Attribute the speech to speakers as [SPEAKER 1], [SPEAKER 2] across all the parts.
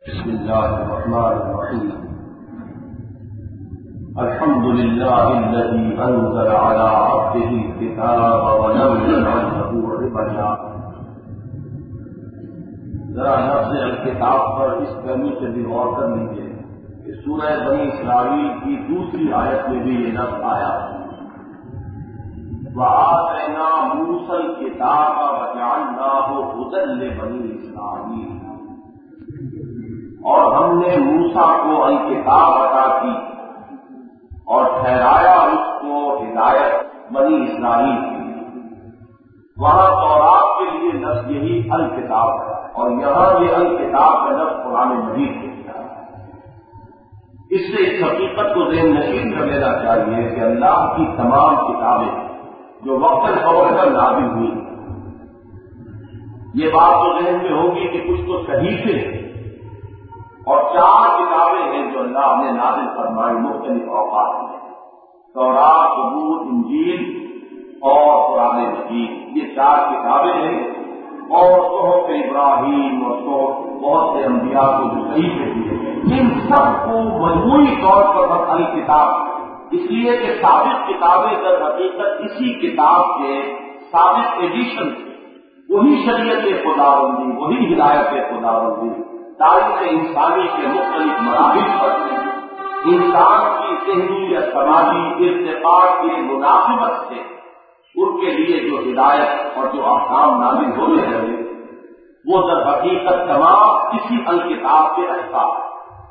[SPEAKER 1] بسم الله الرحمن الرحيم. الحمد لله الذي أنزل على عبده الكتاب ولم يجعل له عوجا. ذرا لفظ الکتاب پر اس کمی سے بھی غور کر لیجیے کہ سورہ بنی اسرائیل کی دوسری آیت میں بھی یہ لفظ آیا. وَآتَيْنَا مُوسَى الْكِتَابَ وَجَعَلْنَاهُ هُدًى لِبَنِي إِسْرَائِيلَ. اور ہم نے موسیٰ کو الکتاب عطا کی اور ٹھہرایا اس کو ہدایت بنی اسرائیل کی. وہاں تورات کے لیے لفظ یہی الکتاب ہے اور یہاں یہ الکتاب کا لفظ قرآن مجید کے کیا ہے. اس سے اس حقیقت کو ذہن نشین کر لینا چاہیے کہ اللہ کی تمام کتابیں جو وقت فوق پر نازل ہوئی، یہ بات تو ذہن میں ہوگی کہ کچھ تو صحیفے ہیں اور 4 کتابیں ہیں جو اللہ نے نازل فرمائی مختلف اوقات میں: تورات، زبور، انجیل اور قرآن مجید. یہ 4 کتابیں ہیں اور صحف ابراہیم اور صحف بہت سے انبیاء کو جو صحیفے دیے گئے، ان سب کو مجموعی طور پر بس الکتاب، اس لیے کہ سابق کتابیں در حقیقت اسی کتاب کے سابق ایڈیشن تھے. وہی شریعت خداوندی، وہی ہدایت خداوندی تاریخ انسانی کے مختلف مراحل پر انسان کی ذہنی یا سماجی ارتقاء کی مناسبت سے ان کے لیے جو ہدایت اور جو احکام نازل ہونے لگے وہ در حقیقت تمام کسی الکتاب کے اجزاء ہیں.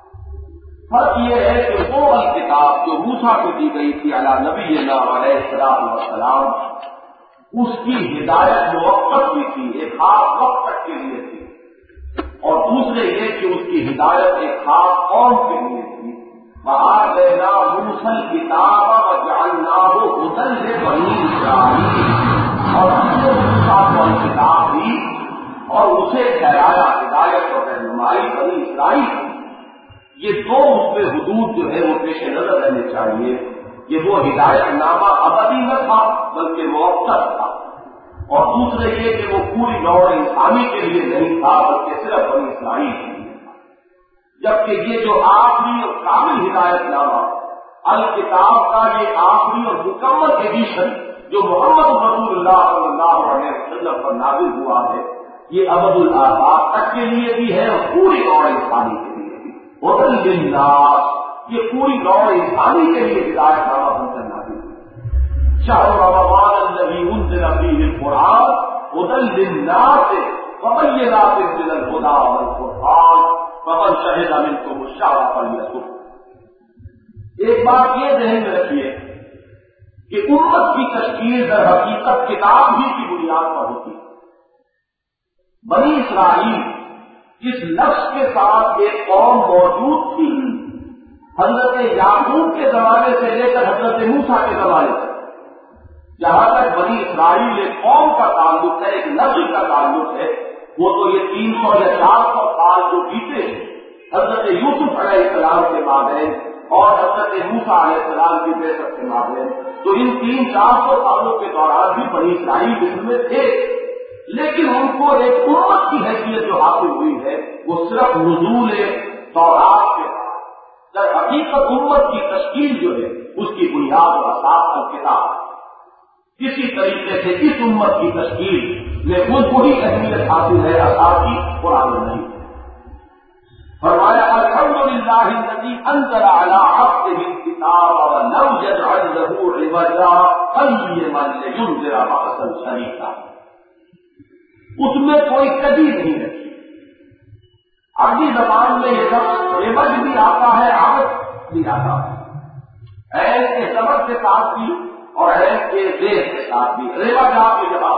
[SPEAKER 1] فرق یہ ہے کہ وہ الکتاب جو موسیٰ کو دی گئی تھی علی نبینا علیہ الصلوۃ والسلام، اس کی ہدایت موقت بھی تھی، ایک خاص وقت تک کے لیے تھی، اور دوسرے یہ کہ اس کی ہدایت ایک خاص قوم کے لیے تھی. وَآتَيْنَا مُوسَى الْكِتَابَ وَجَعَلْنَاهُ هُدًى لِبَنِي إِسْرَائِيلَ. اور ہم نے موسیٰ کو الکتاب دی اور اسے ٹھہرایا ہدایت اور رہنمائی بنی اسرائیل. یہ دو اس میں حدود جو ہے وہ پیش نظر رہنے چاہیے کہ وہ ہدایت نامہ ابدی نہ تھا بلکہ موقت تھا، اور دوسرے یہ کہ وہ پوری نوع انسانی کے لیے نہیں تھا بلکہ صرف بنی اسرائیل کے لیے تھا. جبکہ یہ جو آخری اور کامل ہدایت نامہ الکتاب کا یہ آخری اور مکمل ایڈیشن جو محمد رسول اللہ صلی اللہ علیہ وسلم پر نازل ہوا ہے، یہ ابد الآباد تک کے لیے بھی ہے اور پوری نوع انسانی کے لیے بھی. ہدی للناس، یہ پوری نوع انسانی کے لیے ہدایت نامہ بن کر نازل ہوا. شہر رمضان الذی انزل فیہ القرآن ہدی للناس وبینات من الہدی والفرقان فمن شہد منکم الشہر فلیصم. ایک بات یہ ذہن میں رکھیے کہ امت کی تشکیل در حقیقت کتاب ہی کی بنیاد پر ہوتی ہے. بنی اسرائیل اس لفظ کے ساتھ ایک قوم موجود تھی حضرت یعقوب کے زمانے سے لے کر حضرت موسیٰ کے زمانے تک. جہاں تک بنی اسرائیل ایک قوم کا تعلق ہے، ایک نسل کا تعلق ہے، وہ تو یہ 300 یا 400 سال جو بیتے ہیں حضرت یوسف علیہ السلام کے مابین اور حضرت موسیٰ علیہ السلام کی بعثت کے مابین، تو ان 300-400 سالوں کے دوران بھی بنی اسرائیل جسم میں تھے، لیکن ان کو ایک امت کی حیثیت جو حاصل ہوئی ہے وہ صرف نزول تورات کے بعد. در حقیقت امت کی تشکیل جو ہے اس کی بنیاد اور اساس الکتاب. کسی طریقے سے اس امت کی تشکیل میں وہی اہمیت حاصل ہے اساسی قرآن نہیں. فرمایا الحمدللہ الذی انزل علی عبدہ الکتاب ولم یجعل له عوجا قیما لینذر بأسا شدیدا. اس میں کوئی کمی نہیں رکھی. عربی زبان میں یہ لفظ عوج بھی آتا ہے، عوج بھی آتا ہے، عین کے زبر کے ساتھ بھی اور عین کے زیر کے ساتھ بھی. عوج آپ کے جواب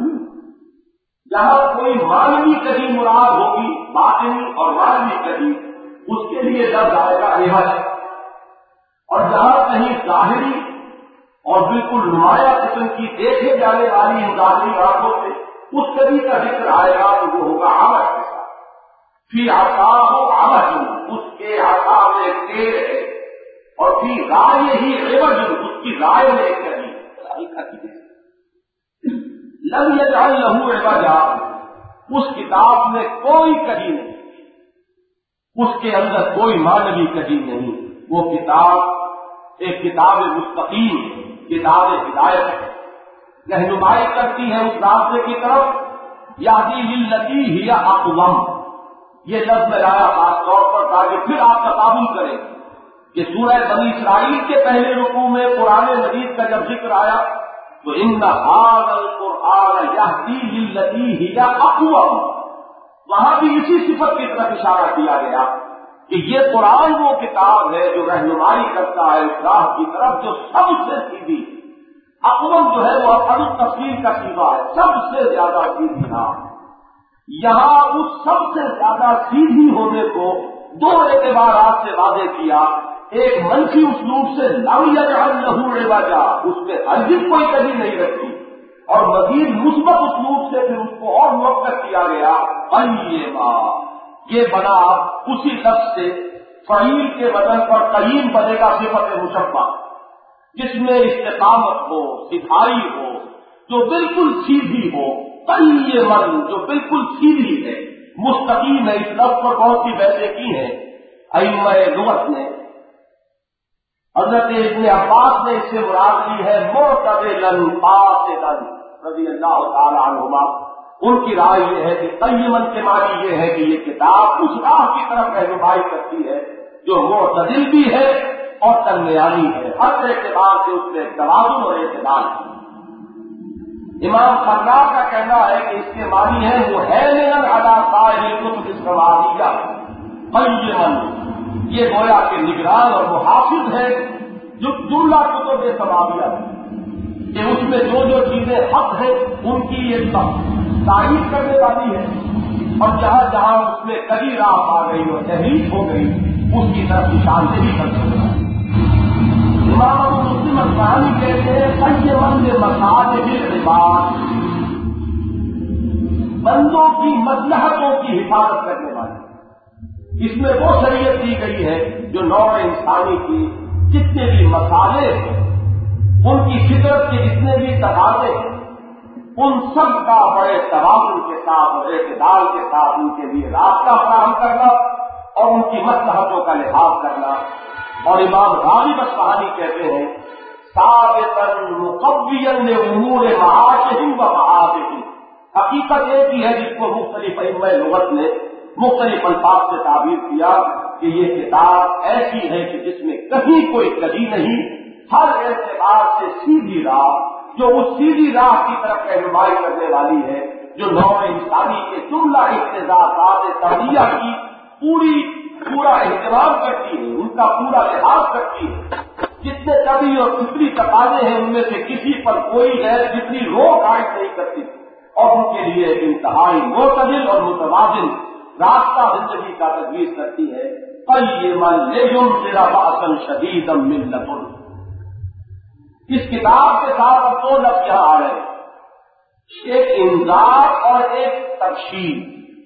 [SPEAKER 1] جہاں کوئی معنوی کہیں مراد ہوگی، باطنی اور معنوی کہیں، اس کے لیے لفظ آئے گا عوج. اور جہاں کہیں ظاہری اور بالکل نمایاں قسم کی دیکھے جانے والی ان ظاہری آنکھوں سے اس کبھی کا ذکر آئے گا تو وہ ہوگا عوج کے ساتھ. فی عصاہ عوج، اس کے عصا میں تیر ہے، اور فی رائے ہی عوج، اس کی رائے میں کہیں. لم یجعل له عوجا، اس کتاب میں کوئی کمی نہیں.
[SPEAKER 2] اس کے اندر کوئی مانوی کجی نہیں. وہ کتاب ایک کتاب مستقیم، کتاب ہدایت ہے، رہنمائی کرتی ہے اس راستے کی طرف. یہدی للتی ہی اقوم، یہ لفظ میں لایا خاص طور پر تاکہ پھر آپ تقابل کریں کہ سورہ بنی اسرائیل کے پہلے رکوع میں قرآن مجید کا جب ذکر آیا تو ان ھذا القرآن یہدی للتی ہی اقوم، وہاں بھی اسی صفت کی طرف اشارہ کیا گیا کہ یہ قرآن وہ کتاب ہے جو رہنمائی کرتا ہے اس راہ کی طرف جو سب سے سیدھی. اقوم جو ہے وہ افعال التفضیل کا صیغہ ہے، سب سے زیادہ سیدھی راہ. یہاں اس سب سے زیادہ سیدھی ہونے کو دو اعتبارات سے واضح کیا. ایک منفی اسلوب سے لم یجعل لہ عوجا، اس میں ہرگز کوئی کمی نہیں رکھی، اور مزید مثبت اسلوب سے پھر اس کو اور موقع کیا گیا. قیما، یہ بنا اسی لفظ سے فعیل کے وزن پر قیم بنے گا صفت مشبہ، جس میں استقامت ہو، سدھائی ہو، جو بالکل سیدھی ہو. قیمن، جو بالکل سیدھی ہے، مستقیم ہے. اس لفظ پر بہت سی بحثیں کی ہیں ائمہ لغت نے. حضرت ابن عباس نے اس سے مراد لی ہے معتدلاً قاصداً رضی اللہ تعالی عنہما. ان کی رائے یہ ہے کہ قیمن کے معنی یہ ہے کہ یہ کتاب اس راہ کی طرف رہنمائی کرتی ہے جو معتدل بھی ہے اور درمیانی ہے، ہر اعتبار سے اس میں توازن اور اعتدال ہے. امام خلال کا کہنا ہے کہ اس کے معنی ہے مہیمن علی سائر الکتب السماویہ. قیمن، یہ گویا کہ نگران اور محافظ ہے جو جملہ کتب سماویہ ہے کہ اس میں جو جو چیزیں حق ہیں ان کی یہ تعریف کرنے والی ہے، اور جہاں جہاں اس میں کبھی راہ آ گئی اور تحریف ہو گئی اس کی طرف نشاندہی کر سکتا ہے. امام ابو مسلم اصفہانی کہتے ہیں قیمن بمصالح العباد، بندوں کی مصلحتوں کی حفاظت کرنے والی. اس میں وہ شریعت دی گئی ہے جو نوع انسانی کی جتنے بھی مسالے ہیں، ان کی فطرت کے جتنے بھی تقاضے ہیں، ان سب کا بڑے توازن کے ساتھ اور اعتدال کے ساتھ ان کے لیے راستہ فراہم کرنا اور ان کی مصلحتوں کا لحاظ کرنا. اور امام راغب اصفہانی کہتے ہیں ثابتا مقویا لامور معاشهم و معادهم. حقیقت ایک ہی ہے جس کو مختلف ائمہ لغت نے مختلف الفاظ سے تعبیر کیا کہ یہ کتاب ایسی ہے کہ جس میں کہیں کوئی کجی نہیں، ہر اعتبار سے سیدھی راہ، جو اس سیدھی راہ کی طرف رہنمائی کرنے والی ہے جو نوع انسانی کے جملہ اقتضاءات تربیہ کی پورا اہتمام کرتی ہے، ان کا پورا لحاظ کرتی ہے. جتنے طبی اور فطری تقاضے ہیں ان میں سے کسی پر کوئی غیر فطری روک عائد نہیں کرتی، اور ان کے لیے ایک انتہائی معتدل اور متوازن راستہ زندگی کا تجویز کرتی ہے. قیمن لینذر بأسا شدیدا من لدن. اس کتاب کے ساتھ اب دو لفظ یہاں آ رہے ہیں، ایک انذار اور ایک تبشیر.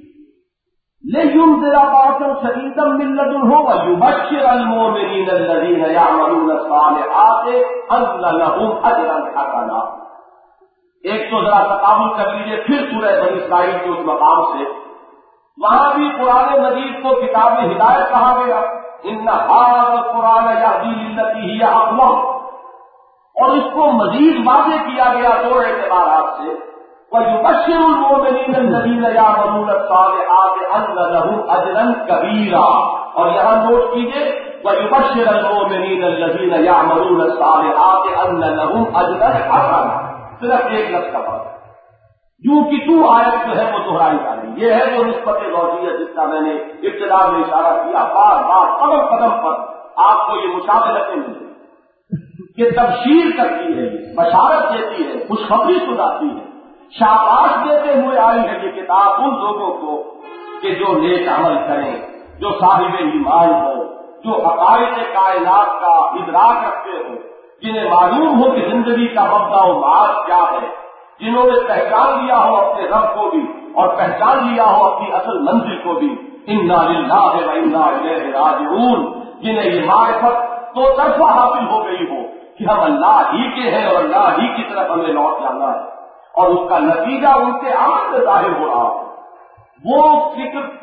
[SPEAKER 2] لینذر بأسا شدیدا من لدنہ ویبشر المؤمنین الذین یعملون الصالحات ان لهم اجرا حسنا. ایک تو ذرا تقابل کر لیجیے پھر سورہ بنی اسرائیل کے اس مقام سے. وہاں بھی قرآن مجید کو کتاب ہدایت کہا گیا، ان ھذا القرآن یہدی للتی ہی اقوم، اور اس کو مزید واضح کیا گیا دو اعتبارات سے. وَيُبَشِّرُ الْمُؤْمِنِينَ الَّذِينَ يَعْمَلُونَ الصَّالِحَاتِ أَنَّ لَهُمْ أَجْرًا كَبِيرًا. اور یہاں نوٹ کیجیے وَيُبَشِّرُ الْمُؤْمِنِينَ الَّذِينَ يَعْمَلُونَ الصَّالِحَاتِ أَنَّ لَهُمْ أَجْرًا حَسَنًا. صرف ایک لفظ کا فرق، یوں کی تو آیت جو ہے وہ دہرائی جا رہی. یہ ہے وہ نسبت غوثیہ جس کا میں نے ابتدا میں اشارہ کیا. بار بار قدم قدم پر آپ کو یہ مشابہتیں ملیں کہ تبشیر کرتی ہے، بشارت دیتی ہے، خوشخبری سناتی ہے، شاباش دیتے ہوئے آئی ہے یہ کتاب ان لوگوں کو کہ جو نیک عمل کریں، جو صاحب ایمان ہو، جو حقائق کائنات کا ادراک رکھتے ہو، جنہیں معلوم ہو کہ زندگی کا مبدا و معاد کیا ہے، جنہوں نے پہچان لیا ہو اپنے رب کو بھی اور پہچان لیا ہو اپنی اصل منزل کو بھی. انا للہ و انا الیہ راجعون. جنہیں یہ معرفت دو طرفہ حاصل ہو گئی ہو کہ ہم اللہ ہی کے ہیں اور اللہ ہی کی طرف ہمیں لوٹ جانا ہے، اور اس کا نتیجہ ان کے عمل سے ظاہر ہو رہا ہو. وہ فکر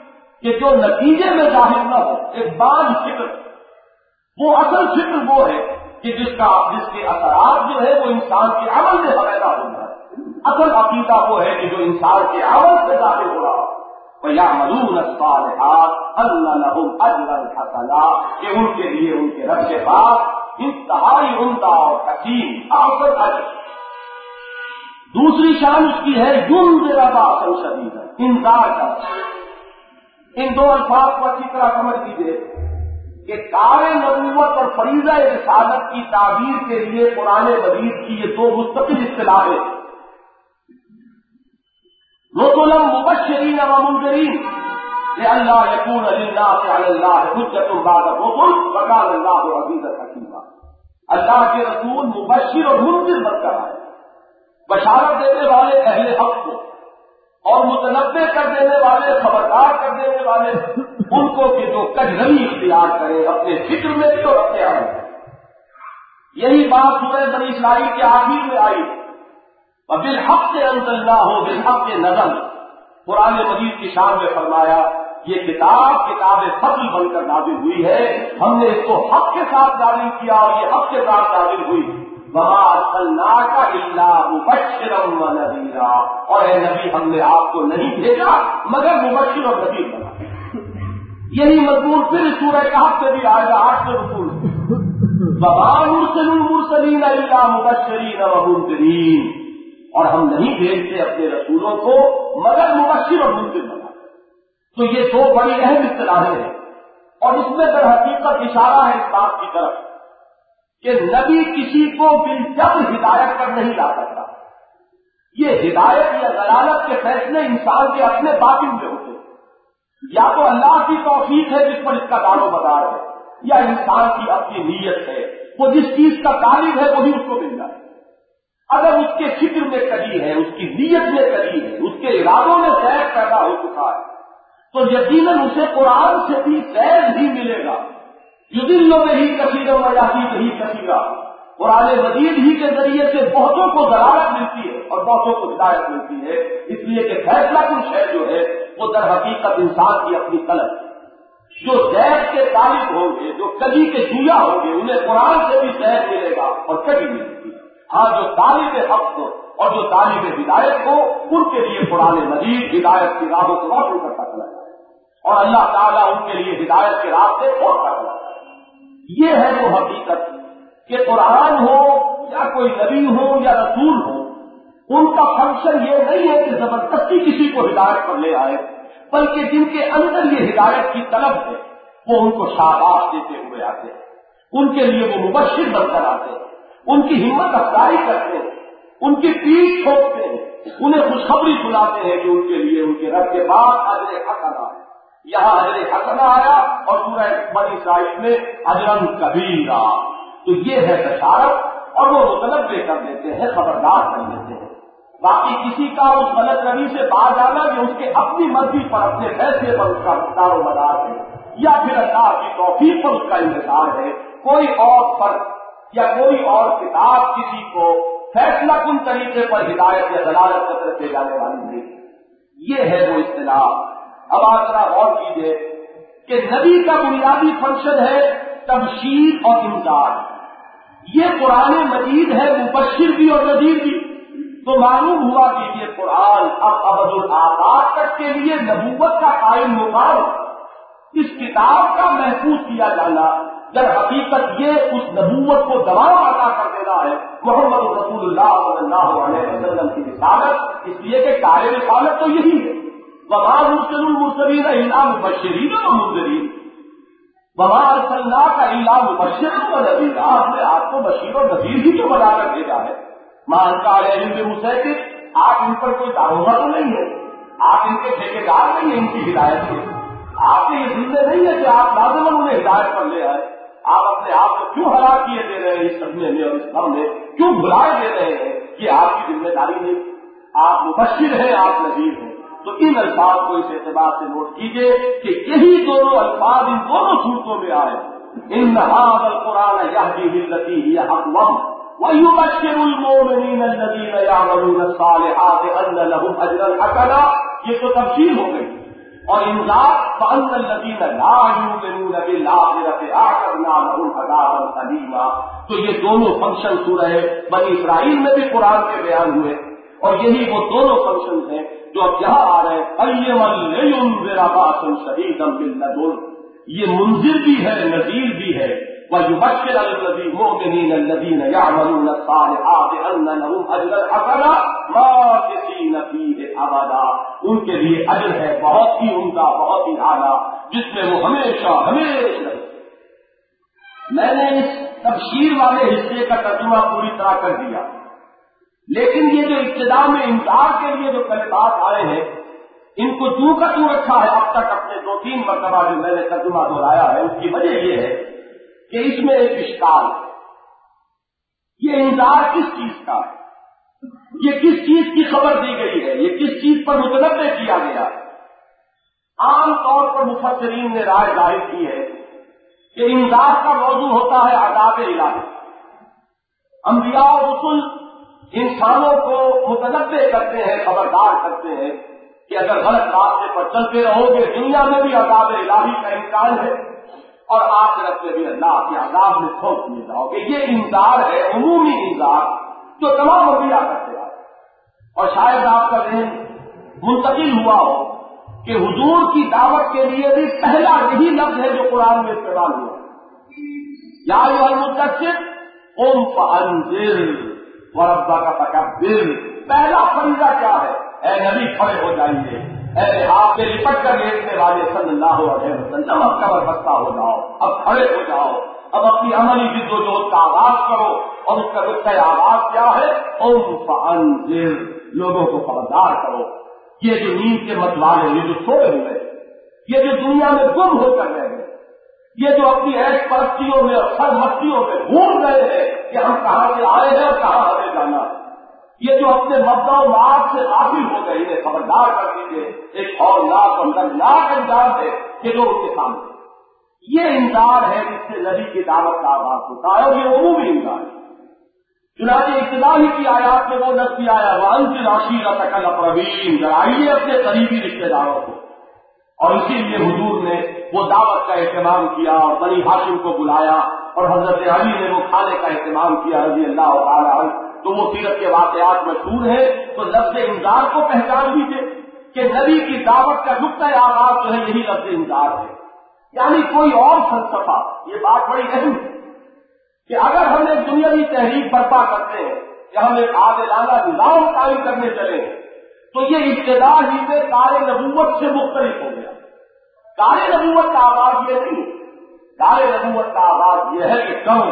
[SPEAKER 2] کہ جو نتیجے میں ظاہر نہ ہو، ایک بعض فکر، وہ اصل فکر وہ ہے کہ جس کے اثرات جو ہے وہ انسان کے عمل سے پیدا ہو رہا ہے۔ اصل عقیدہ وہ ہے کہ جو انسان کے عمل سے ظاہر ہو رہا ہے، وَيَعْمَلُونَ الصَّالِحَاتِ أَنَّ لَهُمْ أَجْرًا حَسَنًا، کہ ان کے لیے ان کے رب کے پاس انتہائی عمدہ اور حسین احسن اجر۔ دوسری شان اس کی ہے يُنذِرَ بَأْسًا شَدِيدًا، انذار کا۔ ان دو الفاظ کو اچھی طرح سمجھ لیجیے کہ کار نبوت اور فریضہ رسالت کی تعبیر کے لیے قرآن مجید کی یہ دو مستقل اصطلاحیں، رسلا مبشرین ومنذرین لئلا یکون للناس علی اللہ حجۃ بعد الرسل وکان اللہ عزیزا حکیما۔ اللہ کے رسول مبشر اور منذر بن کر آئے، بشارت دینے والے اہل حق کو اور متنبع کر دینے والے، خبردار کر دینے والے ان کو کہ جو کجروی اختیار کرے اپنے فکر میں بھی اور اپنے عمل میں۔ یہی بات سورہ بنی اسرائیل کے آخر میں آئی، وَبِالْحَقِّ أَنزَلْنَاهُ بِالْحَقِّ نَزَلَ۔ قرآن مجید کی شان میں فرمایا یہ کتاب فضل بن کر نازل ہوئی ہے، ہم نے اس کو حق کے ساتھ نازل کیا اور یہ حق کے ساتھ نازل ہوئی۔ وَمَا أَرْسَلْنَاكَ إِلَّا مُبَشِّرًا وَنَذِيرًا، اور اے نبی ہم نے آپ کو نہیں بھیجا مگر مبشر اور نذیر بنا۔ یہی مضمون پھر سورہ کہف میں بھی آئے گا 8 رسول، وَمَا نُرْسِلُ الْمُرْسَلِينَ إِلَّا مُبَشِّرِينَ وَمُنذِرِينَ، اور ہم نہیں بھیجتے اپنے رسولوں کو مگر مبشر اور منذر بنا۔ تو یہ دو بڑی اہم اصطلاحیں ہیں، اور اس میں در حقیقت اشارہ ہے اس بات کی طرف کہ نبی کسی کو بالجبر ہدایت پر نہیں لا سکتا۔ یہ ہدایت یا ضلالت کے فیصلے انسان کے اپنے باطن میں ہوتے ہیں، یا تو اللہ کی توفیق ہے جس پر اس کا دار و مدار ہے، یا انسان کی اپنی نیت ہے، وہ جس چیز کا طالب ہے وہی اس کو مل جائے۔ اگر اس کے فکر میں کمی ہے، اس کی نیت میں کمی ہے، اس کے ارادوں میں زیغ پیدا ہو چکا ہے، تو یقیناً اسے قرآن سے بھی زیغ ہی ملے گا۔ یضل بہ کثیرا ویہدی بہ کثیرا، قرآن مجید ہی کے ذریعے سے بہتوں کو ضلالت ملتی ہے اور بہتوں کو ہدایت ملتی ہے، اس لیے کہ فیصلہ کن شے جو ہے وہ در حقیقت انسان کی اپنی طلب۔ جو زیغ کے طالب ہوں گے، جو کجی کے جویا ہوں گے، انہیں قرآن سے بھی زیغ ملے گا اور کجی ملے گی۔ ہاں جو طالب حق ہو اور جو طالب ہدایت ہو، ان کے لیے قرآن مجید ہدایت کی راہوں کو روشن کرتا چلا جائے اور اللہ تعالیٰ ان کے لیے ہدایت کے راستے کھولتا چلا جائے۔ یہ ہے وہ حقیقت کہ قرآن ہو یا کوئی نبی ہو یا رسول ہو، ان کا فنکشن یہ نہیں ہے کہ زبردستی کسی کو ہدایت پر لے آئے، بلکہ جن کے اندر یہ ہدایت کی طلب ہے وہ ان کو شاباش دیتے ہوئے آتے ہیں، ان کے لیے وہ مبشر بن کر آتے ہیں، ان کی ہمت افزائی کرتے ہیں، ان کی پیٹھ ٹھوکتے ہیں، انہیں خوشخبری سناتے ہیں کہ ان کے لیے ان کے رب کے بعد اجر حسنہ ہے۔ یہاں اجر حسنہ آیا اور سورہ بنی اسرائیل میں اجرن کبیرہ، تو یہ ہے بشارت اور وہ متنبع کر دیتے ہیں، خبردار کر دیتے ہیں۔ باقی کسی کا اس غلط روی سے باز آنا کہ اس کے اپنی مرضی پر، اپنے فیصلے پر اس کا دار و مدار ہے، یا پھر اللہ کی توفیق پر اس کا انتظار ہے۔ کوئی اور فرق یا کوئی اور کتاب کسی کو فیصلہ کن طریقے پر ہدایت یا ضلالت کی طرف لے جانے والی نہیں۔ یہ ہے وہ اصطلاح۔ اب آپ ذرا غور کیجیے کہ نبی کا بنیادی فنکشن ہے تبشیر اور انذار۔ یہ قرآن مجید ہے مبشر بھی اور نذیر بھی، تو معلوم ہوا کہ یہ قرآن اب ابد الآباد تک کے لیے نبوت کا قائم مقام، اس کتاب کا محفوظ کیا جانا در حقیقت یہ اس نبوت کو دوام عطا کر دینا ہے، محمد رسول اللہ صلی اللہ علیہ وسلم کی رسالت، اس لیے کہ کار رسالت تو یہی ہے۔ وَمَا نُرْسِلُ الْمُرْسَلِينَ إِلَّا مُبَشِّرِينَ وَمُنذِرِينَ، وَمَا أَرْسَلْنَاكَ إِلَّا مُبَشِّرًا وَنَذِيرًا، ہم نے آپ کو بشیر اور نذیر ہی تو بنا کر بھیجا ہے۔ مَا أَنْتَ عَلَيْهِمْ بِمُصَيْطِرٍ، آپ ان پر کوئی داروغہ تو نہیں ہے، آپ ان کے ٹھیکیدار نہیں ہیں ان کی ہدایت کے، آپ کے یہ ذمہ نہیں ہے کہ آپ لازماً انہیں ہدایت پر لے آئے۔ آپ اپنے آپ کو کیوں ہلاک کیے دے رہے ہیں اس صدمے میں اور اس غم میں، کیوں بھلائے دے رہے ہیں؟ یہ آپ کی ذمہ داری نہیں، آپ مبشر ہیں، آپ نذیر ہیں۔ تو ان الفاظ کو اس اعتبار سے نوٹ کیجئے کہ یہی دونوں الفاظ ان دونوں صورتوں میں آئے۔ ان هذا القرآن يهدي للتي هي اقوم ويبشر المؤمنين الذين يعملون الصالحات ان لهم اجرا حسنا، یہ تو تفصیل ہو گئی۔ اور انذار فَأَنَّ الَّذِينَ لَا يُؤْمِنُونَ بِالْآخِرَةِ أَعْتَدْنَا لَهُمْ عَذَابًا أَلِيمًا. تو یہ دونوں فنکشن سورہ بنی اسرائیل میں بھی قرآن کے بیان ہوئے اور یہی وہ دونوں فنکشن ہیں جو اب یہاں آ رہے ہیں. قَيِّمًا لِيُنذِرَ بَأْسًا شَدِيدًا مِّن لَّدُنْهُ. یہ منذر بھی ہے نذیر بھی ہے. وَيُبَشِّرُ الْمُؤْمِنِينَ الَّذِينَ يَعْمَلُونَ الصَّالِحَاتِ أَنَّ لَهُمْ أَجْرًا حَسَنًا مَّاكِثِينَ فِيهِ أَبَدًا. ان کے لیے اجر ہے بہت ہی عمدہ بہت ہی اعلیٰ جس میں وہ ہمیشہ ہمیشہ. میں نے اس تبشیر والے حصے کا ترجمہ پوری طرح کر دیا لیکن یہ جو ابتدا میں انذار کے لیے جو کلمات آئے ہیں ان کو جو کا تو رکھا ہے اب تک اپنے 2-3 مرتبہ جو میں نے ترجمہ دہرایا ہے. اس کی وجہ یہ ہے کہ اس میں ایک اشکال ہے. یہ انذار کس چیز کا ہے؟ یہ کس چیز کی خبر دی گئی ہے؟ یہ کس چیز پر متنبع کیا گیا ہے؟ عام طور پر مفسرین نے رائے ظاہر کی ہے کہ انذار کا موضوع ہوتا ہے عذاب الہی. انبیاء اور رسل انسانوں کو متنبع کرتے ہیں خبردار کرتے ہیں کہ اگر غلط راستے پر چلتے رہو گے دنیا میں بھی عذاب الہی کا امکان ہے اور آخرت میں بھی اللہ کے عذاب میں پھنس میں جاؤ گے. یہ انذار ہے عمومی انذار جو تمام انبیاء کرتے ہیں. اور شاید آپ کا ذہن منتقل ہوا ہو کہ حضور کی دعوت کے لیے بھی پہلا یہی لفظ ہے جو قرآن میں استعمال ہوا. یا ایھا المدثر قم فانذر وربک فکبر. پہلا فریضہ کیا ہے؟ اے نبی کھڑے ہو جائیے. اے ہاتھ سے لپٹ کر لیٹنے والے صلی اللہ علیہ وسلم اب کمر بستہ ہو جاؤ. اب کھڑے ہو جاؤ. اب اپنی عملی جد و جہد کا آغاز کرو. اور اس کا نقطۂ آغاز کیا ہے؟ قم فانذر. لوگوں کو خبردار کرو. یہ جو نیند کے متوالے یہ جو سوئے ہوئے یہ جو دنیا میں گم ہو کر رہے ہیں یہ جو اپنی عیش پرستیوں میں اور سر مستیوں میں بھول گئے ہیں کہ ہم کہاں سے آئے ہیں اور کہاں ہمیں جانا ہے. یہ جو اپنے مبدا و معاد سے غافل ہو گئے انہیں خبردار کر دیجیے. ایک اور لاکھ اور دردناک انجام ہے کہ جو ان کے سامنے. یہ انذار ہے جس سے نبی کی دعوت کا آغاز ہوتا ہے اور یہ عمومی انذار ہے. چنانچہ ابتدائی کی آیات میں وہ لفظ بھی آیا وَأَنذِرْ عَشِيرَتَكَ الْأَقْرَبِينَ. ڈرائیے اپنے قریبی رشتے داروں کو. اور اسی لیے حضور نے وہ دعوت کا اہتمام کیا اور بنی ہاشم کو بلایا اور حضرت علی نے وہ کھانے کا اہتمام کیا رضی اللہ تعالیٰ عنہ. تو وہ سیرت کے واقعات مشہور ہیں. تو لفظ انذار کو پہچان لیجیے کہ نبی کی دعوت کا نقطۂ آغاز جو ہے یہی لفظ انذار ہے. یعنی کوئی اور فلسفہ. یہ بات بڑی اہم ہے کہ اگر ہم ایک دنیاوی تحریک برپا کرتے ہیں کہ ہم ایک عادلانہ نظام قائم کرنے چلے ہیں تو یہ ابتدا ہی میں کار نبوت سے مختلف ہو گیا. کار نبوت کا آغاز یہ نہیں. کار نبوت کا آغاز یہ ہے کہ کہو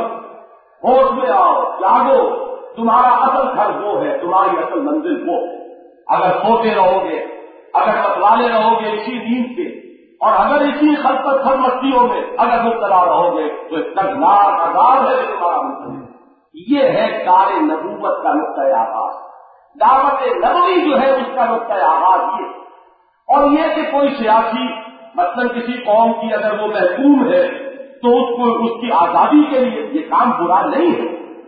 [SPEAKER 2] ہوش میں آؤ جاگو. تمہارا اصل گھر وہ ہے. تمہاری اصل منزل وہ ہے. اگر سوتے رہو گے اگر متوالے رہو گے اسی نیند کے اور اگر اسی خلقت خدمتیوں میں اگر مبتلا رہو گے تو ایک دردناک عذاب ہے جو تمہارا منتظر. یہ ہے کار نبوت کا نقطۂ آغاز. دعوت نبوی جو ہے اس کا نقطۂ آغاز یہ. اور یہ کہ کوئی سیاسی مثلا کسی قوم کی اگر وہ محکوم ہے تو اس کو اس کی آزادی کے لیے یہ کام برا نہیں ہے.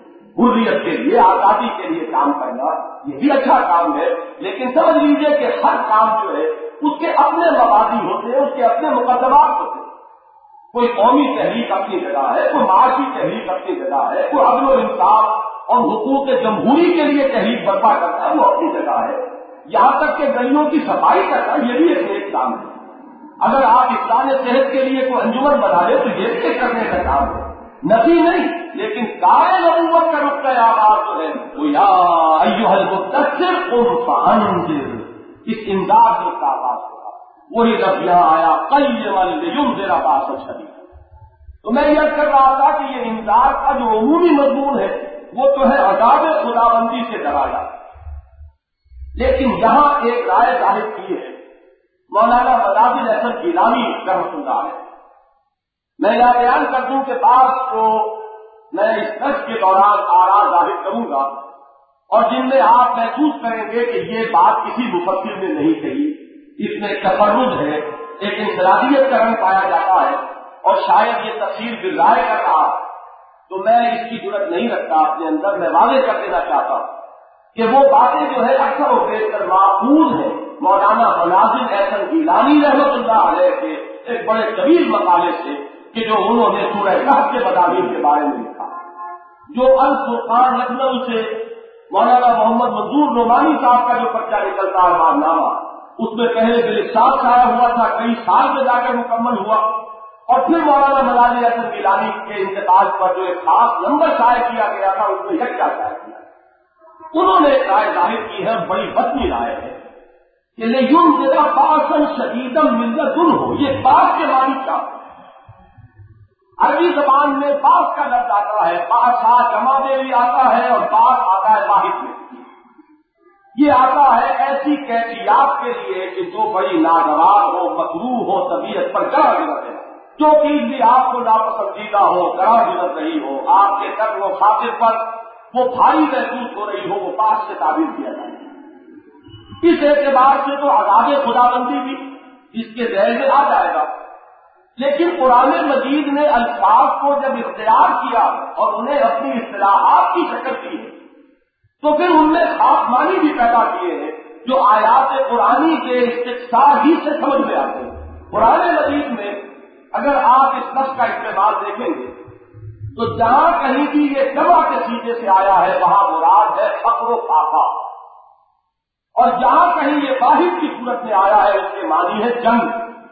[SPEAKER 2] حریت کے لیے آزادی کے لیے کام کرنا یہ بھی اچھا کام ہے. لیکن سمجھ لیجیے کہ ہر کام جو ہے اس کے اپنے مبادی ہوتے ہیں اس کے اپنے مقدمات ہوتے ہیں. کوئی قومی تحریک اپنی جگہ ہے کوئی معاشی تحریک اپنی جگہ ہے کوئی عدل و انصاف اور حقوق جمہوری کے لیے تحریک برپا کرتا ہے وہ اپنی جگہ ہے. یہاں تک کہ گلیوں کی صفائی کرنا یہ بھی ایک نیک کام ہے. اگر آپ اصلاح صحت کے لیے کوئی انجمن بنا لیں تو یہ بھی کرنے کا کام ہے. نفی نہیں لیکن کار نبوت کا نقطۂ آغاز جو ہے وہ یا ایھا المدثر قم فانذر. اس انذار سے اس کا آغاز ہوگا. وہی لفظ یہاں آیا قیما لینذر باسا شدید. تو میں یہ کر رہا تھا کہ یہ انذار کا جو عمومی مضمون ہے وہ تو ہے عذاب خداوندی سے ڈرانا. لیکن یہاں ایک رائے ظاہر کی ہے مولانا مداخل احسن گیلانی رحمۃ اللہ علیہ. میں یہ بیان کر دوں کہ بعض کو میں اس درس کے دوران آراء ظاہر کروں گا اور جن میں آپ محسوس کریں گے کہ یہ بات کسی مفسر نے نہیں کہی. اس میں تفرد ہے ایک انفرادیت کا رنگ پایا جاتا ہے اور شاید یہ تفسیر بالرائے کر رہا تو میں اس کی جرأت نہیں رکھتا اپنے اندر. میں واضح کر دینا چاہتا ہوں کہ وہ باتیں جو ہے اکثر و بیشتر معقول ہیں مولانا مناظر احسن گیلانی رحمۃ اللہ علیہ کے ایک بڑے طویل مقالے سے کہ جو انہوں نے سورہ کہف کے مضامین کے بارے میں لکھا، جو الفرقان لکھنؤ سے مولانا محمد منظور نعمانی صاحب کا جو پرچہ نکلتا ہے بارنامہ، اس میں پہلے بالارشاد چھایا ہوا تھا، کئی سال میں جا کر مکمل ہوا، اور پھر مولانا مناظر احسن گیلانی کے انتقال پر جو ایک خاص نمبر شائع کیا گیا تھا اس میں یکجا شائع کیا، انہوں نے ایک رائے ظاہر کی ہے، بڑی وطنی رائے ہے کہ لِيُنذِرَ بَأْسًا شَدِيدًا مِّن لَّدُنْهُ، یہ باس کے معنی کیا ہے؟ عربی زبان میں باس کا لفظ آتا ہے، باسا جمع میں بھی آتا ہے اور باس آتا ہے واحد میں، یہ آتا ہے ایسی کیفیات کے لیے کہ جو بڑی ناگوار ہو، مکروہ ہو، طبیعت پر گراں گزر رہے، جو چیز بھی آپ کو ناپسندیدہ ہو، گراں گزر رہی ہو، آپ کے قلب و خاطر پر وہ بھاری محسوس ہو رہی ہو، وہ باس سے تعبیر کیا جائے۔ اس اعتبار سے تو عذاب خداوندی بھی اس کے ذہن میں آ جائے گا، لیکن قرآن مجید نے الفاظ کو جب اختیار کیا اور انہیں اپنی اصطلاحات کی شکل دی ہے تو پھر ان میں خاص معنی بھی پیدا کیے ہیں جو آیات قرآنی کے استقصاء ہی سے سمجھ میں آتے ہیں۔ قرآن مجید میں اگر آپ اس لفظ کا استعمال دیکھیں گے تو جہاں کہیں بھی یہ جمع کے سیدھے سے آیا ہے وہاں مراد ہے فقر و فاقہ، اور جہاں کہیں یہ واحد کی صورت میں آیا ہے اس کے معنی ہے جنگ،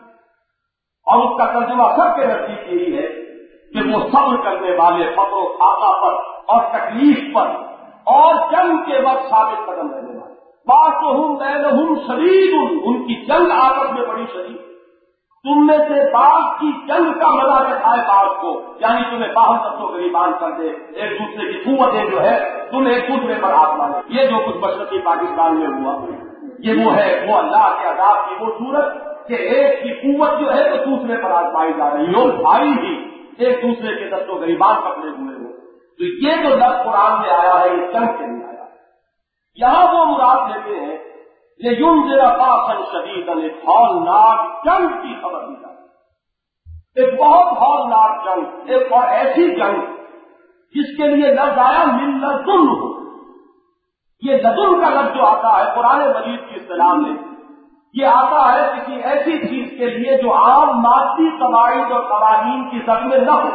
[SPEAKER 2] اور اس کا ترجمہ سب کے نزدیک یہی ہے کہ وہ صبر کرنے والے فقر و فاقہ پر اور تکلیف پر اور جنگ کے وقت ثابت قدم رہنے والے، باسہم بینہم شدید، ان کی جنگ آپس میں بڑی شدید، تم میں سے بعض کی جنگ کا مزہ چکھائے بعض کو، یعنی تمہیں باہم دستوں گریبان کر دے، ایک دوسرے کی قوتیں جو ہے تم ایک دوسرے پر ہاتھ مارے۔ یہ جو کچھ مشرقی پاکستان میں ہوا یہ وہ ہے، وہ اللہ کے عذاب کی وہ صورت کہ ایک کی قوت جو ہے تو دوسرے پر آزمائی جا رہی ہو، بھائی ہی ایک دوسرے کے دستوں گریبان پکڑے ہوئے ہو۔ تو یہ جو لفظ قرآن میں آیا ہے یہ جنگ سے نہیں آیا، یہاں وہ مراد لیتے ہیں لِيُنذِرَ بَأْسًا شَدِيدًا، ایک ہولناک جنگ کی خبر دی جائے، ایک بہت ہولناک جنگ، ایک اور ایسی جنگ جس کے لیے لفظ آیا مِن لَدُنْهُ۔ یہ لدن کا لفظ جو آتا ہے قرآن مجید کی اصطلاح میں یہ آتا ہے کسی ایسی چیز کے لیے جو عام مادی قواعد اور قوانین کی سطح میں نہ ہو،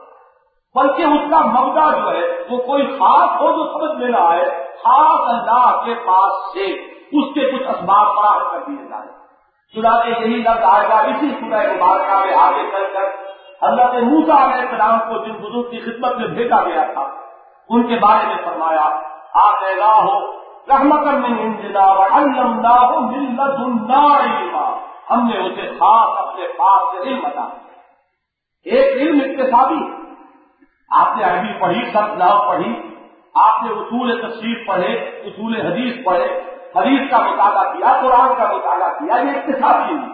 [SPEAKER 2] بلکہ اس کا مبدا جو ہے وہ کوئی خاص ہو جو سمجھ میں نہ آئے، خاص اللہ کے پاس سے اس کے کچھ اسباب فراہم کر دیے جائیں۔ چنانچہ یہی لفظ آئے گا اسی سورہ مبارکہ میں آگے چل کر حضرت موسیٰ علیہ السلام کو جن بزرگ کی خدمت میں بھیجا گیا تھا ان کے بارے میں فرمایا آتیناہ رحمۃ من عندنا وعلمناہ من لدنا علما، ہم نے اسے خاص اپنے پاس سے علم عطا کیا۔ ایک علم اقتصادی، آپ نے عربی پڑھی، سب نحو پڑھی، آپ نے اصول تفسیر پڑھے، اصول حدیث پڑھے، حدیث کا مطالعہ کیا، قرآن کا مطالعہ کیا، یہ اقتصادی علم۔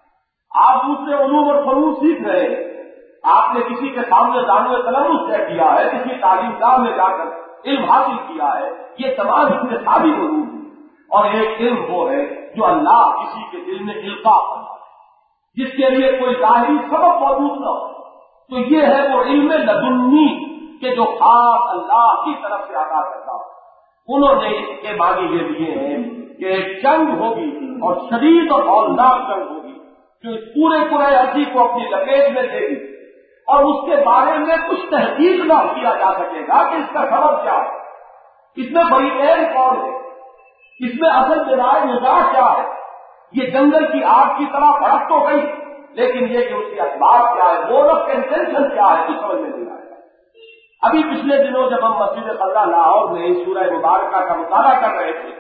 [SPEAKER 2] آپ دوسرے علوم اور فنون سیکھ رہے ہیں، آپ نے کسی کے سامنے دانو تلمس طے کیا ہے، کسی تعلیم گاہ میں جا کر علم حاصل کیا ہے، یہ تمام اقتصادی علوم ہیں۔ اور ایک علم وہ ہے جو اللہ کسی کے دل میں القاء کرتا ہے، جس کے لیے کوئی ظاہری سبب موجود نہ ہو، تو یہ ہے وہ علم لدنی کہ جو خاص اللہ کی طرف سے عطا کرتا ہو۔ انہوں نے اس کے معنی یہ لیے ہیں کہ ایک جنگ ہوگی اور شدید اور ہولناک جنگ ہوگی جو اس پورے عرضی کو اپنی لپیٹ میں لے گی، اور اس کے بارے میں کچھ تحقیق نہ کیا جا سکے گا کہ اس کا سبب کیا ہے، اس میں بڑی اہم کون ہے، اس میں اصل بنائے نظام کیا ہے۔ یہ جنگل کی آگ کی طرح بھڑک تو گئی، لیکن یہ کہ اس کے اسباب کیا ہے، مور آف انٹینشن کیا ہے، کچھ سمجھ میں نہیں آئے گا۔ ابھی پچھلے دنوں جب ہم مسجد خلا لاہور میں سورہ مبارکہ کا مطالعہ کر رہے تھے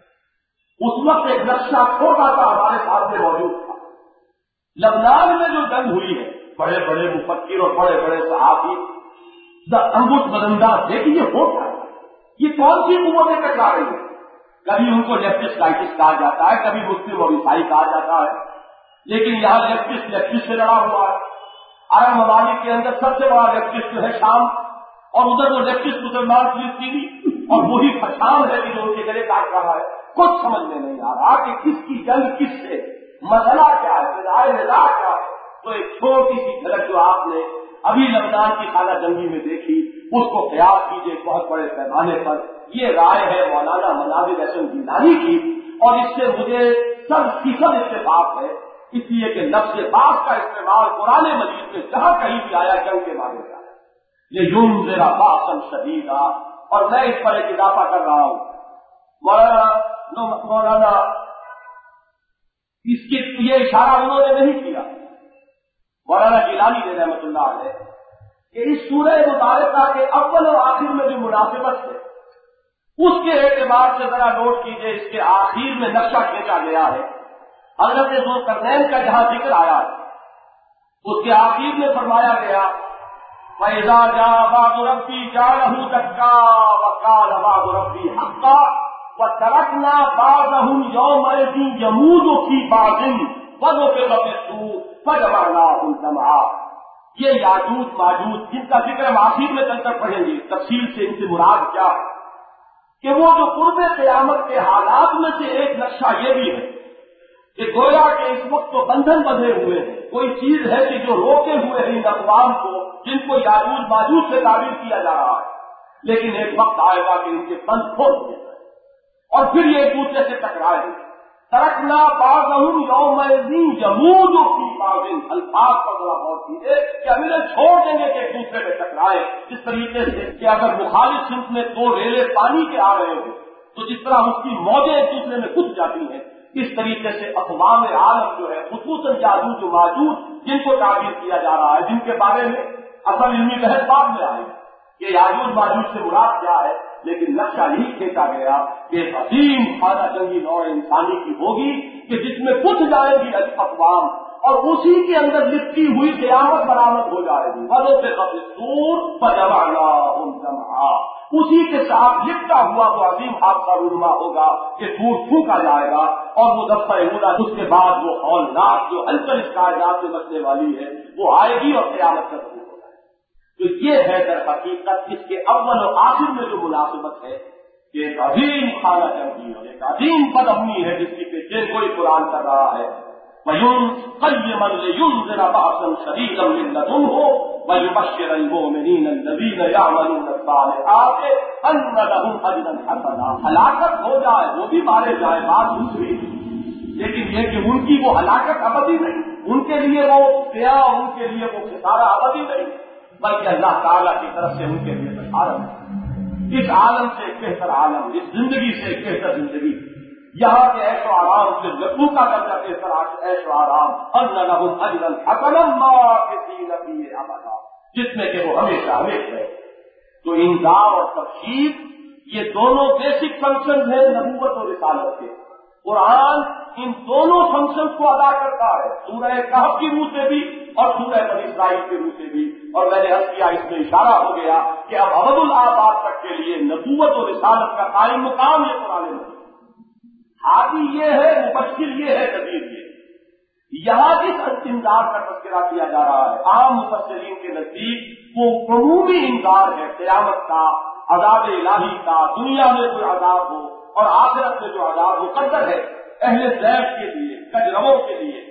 [SPEAKER 2] اس وقت ایک نقشہ چھوٹا سا ہمارے سامنے موجود تھا۔ لبنان میں جو جنگ ہوئی ہے، بڑے بڑے مفکر اور بڑے بڑے صحافی انگوٹھ بدنداز تھے کہ یہ ہوتا ہے، یہ کون سی قوتیں ٹکرا رہی ہیں۔ کبھی ان کو لیفٹسٹ رائٹسٹ کہا جاتا ہے، کبھی مسلم اور عیسائی کہا جاتا ہے، لیکن یہاں لیفٹسٹ سے لڑا ہوا ہے۔ عرب ممالک کے اندر سب سے بڑا لیفٹسٹ جو ہے شام، اور ادھر وہ لیفٹسٹ مسلمان فلسطینی، اور وہی پٹھان ہے کہ جو ان کے گلے کاٹ رہا ہے۔ کچھ سمجھ میں نہیں آ رہا کہ کس کی جنگ کس سے، مسئلہ کیا ہے، نظام کیا ہے۔ تو ایک چھوٹی سی جھلک جو آپ نے ابھی لبنان کی خانہ جنگی میں دیکھی اس کو قیاس کیجئے بہت بڑے پیمانے پر۔ یہ رائے ہے مولانا مناظر احسن گیلانی کی، اور اس سے مجھے 100% اتفاق ہے، اس لیے کہ لفظ باغ کا استعمال قرآن مجید میں جہاں کہیں بھی آیا جنگ کے بارے میں آیا، یہ ينذر بأسا شدیدا، اور میں اس پر ایک اضافہ کر رہا ہوں۔ مولانا اس کی یہ اشارہ انہوں نے نہیں کیا، مولانا جیلانی نے رحمۃ اللہ علیہ، کہ اس سورہ مبارکہ کے اول اور آخر میں جو مناسبت ہے اس کے اعتبار سے ذرا نوٹ کیجئے، اس کے آخر میں نقشہ کھینچا گیا ہے۔ حضرت ذوالقرنین کا جہاں ذکر آیا ہے اس کے آخر میں فرمایا گیا فَإِذَا جَاءَ وَعْدُ رَبِّي جَعَلَهُ دَكَّا وَقَالَ وَعْدُ رَبِّي حَقًّا وَتَرَكْنَا بَعْضَهُمْ يَوْمَئِذٍ يَمُوجُ فِي بَعْضٍ وَنُفِخَ فِي الصُّورِ فَجَمَعْنَاهُمْ جَمْعًا۔ یہ یاجوج ماجوج جن کا ذکر ہم آخر میں چل کر پڑھیں گے تفصیل سے، ان سے مراد کیا ہے کہ وہ جو قرب قیامت کے حالات میں سے ایک نقشہ یہ بھی ہے کہ گویا کہ اس وقت تو بندھن بندھے ہوئے ہیں، کوئی چیز ہے کہ جو روکے ہوئے ہیں ان اقوام کو جن کو یاجوج ماجوج سے تعبیر کیا جا رہا ہے، لیکن ایک وقت آئے گا کہ ان کے بند کھول دیے جائیں اور پھر یہ ایک دوسرے سے ٹکرائیں گے۔ ترکنا بعضهم یومئذ یموج فی بعض، الفاظ پر ذرا غور کیجیے کہ ہم انہیں چھوڑ دیں گے کہ ایک دوسرے میں ٹکرائے، اس طریقے سے کہ اگر مخالف سمت میں دو ریلے پانی کے آ رہے ہوں تو جس طرح اس کی موجیں ایک دوسرے میں گھس جاتی ہیں، اس طریقے سے اقوام عالم جو ہے خصوصاً یاجوج و ماجوج جن کو تعبیر کیا جا رہا ہے، جن کے بارے میں اصل علمی بحث بعد میں آئی کہ یاجوج ماجوج سے مراد کیا ہے، لیکن نقشہ یہی کھینچا گیا کہ ایک عظیم خانہ جنگی نوع انسانی کی ہوگی کہ جس میں کچھ جائیں گی اقوام اور اسی کے اندر لپٹی ہوئی قیامت برآمد ہو جائے گی، وَنُفِخَ فِي الصُّورِ فَجَمَعْنَاهُمْ جَمْعًا، اسی کے ساتھ لپٹا ہوا وہ عظیم حادثہ رونما ہوگا کہ سور پھونکا جائے گا اور وہ دفتہ اولا، اس کے بعد وہ ہولناک جو ہلچل اس کائنات میں مچنے والی ہے وہ آئے گی اور قیامت کا ظہور ہوگا۔ تو یہ ہے در حقیقت اس کے اول و آخر میں جو مناسبت ہے کہ ایک عظیم خانہ جنگی اور ایک عظیم بدامنی ہے جس کی پیشین گوئی قرآن کر رہا ہے، قَيِّمًا لِيُنذِرَ بَأْسًا شَدِيدًا مِّن لَّدُنْهُ وَيُبَشِّرَ الْمُؤْمِنِينَ الَّذِينَ يَعْمَلُونَ الصَّالِحَاتِ أَنَّ لَهُمْ أَجْرًا حَسَنًا۔ ہلاکت ہو جائے، وہ بھی مارے جائے، بات دوسری، لیکن یہ کہ ان کی وہ ہلاکت ابدی نہیں، ان کے لیے وہ قیا، ان کے لیے وہ خسارہ ابدی نہیں، بلکہ اللہ تعالیٰ کی طرف سے ان کے لیے بشارت ہے، اس عالم سے ایک بہتر عالم، اس زندگی سے ایک بہتر زندگی، یہاں کے عیش و آرام سے لطفوں کا درجہ بہتر عیش و آرام، أَنَّ لَهُمْ أَجْرًا حَسَنًا مَّاكِثِينَ فِيهِ أَبَدًا، جس میں کہ وہ ہمیشہ ہمیشہ ہے۔ تو انذار اور تبشیر یہ دونوں بیسک فنکشن ہیں نبوت اور رسالت کے، قرآن ان دونوں فنکشن کو ادا کرتا ہے، سورہ کہف کی روح سے بھی اور سورہ بنی اسرائیل کی روح سے بھی، اور میں نے عرض کیا اس میں اشارہ ہو گیا کہ اب ابد الآباد تک کے لیے نبوت اور رسالت کا قائم مقام یہ قرآن مجید، حاضی یہ ہے، مبشر یہ ہے، نذیر یہ ہے۔ یہاں جس انذار کا تذکرہ کیا جا رہا ہے عام مفسرین کے نزدیک وہ عمومی انذار ہے قیامت کا، عذاب الہی کا، دنیا میں کوئی عذاب ہو اور آخرت میں جو عذاب مقدر ہے اہل ذیب کے لیے، کجروں کے لیے۔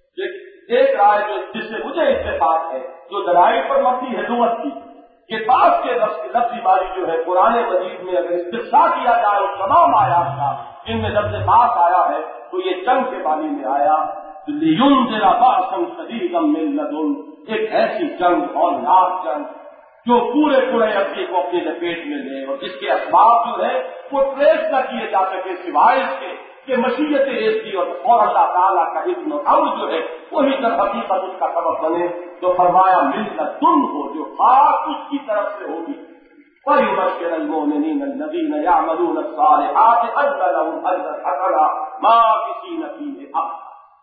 [SPEAKER 2] ایک رائے جس سے مجھے اتفاق ہے جو دلائل پر مبنی ہے لغت کی، کہ بعض کے لفظی معنی جو ہے قرآن مجید میں اگر استقصا کیا جائے اس تمام آیات کا جن میں لفظ بات آیا ہے تو یہ جنگ کے معنی میں آیا، لِيُنذِرَ بَأْسًا شَدِيدًا مِّن لَّدُنْهُ، ایک ایسی جنگ اور ناک جنگ جو پورے عرصے کو اپنی لپیٹ میں لے اور جس کے اسباب جو ہے وہ ٹریس نہ کیے جا سکے سوائے اس کے کہ مشیت ایسی اور اللہ تعالیٰ کا اذن و امر جو ہے وہی در حقیقت اس کا سبب بنے۔ تو فرمایا مِن لَّدُنْهُ، جو خاص اس کی طرف سے ہوگی، وَيُبَشِّرَ الْمُؤْمِنِينَ الَّذِينَ يَعْمَلُونَ الصَّالِحَاتِ أَنَّ لَهُمْ أَجْرًا حَسَنًا مَّاكِثِينَ فِيهِ أَبَدًا۔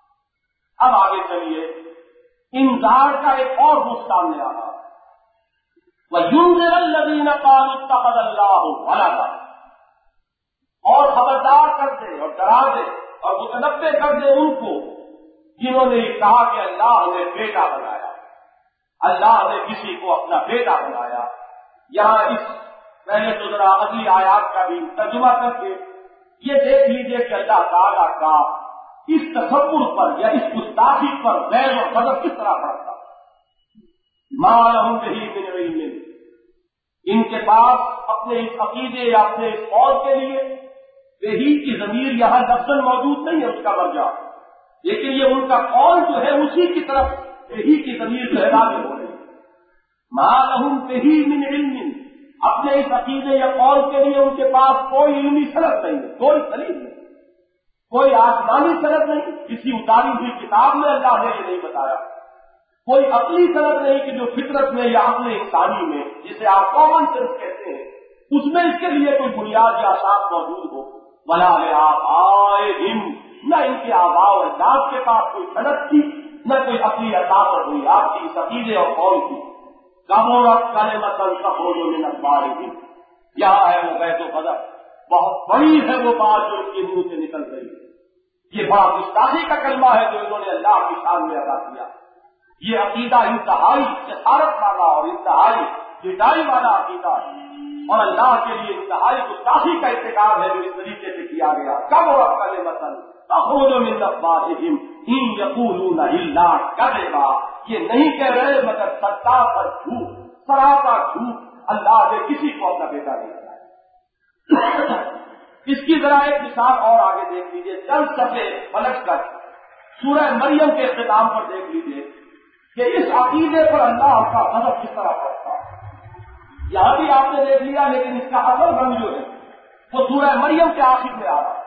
[SPEAKER 2] اب آگے چلیے، انذار کا ایک اور رخ سامنے آ رہا ہے، وَيُنذِرَ الَّذِينَ قَالُوا اتَّخَذَ اللَّهُ وَلَدًا، اور خبردار کر دے اور ڈرا دے اور متنبہ کر دے ان کو جنہوں نے کہا کہ اللہ نے بیٹا بنایا، اللہ نے کسی کو اپنا بیٹا بنایا۔ یہاں اس پہلے تو ذرا اگلی آیات کا بھی ترجمہ کر کے یہ دیکھ لیجئے کہ اللہ تعالیٰ کا اس تصور پر یا اس گستاخی پر غیر اور غضب کس طرح پڑتا۔ ما لہم بہ من علم، ان کے پاس اپنے اس عقیدے یا اپنے اس قول کے لیے تہی کی ضمیر یہاں لفظاً موجود نہیں ہے اس کا مرجع، لیکن یہ ان کا قول جو ہے اسی کی طرف تہی کی ضمیر جو ہے راغب ہو رہی ہے۔ ما لہم تہی من علم، اپنے اس عقیدے یا قول کے لیے ان کے پاس کوئی علمی سند نہیں ہے، کوئی دلیل نہیں، کوئی آسمانی سند نہیں، کسی اتاری ہوئی کتاب میں اللہ نے یہ نہیں بتایا، کوئی عقلی سند نہیں کہ جو فطرت میں یا عقل انسانی میں جسے آپ کامن سینس کہتے ہیں اس میں اس کے لیے کوئی بنیاد یا اساس موجود ہو۔ ولا لآبائہم، نہ ان کے آباء و اجداد کے پاس کوئی سند تھی، نہ کوئی عقلی اساس اور بنیاد تھی اس عقیدے اور قول کی۔ کبرت کلمۃ تخرج من افواہہم، یہاں ہے وہ بیت القدر، بہت بڑی ہے وہ بات جو ان کے منہ سے نکل رہی ہے۔ یہ بڑا گستاخی کا کلمہ ہے جو انہوں نے اللہ کی شان میں ادا کیا۔ یہ عقیدہ انتہائی جسارت والا اور انتہائی جدائی والا عقیدہ ہے، اور اللہ کے لیے انتہائی گستاخی کا ارتکاب ہے جو اس طریقے سے کیا گیا۔ کبرت کلمۃ تخرج من افواہہم ان یقولون الا کذبا، یہ نہیں کہہ رہے مگر سچا پر جھوٹ، سراپا جھوٹ، اللہ نے کسی کو اپنا بیٹا نہیں بنایا۔ اس کی ذرا ایک مثال اور آگے دیکھ لیجیے، چند صفحے پلٹ کر سورہ مریم کے اختتام پر دیکھ لیجیے کہ اس عقیدے پر اللہ کا غضب کس طرح پڑتا ہے۔ یہاں بھی آپ نے دیکھ لیا، لیکن اس کا اصل رنگ جو ہے وہ سورہ مریم کے آخر میں آ رہا ہے۔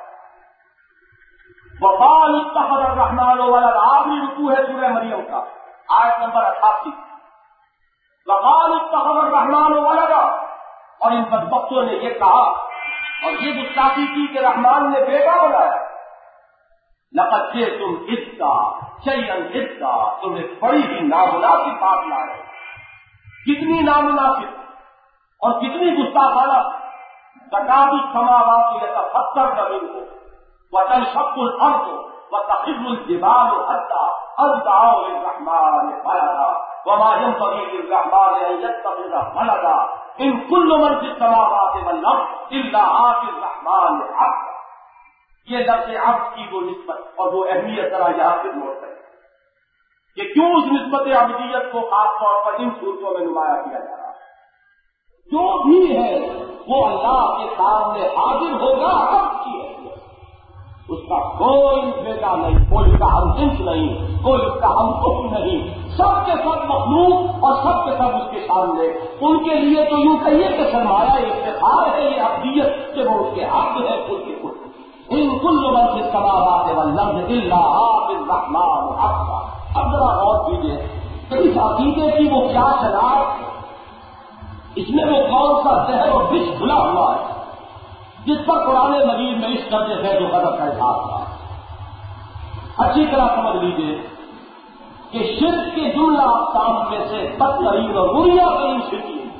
[SPEAKER 2] وقالوا اتخذ الرحمن ولدا، آخری رکوع ہے سورہ مریم کا، آیت نمبر 88۔ وقالوا اتخذ الرحمن ولدا، اور ان بدبختوں نے یہ کہا اور یہ گستاخی کی کہ رحمان نے بیٹا بنایا۔ لقد جئتم عدا شیئا عدا، تم نے بڑی ہی نامناسب بات لائے، کتنی نامناسب اور کتنی گستاخانہ۔ تکاد السماوات یتفطرن منہ وتنشق الارض وتخر الجبال حتى ان دعوا للرحمن ولدا وما ينبغي للرحمن ان يتخذ ولدا ان كل من في السماوات والارض الا آتي الرحمن عبدا۔ یہ لفظ عبد کی وہ نسبت اور وہ اہمیت ذرا یہاں پہ نوٹ کریں کہ کیوں اس نسبت عبدیت کو خاص طور پر ان صورتوں میں نمایاں کیا جا رہا ہے۔ جو بھی ہے وہ اللہ کے سامنے حاضر ہوگا عبد کی ہے، اس کا کوئی بیٹا نہیں، کوئی اس کا ہم جنس نہیں، کوئی اس کا ہم حکم نہیں، سب کے سب مخلوق اور سب کے سب اس کے سامنے۔ ان کے لیے تو یوں کہیے کہ سرمایہ افتخار ہے یہ عبدیت کہ وہ اس کے حق ہے خود کے خود۔ ان کل من فی السماوات والارض الا آتی الرحمن عبدا۔ اب ذرا غور کیجیے کہ اس عقیدے کی وہ کیا شناخت، اس میں وہ کون سا زہر اور وش کھلا ہوا ہے جس پر قرآن مجید میں اس درجے سے جو غضب کا اظہار تھا۔ اچھی طرح سمجھ لیجیے کہ شرک کے جملہ اقسام میں سے بدترین اور بنیاد ترین شرک ہے۔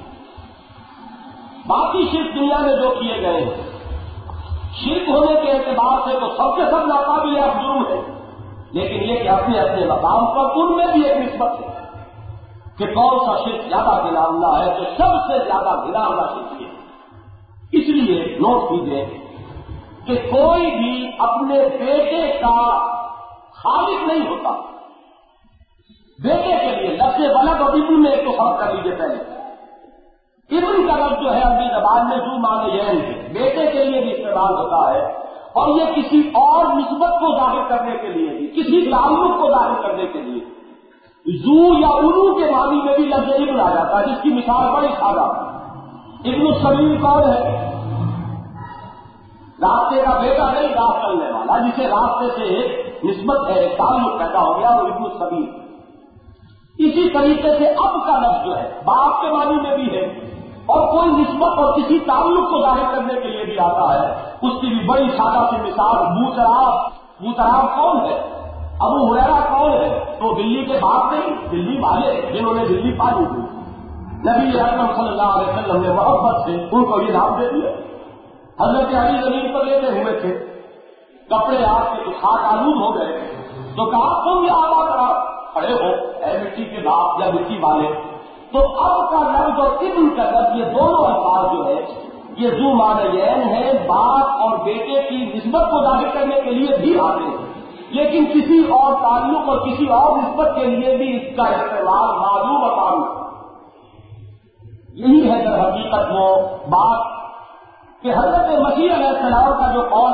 [SPEAKER 2] باقی شرک دنیا میں جو کیے گئے ہیں، شرک ہونے کے اعتبار سے تو سب سے سب ناقابل جرم ہے، لیکن یہ کہ اپنے اپنے مقام پر ان میں بھی ایک نسبت ہے کہ کون سا شرک زیادہ گناہگار ہے، تو سب سے زیادہ گناہگار شرک ہے۔ اس لیے نوٹ کیجیے کہ کوئی بھی اپنے بیٹے کا خالق نہیں ہوتا۔ بیٹے کے لیے لفظ ولد اور ابن میں ایک تو فرق کر لیجیے پہلے۔ ابن کا لفظ جو ہے عربی زبان میں جو معنی یعن ہے، بیٹے کے لیے بھی استعمال ہوتا ہے، اور یہ کسی اور نسبت کو ظاہر کرنے کے لیے بھی، کسی تعلق کو ظاہر کرنے کے لیے زو یا الو کے معنی میں بھی لفظ ابن آ جاتا ہے، جس کی مثال بڑی سادہ۔ ابن السبیل کون ہے؟ راستے کا بیٹا نہیں، راہ چلنے والا، جسے راستے سے ایک نسبت ہے، تعلق پیدا ہو گیا، وہ ابن السبیل۔ اسی طریقے سے اب کا لفظ جو ہے باپ کے معنی میں بھی ہے، اور کوئی نسبت اور کسی تعلق کو ظاہر کرنے کے لیے بھی آتا ہے۔ اس کی بھی بڑی سادہ سی مثال بوتراب کون ہے؟ ابو ہریرہ کون ہے؟ تو دلی کے باپ نہیں، دلی والے جنہوں نے دلی پالی تھی۔ نبی اکرم صلی اللہ علیہ وسلم نے محبت سے ان کو یہ نام دے دیا۔ حضرت علی زمین پر لیتے ہوئے تھے، کپڑے آپ کے خاک آلود ہو گئے، تو کہا تم یہ آبا کرا کھڑے ہو اے مٹی کے باپ یا مٹی والے۔ تو اب کا لفظ اور ابن کا لفظ یہ دونوں الفاظ جو ہے یہ ذو معنیین ہے، باپ اور بیٹے کی نسبت کو ظاہر کرنے کے لیے بھی آتے ہیں، لیکن کسی اور تعلق اور کسی اور نسبت کے لیے بھی اس کا استعمال معلوم اور معروف۔ یہی ہے در حقیقت وہ بات کہ حضرت مسیح علیہ السلام کا جو قول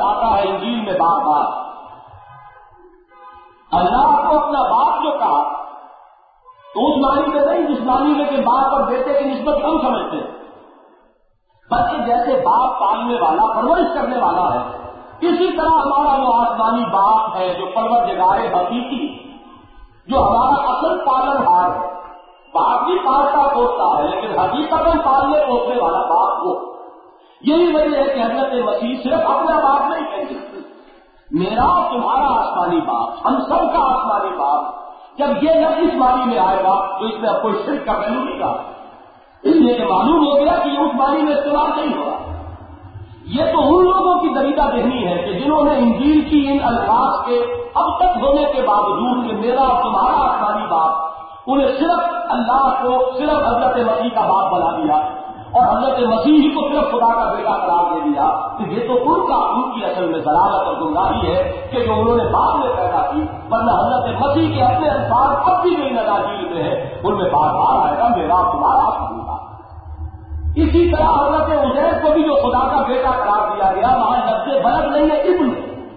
[SPEAKER 2] معنی میں نہیں جس معنی میں کہ باپ اور بیٹے کی نسبت ہم سمجھتے ہیں، بلکہ جیسے باپ پالنے والا پرورش کرنے والا ہے، اسی طرح ہمارا وہ آسمانی باپ ہے جو پروردگار حقیقی، جو ہمارا اصل پالن ہار ہے۔ باپ بھی پالتا پوستا ہے لیکن حقیقت میں پالنے پوسنے والا باپ ہو۔ یہی وجہ ہے کہ حضرت مسیح صرف اپنا باپ نہیں کہتے، میرا اور تمہارا آسمانی باپ، ہم سب کا آسمانی باپ۔ جب یہ لفظ اس معنی میں آئے گا تو اس میں اب کوئی شرک کا پہلو نہیں رہا، اس لیے کہ معلوم ہو گیا کہ یہ اس معنی میں استعمال نہیں ہو رہا۔ یہ تو ان لوگوں کی دریدہ ذہنی ہے کہ جنہوں نے انجیل کی ان الفاظ کے اب تک ہونے کے باوجود کہ میرا اور تمہارا آسمانی باپ، انہیں صرف اللہ کو صرف حضرت مسیح کا باپ بنا دیا اور حضرت مسیح ہی کو صرف خدا کا بیٹا قرار دے دیا، تو یہ تو ان کی اصل میں ضلالت اور گمراہی ہے کہ جو انہوں نے بعد میں پیدا کی، ورنہ حضرت مسیح کے اپنے الفاظ اب بھی جو ناجیل میں ہے ان میں بار بار آئے گا میرا تمہارا آسمانی باپ۔ اسی طرح حضرت عزیر کو بھی جو خدا کا بیٹا قرار دیا گیا وہاں لفظ ولد نہیں ہے ابن،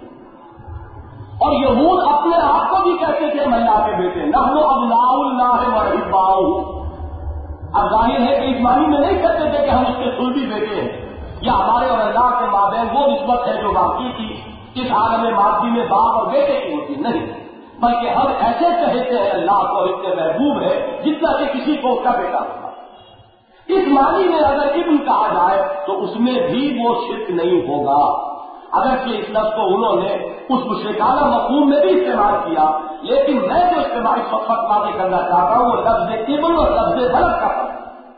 [SPEAKER 2] اور یہود اپنے آپ کو بھی کہتے تھے ہم اللہ کے بیٹے، نحن ابناء اللہ و احباؤہ۔ اب ظاہر ہے کہ اس معنی میں نہیں کہتے تھے کہ ہم اس کے سلبی بیٹے ہیں یا ہمارے اور اللہ کے مابین وہ نسبت ہے جو واقعی کی اس عالم مادی میں باپ اور بیٹے کی ہوتی نہیں، بلکہ ہم ایسے کہتے ہیں اللہ کو اتنے محبوب ہے جتنا کہ کسی کو اس کا بیٹا ہوگا۔ اس معنی میں اگر ابن کہا جائے تو اس میں بھی وہ شرک نہیں ہوگا، اگرچہ اس لفظ کو انہوں نے اس مشرکانہ مفہوم میں بھی استعمال کیا، لیکن میں جو استعمال اس وقت واضح کرنا چاہتا ہوں وہ لفظ ابن اور لفظ ولد کا فرق۔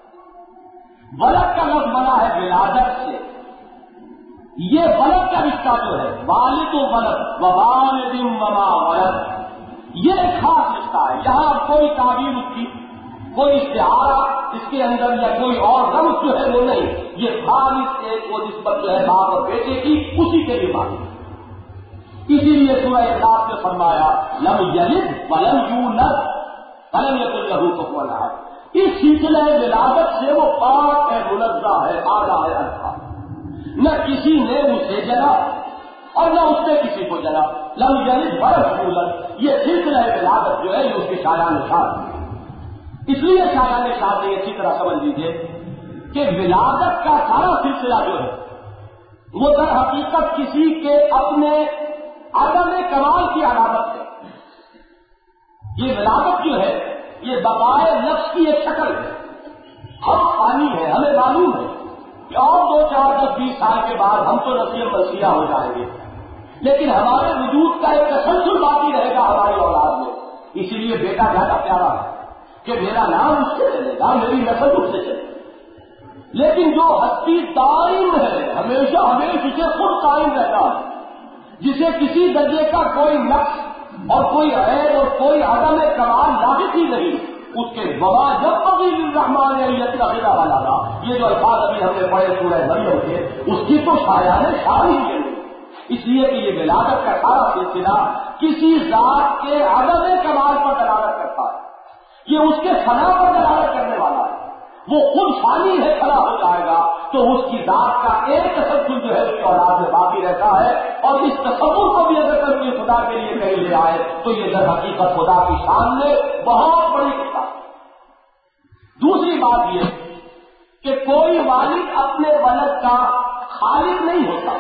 [SPEAKER 2] ولد کا لفظ بنا ہے ولادت سے، یہ ولد کا رشتہ جو ہے والد و ولد و والد وما ولد، یہ ایک خاص رشتہ ہے۔ یہاں کوئی تعبیر اس کی، کوئی استعارہ اس کے اندر یا کوئی اور رمز جو ہے وہ نہیں، یہ خالص ایک وہ نسبت جو ہے باپ اور بیٹے کی اسی کے لیے بات ہے۔ اسی لیے سورہ اخلاص نے فرمایا لم یلد ولم یولد ولم یکن لہ کفوا احد۔ اس سلسلہ ولادت سے وہ پاک ہے، منزہ ہے، اعلیٰ ہے، اچھا، نہ کسی نے اسے جنا اور نہ اس نے کسی کو جنا۔ لم یلد ولم یولد، یہ سلسلہ ولادت جو ہے یہ اس کی شایان شان ہے۔ اس لیے شایان شان نے اچھی طرح سمجھ لیجیے کہ ولادت کا سارا سلسلہ جو ہے وہ در حقیقت کسی کے اپنے عدم کمال کی علامت ہے۔ یہ ولادت جو ہے یہ بقائے نفس کی ایک شکل ہے۔ ہم فانی ہیں، ہمیں معلوم ہے کہ اور 2 4 10 20 سال کے بعد ہم تو نسیح مسیحا ہو جائیں گے، لیکن ہمارے وجود کا ایک تسلسل باقی رہے گا ہماری اولاد میں۔ اسی لیے بیٹا زیادہ پیارا ہے کہ میرا نام اس سے چلے گا، میری نسل اس سے چلے گی، لیکن جو ہستی دائم ہے ہمیشہ ہمیشہ سے خود قائم رہتا ہے، جسے کسی درجے کا کوئی نقص اور کوئی عیب اور کوئی عدم کمال لاحق ہی نہیں، اس کے وبا جب کبھی الرحمان یتخذ ولدا، یہ جو الفاظ ابھی ہم نے پڑھے سورہ مریم کے، اس کی تو شایان شان ہی ہے۔ اس لیے کہ یہ ولادت کا سارا سلسلہ کسی ذات کے عدم کمال پر دلالت کرتا ہے، یہ اس کے فنا پر دلالت کرنے والا ہے۔ وہ خود فانی ہے، فنا ہو جائے گا تو اس کی ذات کا ایک تسلسل جو ہے اس کی اولاد میں باقی رہتا ہے، اور اس تصور کو بھی اگر کوئی خدا کے لیے کہیں لے آئے تو یہ در حقیقت خدا کی شان میں بہت بڑی کتاب ہے۔ دوسری بات یہ کہ کوئی والد اپنے ولد کا خالق نہیں ہوتا،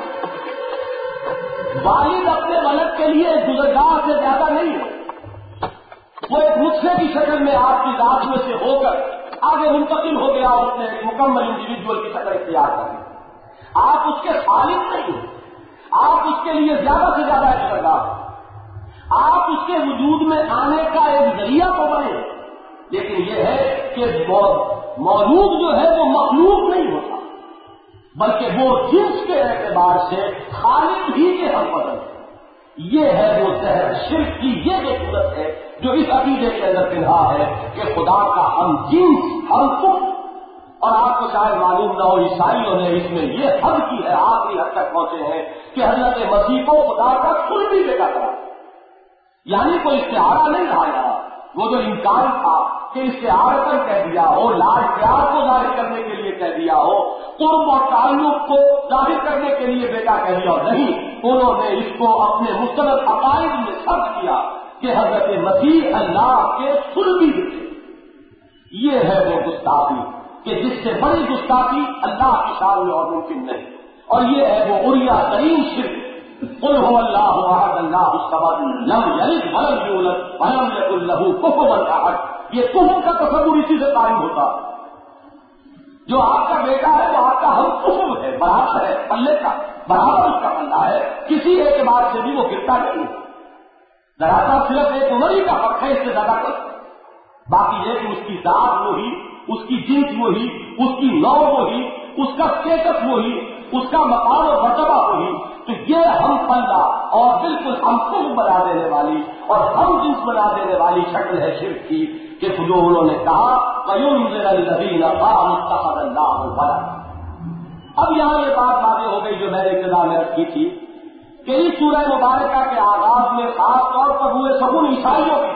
[SPEAKER 2] والد اپنے ولد کے لیے گزرگاہ سے زیادہ نہیں ہے، وہ ایک نسخے کی شکل میں آپ کی ذات میں سے ہو کر آگے منتقل ہو گیا اور اس نے ایک مکمل انڈیویجول کی شکل اختیار کر لی۔ آپ اس کے خالق نہیں ہیں، آپ اس کے لیے زیادہ سے زیادہ گزرگاہ، آپ اس کے وجود میں آنے کا ایک ذریعہ تو بنے، لیکن یہ ہے کہ مولود جو ہے وہ مخلوق نہیں ہوتا، بلکہ وہ جنس کے اعتبار سے خالق ہی کے ہم بدل ہے۔ یہ ہے وہ زہر شرک کی یہ جو صورت ہے جو اس عقیدے کے اندر پنہا ہے کہ خدا کا ہم جنس، ہم تم، اور آپ کو شاید معلوم نہ ہو عیسائیوں نے اس میں یہ حد کی ہے، آخری حد تک پہنچے ہیں کہ حضرت مسیح کو خدا کا کل بھی بیٹا کرا، یعنی کوئی استعارہ نہیں رہا یہاں، وہ جو امکان تھا کہ استعارتاً کہہ دیا ہو، لاڈ پیار کو ظاہر کرنے کے لیے کہہ دیا ہو، قرب اور تعلق کو ظاہر کرنے کے لیے بیٹا کہہ دیا ہو، نہیں، انہوں نے اس کو اپنے مستند عقائد میں فرض کیا کہ حضرت مسیح اللہ کے صلبی تھے، یہ ہے وہ گستاخی کہ جس سے بڑی گستاخی اللہ کی شان میں اور ممکن نہیں، اور یہ ہے وہ عریہ ترین شرک۔ قل هو اللہ احد اللہ الصمد لم یلد ولم یولد ولم یکن له کفوا احد۔ یہ کفر کا تصور اسی سے قائم ہوتا ہے۔ جو آپ کا بیٹا ہے وہ آپ کا ہم کفر ہے، برابر ہے، پلے کا برابر اس کا پلہ ہے، کسی اعتبار سے بھی وہ گرتا نہیں۔ دراصل صرف ایک عمر ہی کا فرق ہے، اس سے زیادہ کچھ باقی یہ کہ اس کی ذات وہی، اس کی جنس وہی، اس کی نوع وہی، اس کا اسٹیٹس وہی، اس کا مقام اور مرتبہ وہی۔ تو یہ ہم پلہ اور بالکل ہم خود بنا دینے والی اور ہم جنس بنا دینے والی شکل ہے شرک کی، کہ جو انہوں نے کہا وَيُنذِرَ الَّذِينَ قَالُوا اتَّخَذَ اللَّهُ وَلَدًا۔ اب یہاں یہ بات واضح ہو گئی جو میں نے ابتدا میں رکھی تھی کہ اس سورہ مبارکہ کے آغاز میں خاص طور پر ہوئے سکون عیسائیوں کی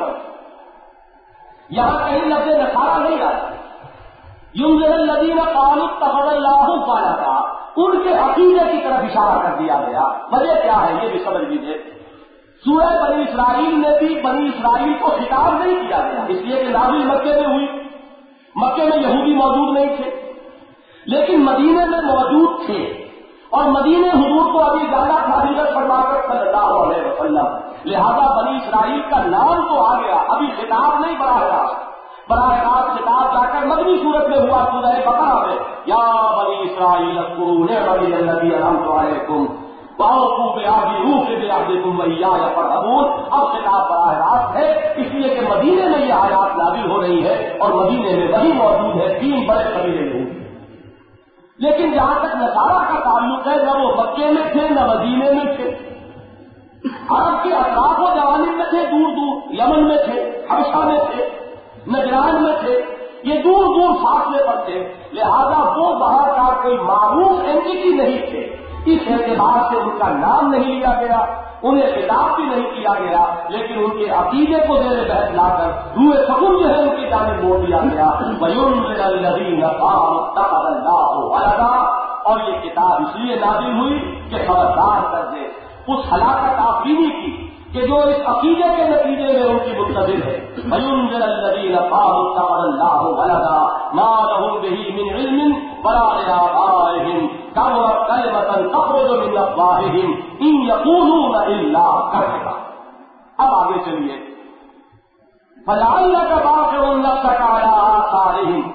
[SPEAKER 2] طرف یہاں کہیں لفظ نصارہ نہیں آتا۔ يُنذِرَ الَّذِينَ قَالُوا اتَّخَذَ اللَّهُ وَلَدًا، ان کے عقیدے کی طرف اشارہ کر دیا گیا۔ وجہ کیا ہے یہ بھی سمجھ لیجیے۔ سورہ بنی اسرائیل میں بھی بنی اسرائیل کو خطاب نہیں کیا گیا، اس لیے کہ نازل مکے میں ہوئی، مکے میں یہودی موجود نہیں تھے، لیکن مدینے میں موجود تھے، اور مدینے حضور کو ابھی زیادہ فضیلت فرما کر صلی اللہ علیہ وسلم، لہذا بنی اسرائیل کا نام تو آ گیا، ابھی خطاب نہیں براہ راست خطاب جا کر مدنی صورت میں ہوا سورہ بقرہ میں، یا بنی اسرائیل اذکروا نعمتی التي انعمت علیکم وَأَوْفُوا بِعَهْدِي بِعَهْدِكُمْ وَإِيَّايَ فَارْهَبُونِ۔ اب خطاب براہ راست ہے، اس لیے کہ مدینے میں یہ آیات نازل ہو رہی ہے اور مدینے میں وہی موجود ہے، 3 بڑے قبیلے یہود۔ لیکن جہاں تک نصارہ کا تعلق ہے، نہ وہ مکے میں تھے نہ مدینے میں تھے، عرب کے اطراف و جوانب میں تھے، دور دور یمن میں تھے، حبشہ میں تھے، نجران میں تھے، یہ دور دور فاصلے پر تھے، لہذا وہ وہاں کا کوئی معروف اینٹی نہیں تھے، اس اعتبار سے ان کا نام نہیں لیا گیا، انہیں خطاب بھی نہیں کیا گیا، لیکن ان کے عقیدے کو زیر بحث لا کر روئے سکون جو ہے ان کی جانب موڑ دیا گیا۔ وَيُنذِرَ الَّذِينَ قَالُوا اتَّخَذَ اللَّهُ وَلَدًا، اور یہ کتاب اس لیے نازل ہوئی کہ خبردار کر دے اس ہلاکت آفرینی کی کہ جو اس عقیدے کے نتیجے میں ان کی منتظر ہے۔ وَيُنذِرَ الَّذِينَ قَالُوا اتَّخَذَ اللَّهُ وَلَدًا مَا لَهُم بِهِ مِنْ عِلْمٍ وَلَا لِآبَائِهِمْ كَبُرَتْ كَلِمَةً تَخْرُجُ مِنْ أَفْوَاهِهِمْ إِنْ يَقُولُونَ إِلَّا كَذِبًا۔ اب آگے چلیے، فَلَعَلَّكَ بَاخِعٌ نَفْسَكَ عَلَىٰ آثَارِهِمْ۔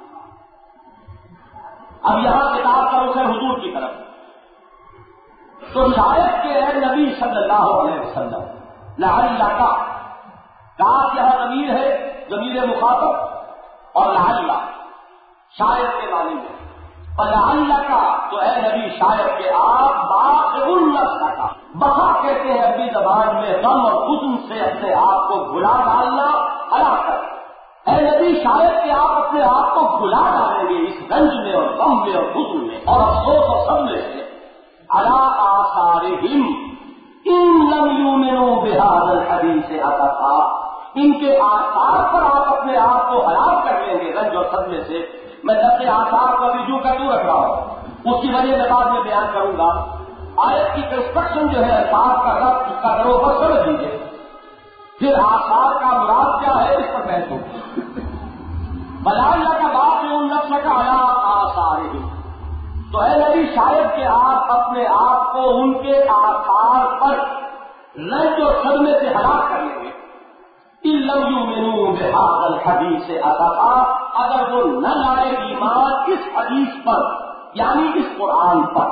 [SPEAKER 2] اب یہاں کتاب کا رخ ہے حضور کی طرف، تو شاید کہ اے نبی صلی اللہ علیہ وسلم، لعلک، کاف یہاں ضمیر ہے، ضمیر مخاطب، اور لعل شاید کے معنی میں، اور لعلک تو اے نبی شاید کہ آپ باخع نفسک، بقا کہتے ہیں عربی زبان میں غم اور حزن سے اپنے آپ کو بھلا ڈالنا، ہلاکت۔ اے نبی شاید کہ آپ اپنے آپ کو بھلا ڈالیں گے اس رنج میں اور غم میں اور حزن میں اور افسوس اور صدمے سے، علی آثارہم ان لم یؤمنوا بہذا الحدیث اسفا، ان کے آثار پر آپ اپنے آپ کو ہلاک کر لیں گے رنج اور صدمے سے۔ میں لفظ آثار کو ابھی جو کا جو رکھ رہا ہوں، اس کی وجہ میں بعد میں بیان کروں گا۔ آیت کی کنسٹرکشن جو ہے الفاظ کا ربط، اس کا درو بر سمجھ لیجیے، پھر آثار کا مراد کیا ہے اس پر بحث ہوگی۔ فَلَعَلَّكَ بَاخِعٌ نَفْسَكَ عَلَىٰ آثَارِهِمْ، تو اے نبی شاید کہ آپ اپنے آپ کو ان کے آثار پر رنج اور صدمے سے ہلاک کر لیں گے۔ ان لم یؤمنوا بہذا الحدیث اسفا، اگر وہ نہ لائے ایمان اس حدیث پر، یعنی اس قرآن پر۔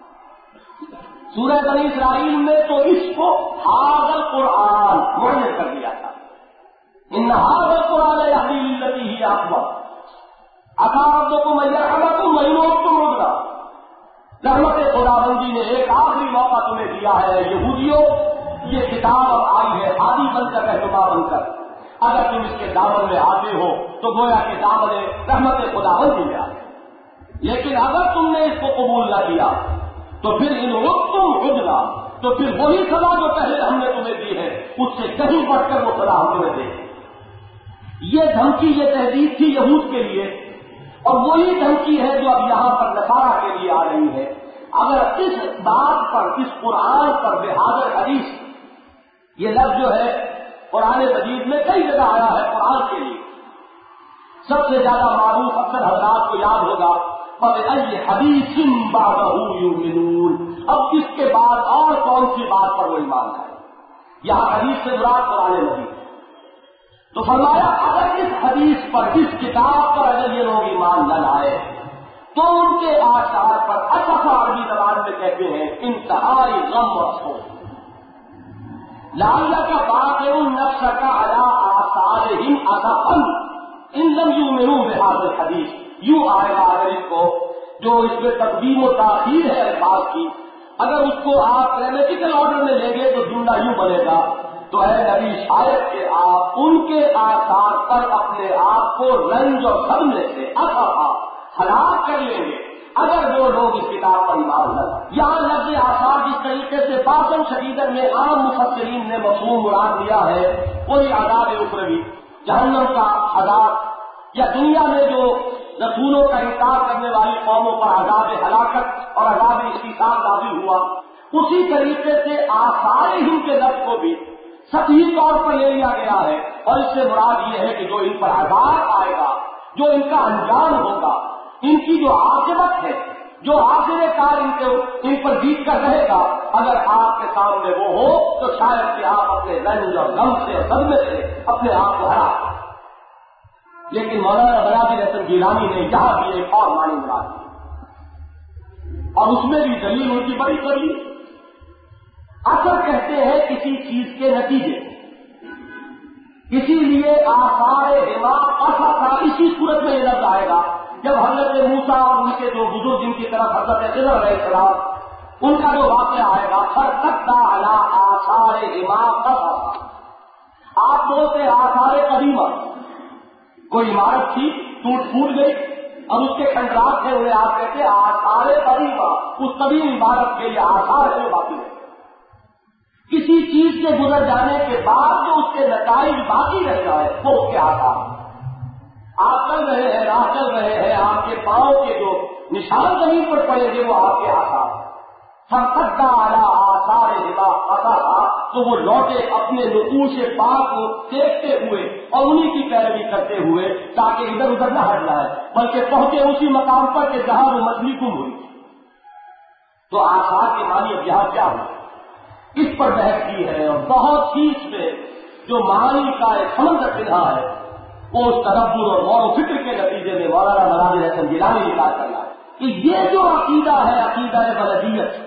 [SPEAKER 2] سورہ بنی اسرائیل میں تو اس کو ھذا القرآن معنی کر دیا تھا، ان ھذا القرآن یہدی للتی ہی اقوم، عسیٰ ربکم ان یرحمکم وان عدتم عدنا۔ رحمت خداوندی نے ایک آخری موقع تمہیں دیا ہے یہودیوں، یہ کتاب اب آئی ہے ہادی بن کر، رہنما بن کر، اگر تم اس کے دامن میں آتے ہو تو گویا کہ دامن رحمت خداوندی میں آتے، لیکن اگر تم نے اس کو قبول نہ کیا تو پھر ان عدتم عدنا، تو پھر وہی سزا جو پہلے ہم نے تمہیں دی ہے اس سے کہیں بڑھ کر وہ سزا ہم تمہیں دیں گے۔ یہ دھمکی، یہ تہدید تھی یہود کے لیے، اور وہی دھمکی ہے جو اب یہاں پر نصارہ کے لیے آ رہی ہے۔ اگر اس بات پر، اس قرآن پر بہذا الحدیث، یہ لفظ جو ہے قرآن مجید میں کئی جگہ آیا ہے قرآن کے لیے، سب سے زیادہ معروف اکثر حضرات کو یاد ہوگا فَبِأَيِّ حَدِيثٍ بَعْدَهُ يُؤْمِنُونَ، اب اس کے بعد اور کون سی بات پر وہ ایمان لائے؟ یہاں حدیث سے مراد قرآن مجید۔ تو فرمایا اگر اس حدیث پر، اس کتاب پر اگر یہ لوگ ایمان نہ لائے تو ان کے آثار پر، اصح عربی زبان میں کہتے ہیں انتہائی غم و افسوس، لعلک باقع نفسک علی آثارہم اسفا ان لم یؤمنوا بہذا الحدیث، یوں آئے گا اگر اس کو، جو اس میں تقدیم و تاخیر ہے الفاظ کی، اگر اس کو آپ گرامیٹیکل آرڈر میں لیں گے تو جملہ یوں بنے گا، تو اے نبی شاید کہ آپ ان کے آثار پر اپنے آپ کو رنج اور صدمے سے ہلاک کر لیں گے اگر وہ لوگ اس کتاب پر ایمان نہ لائیں۔ یہاں لفظ آثار جس طریقے سے باطن شدیدن میں عام مفسرین نے مفہوم مراد لیا ہے، کوئی عذاب اخروی، جہنم کا عذاب، یا دنیا میں جو رسولوں کا انکار کرنے والی قوموں پر عذاب ہلاکت اور عذاب استحصال نازل ہوا، اسی طریقے سے آثار ہم کے لفظ کو بھی سطحی طور پر لے لیا گیا ہے، اور اس سے مراد یہ ہے کہ جو ان پر عذاب آئے گا، جو ان کا انجام ہوگا، ان کی جو عاقبت ہے، جو آخر کار ان پر بیت کر رہے گا، اگر آپ کے سامنے وہ ہو تو شاید کہ آپ اپنے رنج اور غم سے اور صدمے سے اپنے آپ کو ہرا۔ لیکن مولانا بلادر حسن گیلانی نے یہاں بھی ایک اور معنی مراد دی، اور اس میں بھی دلیل ان کی بڑی قوی۔ اثر کہتے ہیں کسی چیز کے نتیجے، اسی لیے آثار دماغ اثر کا اسی صورت میں یہ لفظ آئے گا جب حضرت موسیٰ اور ان کے جو بزرگ جن کی طرف حضرت خضر علیہ السلام، ان کا جو واقعہ آئے گا فَارْتَدَّ عَلَىٰ آثَارِ دماغ اثر، آپ بولتے آثار قدیمہ، کوئی عمارت تھی ٹوٹ پھوٹ گئی، اب اس کے کھنڈرات ہیں، انہیں آپ کہتے ہیں آثار قدیمہ، اس قدیم عمارت کے یہ آثار ہے جو باقی ہے۔ کسی چیز کے گزر جانے کے بعد جو اس کے نتائج باقی رہ جائے وہ اس کے آثار ہیں۔ آپ چل رہے ہیں، راہ چل رہے ہیں، آپ کے پاؤں کے جو نشان زمین پر پڑیں گے وہ آپ کے آثار ہیں۔ فَارْتَدَّ عَلَىٰ آثَارِ دماغ اثر، تو وہ لوٹے اپنے نقوش پاک کو دیکھتے ہوئے اور انہی کی پیروی کرتے ہوئے، تاکہ ادھر ادھر نہ ہٹ جائے، بلکہ پہنچے اسی مقام پر کہ جہاں وہ مچھلی گم ہوئی۔ تو آثار کے معنی اب یہاں کیا ہوئی، اس پر بحث کی ہے، اور بہت سی اس میں جو معانی کا ایک سمندر پنہا ہے وہ اس تدبر اور غور و فکر کے نتیجے میں مولانا بلادر حسن گیلانی نے بات کرنا ہے کہ یہ جو عقیدہ ہے، عقیدہ بلدیت،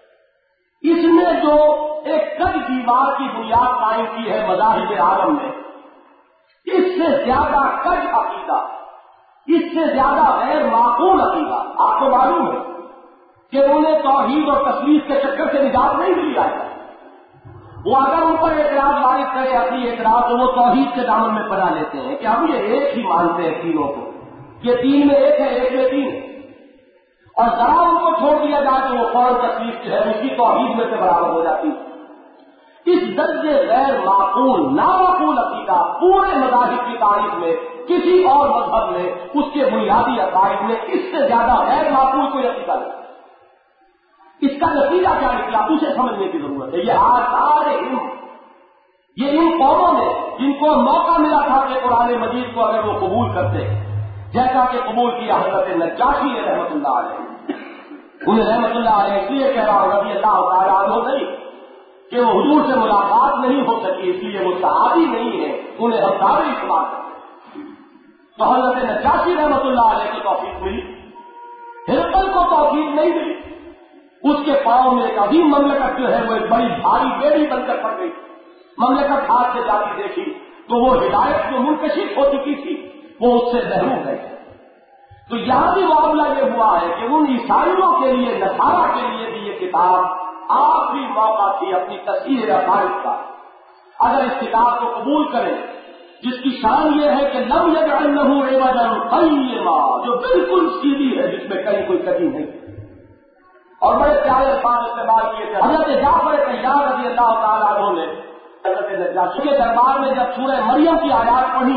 [SPEAKER 2] اس میں جو ایک کج دیوار کی بنیاد قائم کی ہے مذاہب عالم میں، اس سے زیادہ کج عقیدہ، اس سے زیادہ غیر معقول عقیدہ، آپ کو معلوم ہے کہ انہیں توحید اور تصویر کے چکر سے نجات نہیں ملی آئے، وہ اگر ان پر اعتراض وارد کرے اپنی اعتراض تو وہ توحید کے دامن میں پناہ لیتے ہیں کہ ہم یہ ایک ہی مانتے ہیں تینوں کو، یہ تین میں ایک ہے، ایک میں تین، اور ذرا ان کو چھوڑ دیا جائے تو وہ فوراً تصویر جو ہے اس کی توحید میں سے برابر ہو جاتی ہے۔ اس درجے غیر معقول، نامعقول عقیدہ پورے مذاہب کی تاریخ میں کسی اور مذہب میں اس کے بنیادی عقائد میں اس سے زیادہ غیر معقول کوئی عقیدہ نہیں۔ اس کا نتیجہ کیا نکلا اسے سمجھنے کی ضرورت ہے۔ یہ آثار علم، یہ ان قوموں نے جن کو موقع ملا تھا کہ قرآن مجید کو اگر وہ قبول کرتے، جیسا کہ قبول کیا حضرت نجاشی نے رحمت اللہ علیہ، انہیں رحمت اللہ علیہ اس لیے کہہ رہا ہوں رضی اللہ تعالیٰ عنہ نہیں کہ وہ حضور سے ملاقات نہیں ہو سکی، اس لیے وہ صحابی نہیں ہے، انہیں ہمدار اسلام کرتے، تو حضرت نجاشی رحمت اللہ علیہ کو توفیق ملی، ہرقل کو توفیق نہیں ملی، اس کے پاؤں میں ایک عظیم مملکت جو ہے وہ ایک بڑی بھاری بیڑی بن کر پڑ گئی، مملکت ہاتھ سے جاتی دیکھی تو وہ ہدایت جو منکشف ہو چکی تھی وہ اس سے محروم گئی۔ تو یہاں بھی معاملہ یہ ہوا ہے کہ ان عیسائیوں کے لیے، نصارہ کے لیے بھی یہ کتاب آخری موقع تھی اپنی تصحیح عقائد کا، اگر اس کتاب کو قبول کریں جس کی شان یہ ہے کہ لم یجعل لہ عوجا قیما، جو بالکل سیدھی ہے، جس میں کہیں کوئی کمی نہیں، اور بڑے پیارے الفاظ استعمال کیے تھے۔ حضرت جعفر طیار رضی اللہ تعالیٰ عنہ نے حضرت نجاشی کے دربار میں جب سورہ مریم کی آیات پڑھی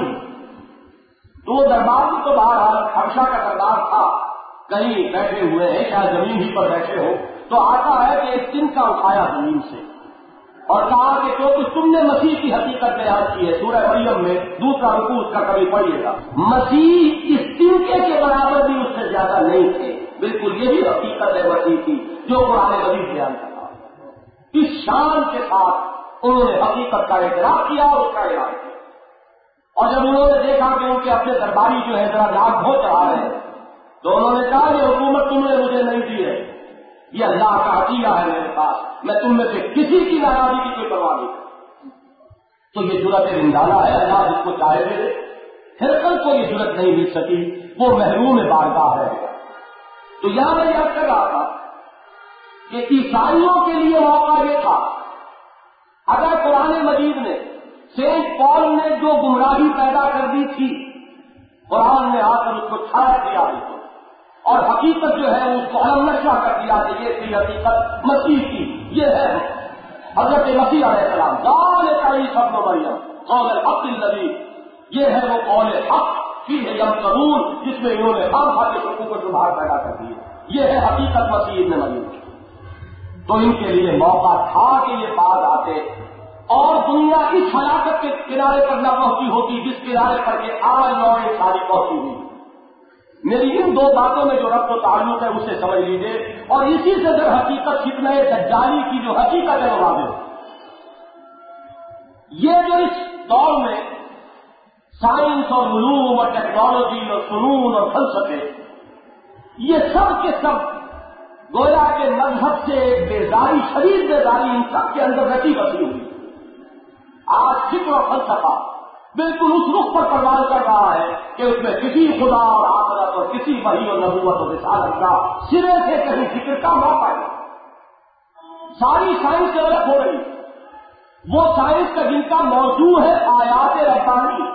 [SPEAKER 2] تو وہ دربار بھی تو بہرحال حبشہ کا دربار تھا، کہیں بیٹھے ہوئے ہیں، شاید زمین ہی پر بیٹھے ہو، تو آتا ہے کہ ایک تنکا اٹھایا زمین سے اور کہا کہ جو کچھ تم نے مسیح کی حقیقت بیان کی ہے، سورہ مریم میں دوسرا رکوع اس کا کبھی پڑھیے گا، مسیح اس تنکے کے برابر بھی اس سے زیادہ نہیں تھے. بالکل یہی حقیقت ہے مسیح کی جو قرآن مجید بیان کرتا. اس شان کے ساتھ انہوں نے حقیقت کا اعتراف کیا اور اس کا اعلان کیا. اور جب انہوں نے دیکھا کہ ان کے اپنے درباری جو ہے ذرا ناک دھو چڑھا رہے ہیں تو انہوں نے کہا یہ حکومت تم نے مجھے نہیں دی ہے، یہ اللہ کا عطیہ ہے میرے پاس، میں تم میں سے کسی کی ناراضی کی کوئی پرواہ نہیں کرتا. تو یہ جرأت رندانہ ہے، اللہ جس کو چاہے دے. ہرقل کو یہ جرأت نہیں مل سکی، وہ محروم بارگاہ ہے. تو یہاں میں یاد کر رہا تھا کہ عیسائیوں کے لیے موقع یہ تھا، اگر قرآن مجید نے سینٹ پال نے جو گمراہی پیدا کر دی تھی قرآن نے آ کر اس کو چھاڑ دیا اور حقیقت جو ہے اس کو علم نشہ کر دیا کہ یہ تھی حقیقت مسیح کی، یہ ہے حضرت مسیح علیہ السلام. ذالک عیسی ابن مریم قول الحق الذی، یہ ہے وہ قول حق فیہ یمترون جس میں انہوں نے خام خواہ کے شکوک و شبہات پیدا کر دیے. یہ ہے حقیقت مسیح ابن مریم. تو ان کے لیے موقع تھا کہ یہ بات آتے اور دنیا اس ہلاکت کے کنارے پر نہ پہنچی ہوتی جس کنارے پر کہ آج نوع انسانی پہنچی ہوئی. میری ان دو باتوں میں جو ربط و تعلق ہے اسے سمجھ لیجیے اور اسی سے در حقیقت فتنہ دجالی کی جو حقیقت ہے وہ واضح. یہ جو اس دور میں سائنس اور علوم اور ٹیکنالوجی اور فنون اور فلسفے یہ سب کے سب گویا کے مذہب سے ایک بیزاری، شدید بیزاری ان سب کے اندر رچی بسی ہوئی. آج فکر اور فلسفہ بالکل اس رخ پر پرواز کر رہا ہے کہ اس میں کسی خدا اور آخرت اور کسی وحی اور نبوت اور رسالت کا سرے سے کہیں فکر کا موقع ہے. ساری سائنس ڈیولپ ہو رہی، وہ سائنس کا جن کا موضوع ہے آیات ربانی،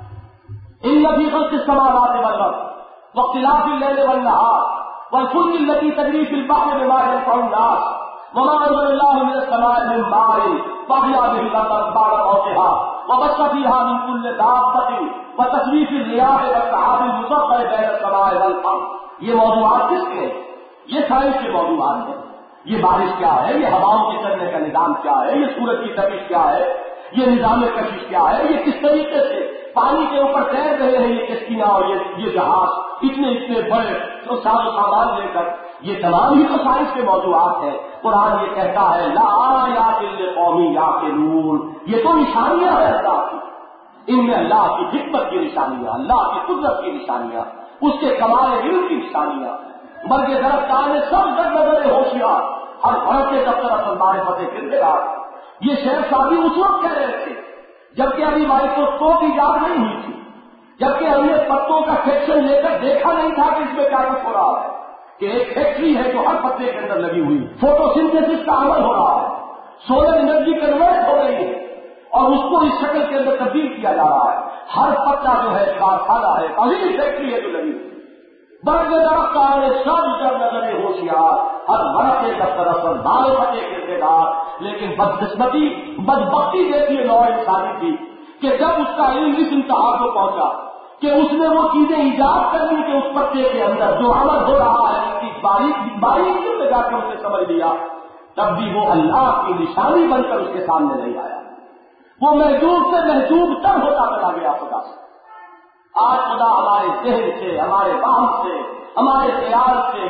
[SPEAKER 2] ان فی خلق السماوات والارض واختلاف اللیل والنہار والفلک التی تجری فی البحر بما ينفع الناس وما انزل الله من السماء من ماء فاحیا به الارض بعد موتها وبث فيها من كل دابة وتصريف الرياح والسحاب المسخر بين السماء والارض. یہ موضوعات کس کے ہیں؟ یہ سائنس کے موضوعات ہیں. یہ بارش کیا ہے، یہ ہواؤں کے چلنے کا نظام کیا ہے، یہ سورج کی تپش کیا ہے، یہ نظام کشش کیا ہے، یہ کس طریقے سے پانی کے اوپر تیر رہے ہیں یہ کشتیاں اور یہ جہاز اتنے بڑے تو ساز و سامان لے کر، یہ تمام ہی تو سائنس کے موضوعات ہیں. قرآن یہ کہتا ہے لا آیات لقوم یعقلون، یہ تو نشانیاں ہیں اللہ کی، ان میں اللہ کی حکمت کی نشانیاں، اللہ کی قدرت کی نشانیاں، اس کے کمال علم کی نشانیاں. مرگ درختار نے سب نظر ہوشیار ہر بھر کے دفتر اصل معرفت کردگار. یہ شیخ صاحب اس وقت کہہ رہے تھے جبکہ ابھی مائکروسکوپ ایجاد نہیں ہوئی تھی، جبکہ ہم نے پتوں کا سیکشن لے کر دیکھا نہیں تھا کہ اس میں کیا کچھ ہو رہا ہے، کہ ایک فیکٹری ہے جو ہر پتے کے اندر لگی ہوئی، فوٹو سنتھیسس کا عمل ہو رہا ہے، سولر انرجی کنورٹ ہو رہی ہے اور اس کو اس شکل کے اندر تبدیل کیا جا رہا ہے. ہر پتا جو ہے کارخانہ ہے، عظیم فیکٹری ہے جو لگی ہوئی. برگ درختار نے سب جب نظر ہوشیار ہر مرد دفتر اصل معرفت کردگار. لیکن بدقسمتی بدبختی دیکھیے نوع انسانی کی کہ جب اس کا علم اس انتہا کو پہنچا کہ اس نے وہ چیزیں ایجاد کر لی کہ اس پتے کے اندر جو عمل ہو رہا ہے اس کی باریکیوں میں جا کر اسے سمجھ لیا، تب بھی وہ اللہ کی نشانی بن کر اس کے سامنے نہیں آیا. وہ محجوب سے محجوب تر ہوتا چلا گیا خدا سے. آج خدا ہمارے ذہن سے، ہمارے فہم سے، ہمارے خیال سے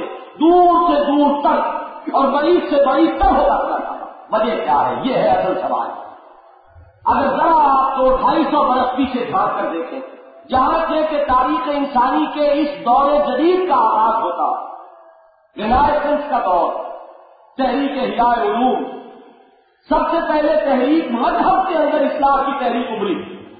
[SPEAKER 2] دور تک اور بعید سے بعید تک ہوتا چلا گیا. وجہ کیا ہے؟ یہ ہے اصل سوال. اگر ذرا آپ کو 250 برس پیچھے جھانک کر دیکھیں، جہاں سے کہ تاریخ انسانی کے اس دور جدید کا آغاز ہوتا، رینائسنس کا دور، تحریک احیاء علوم، سب سے پہلے تحریک مذہب کے اندر اصلاح کی تحریک ابھری.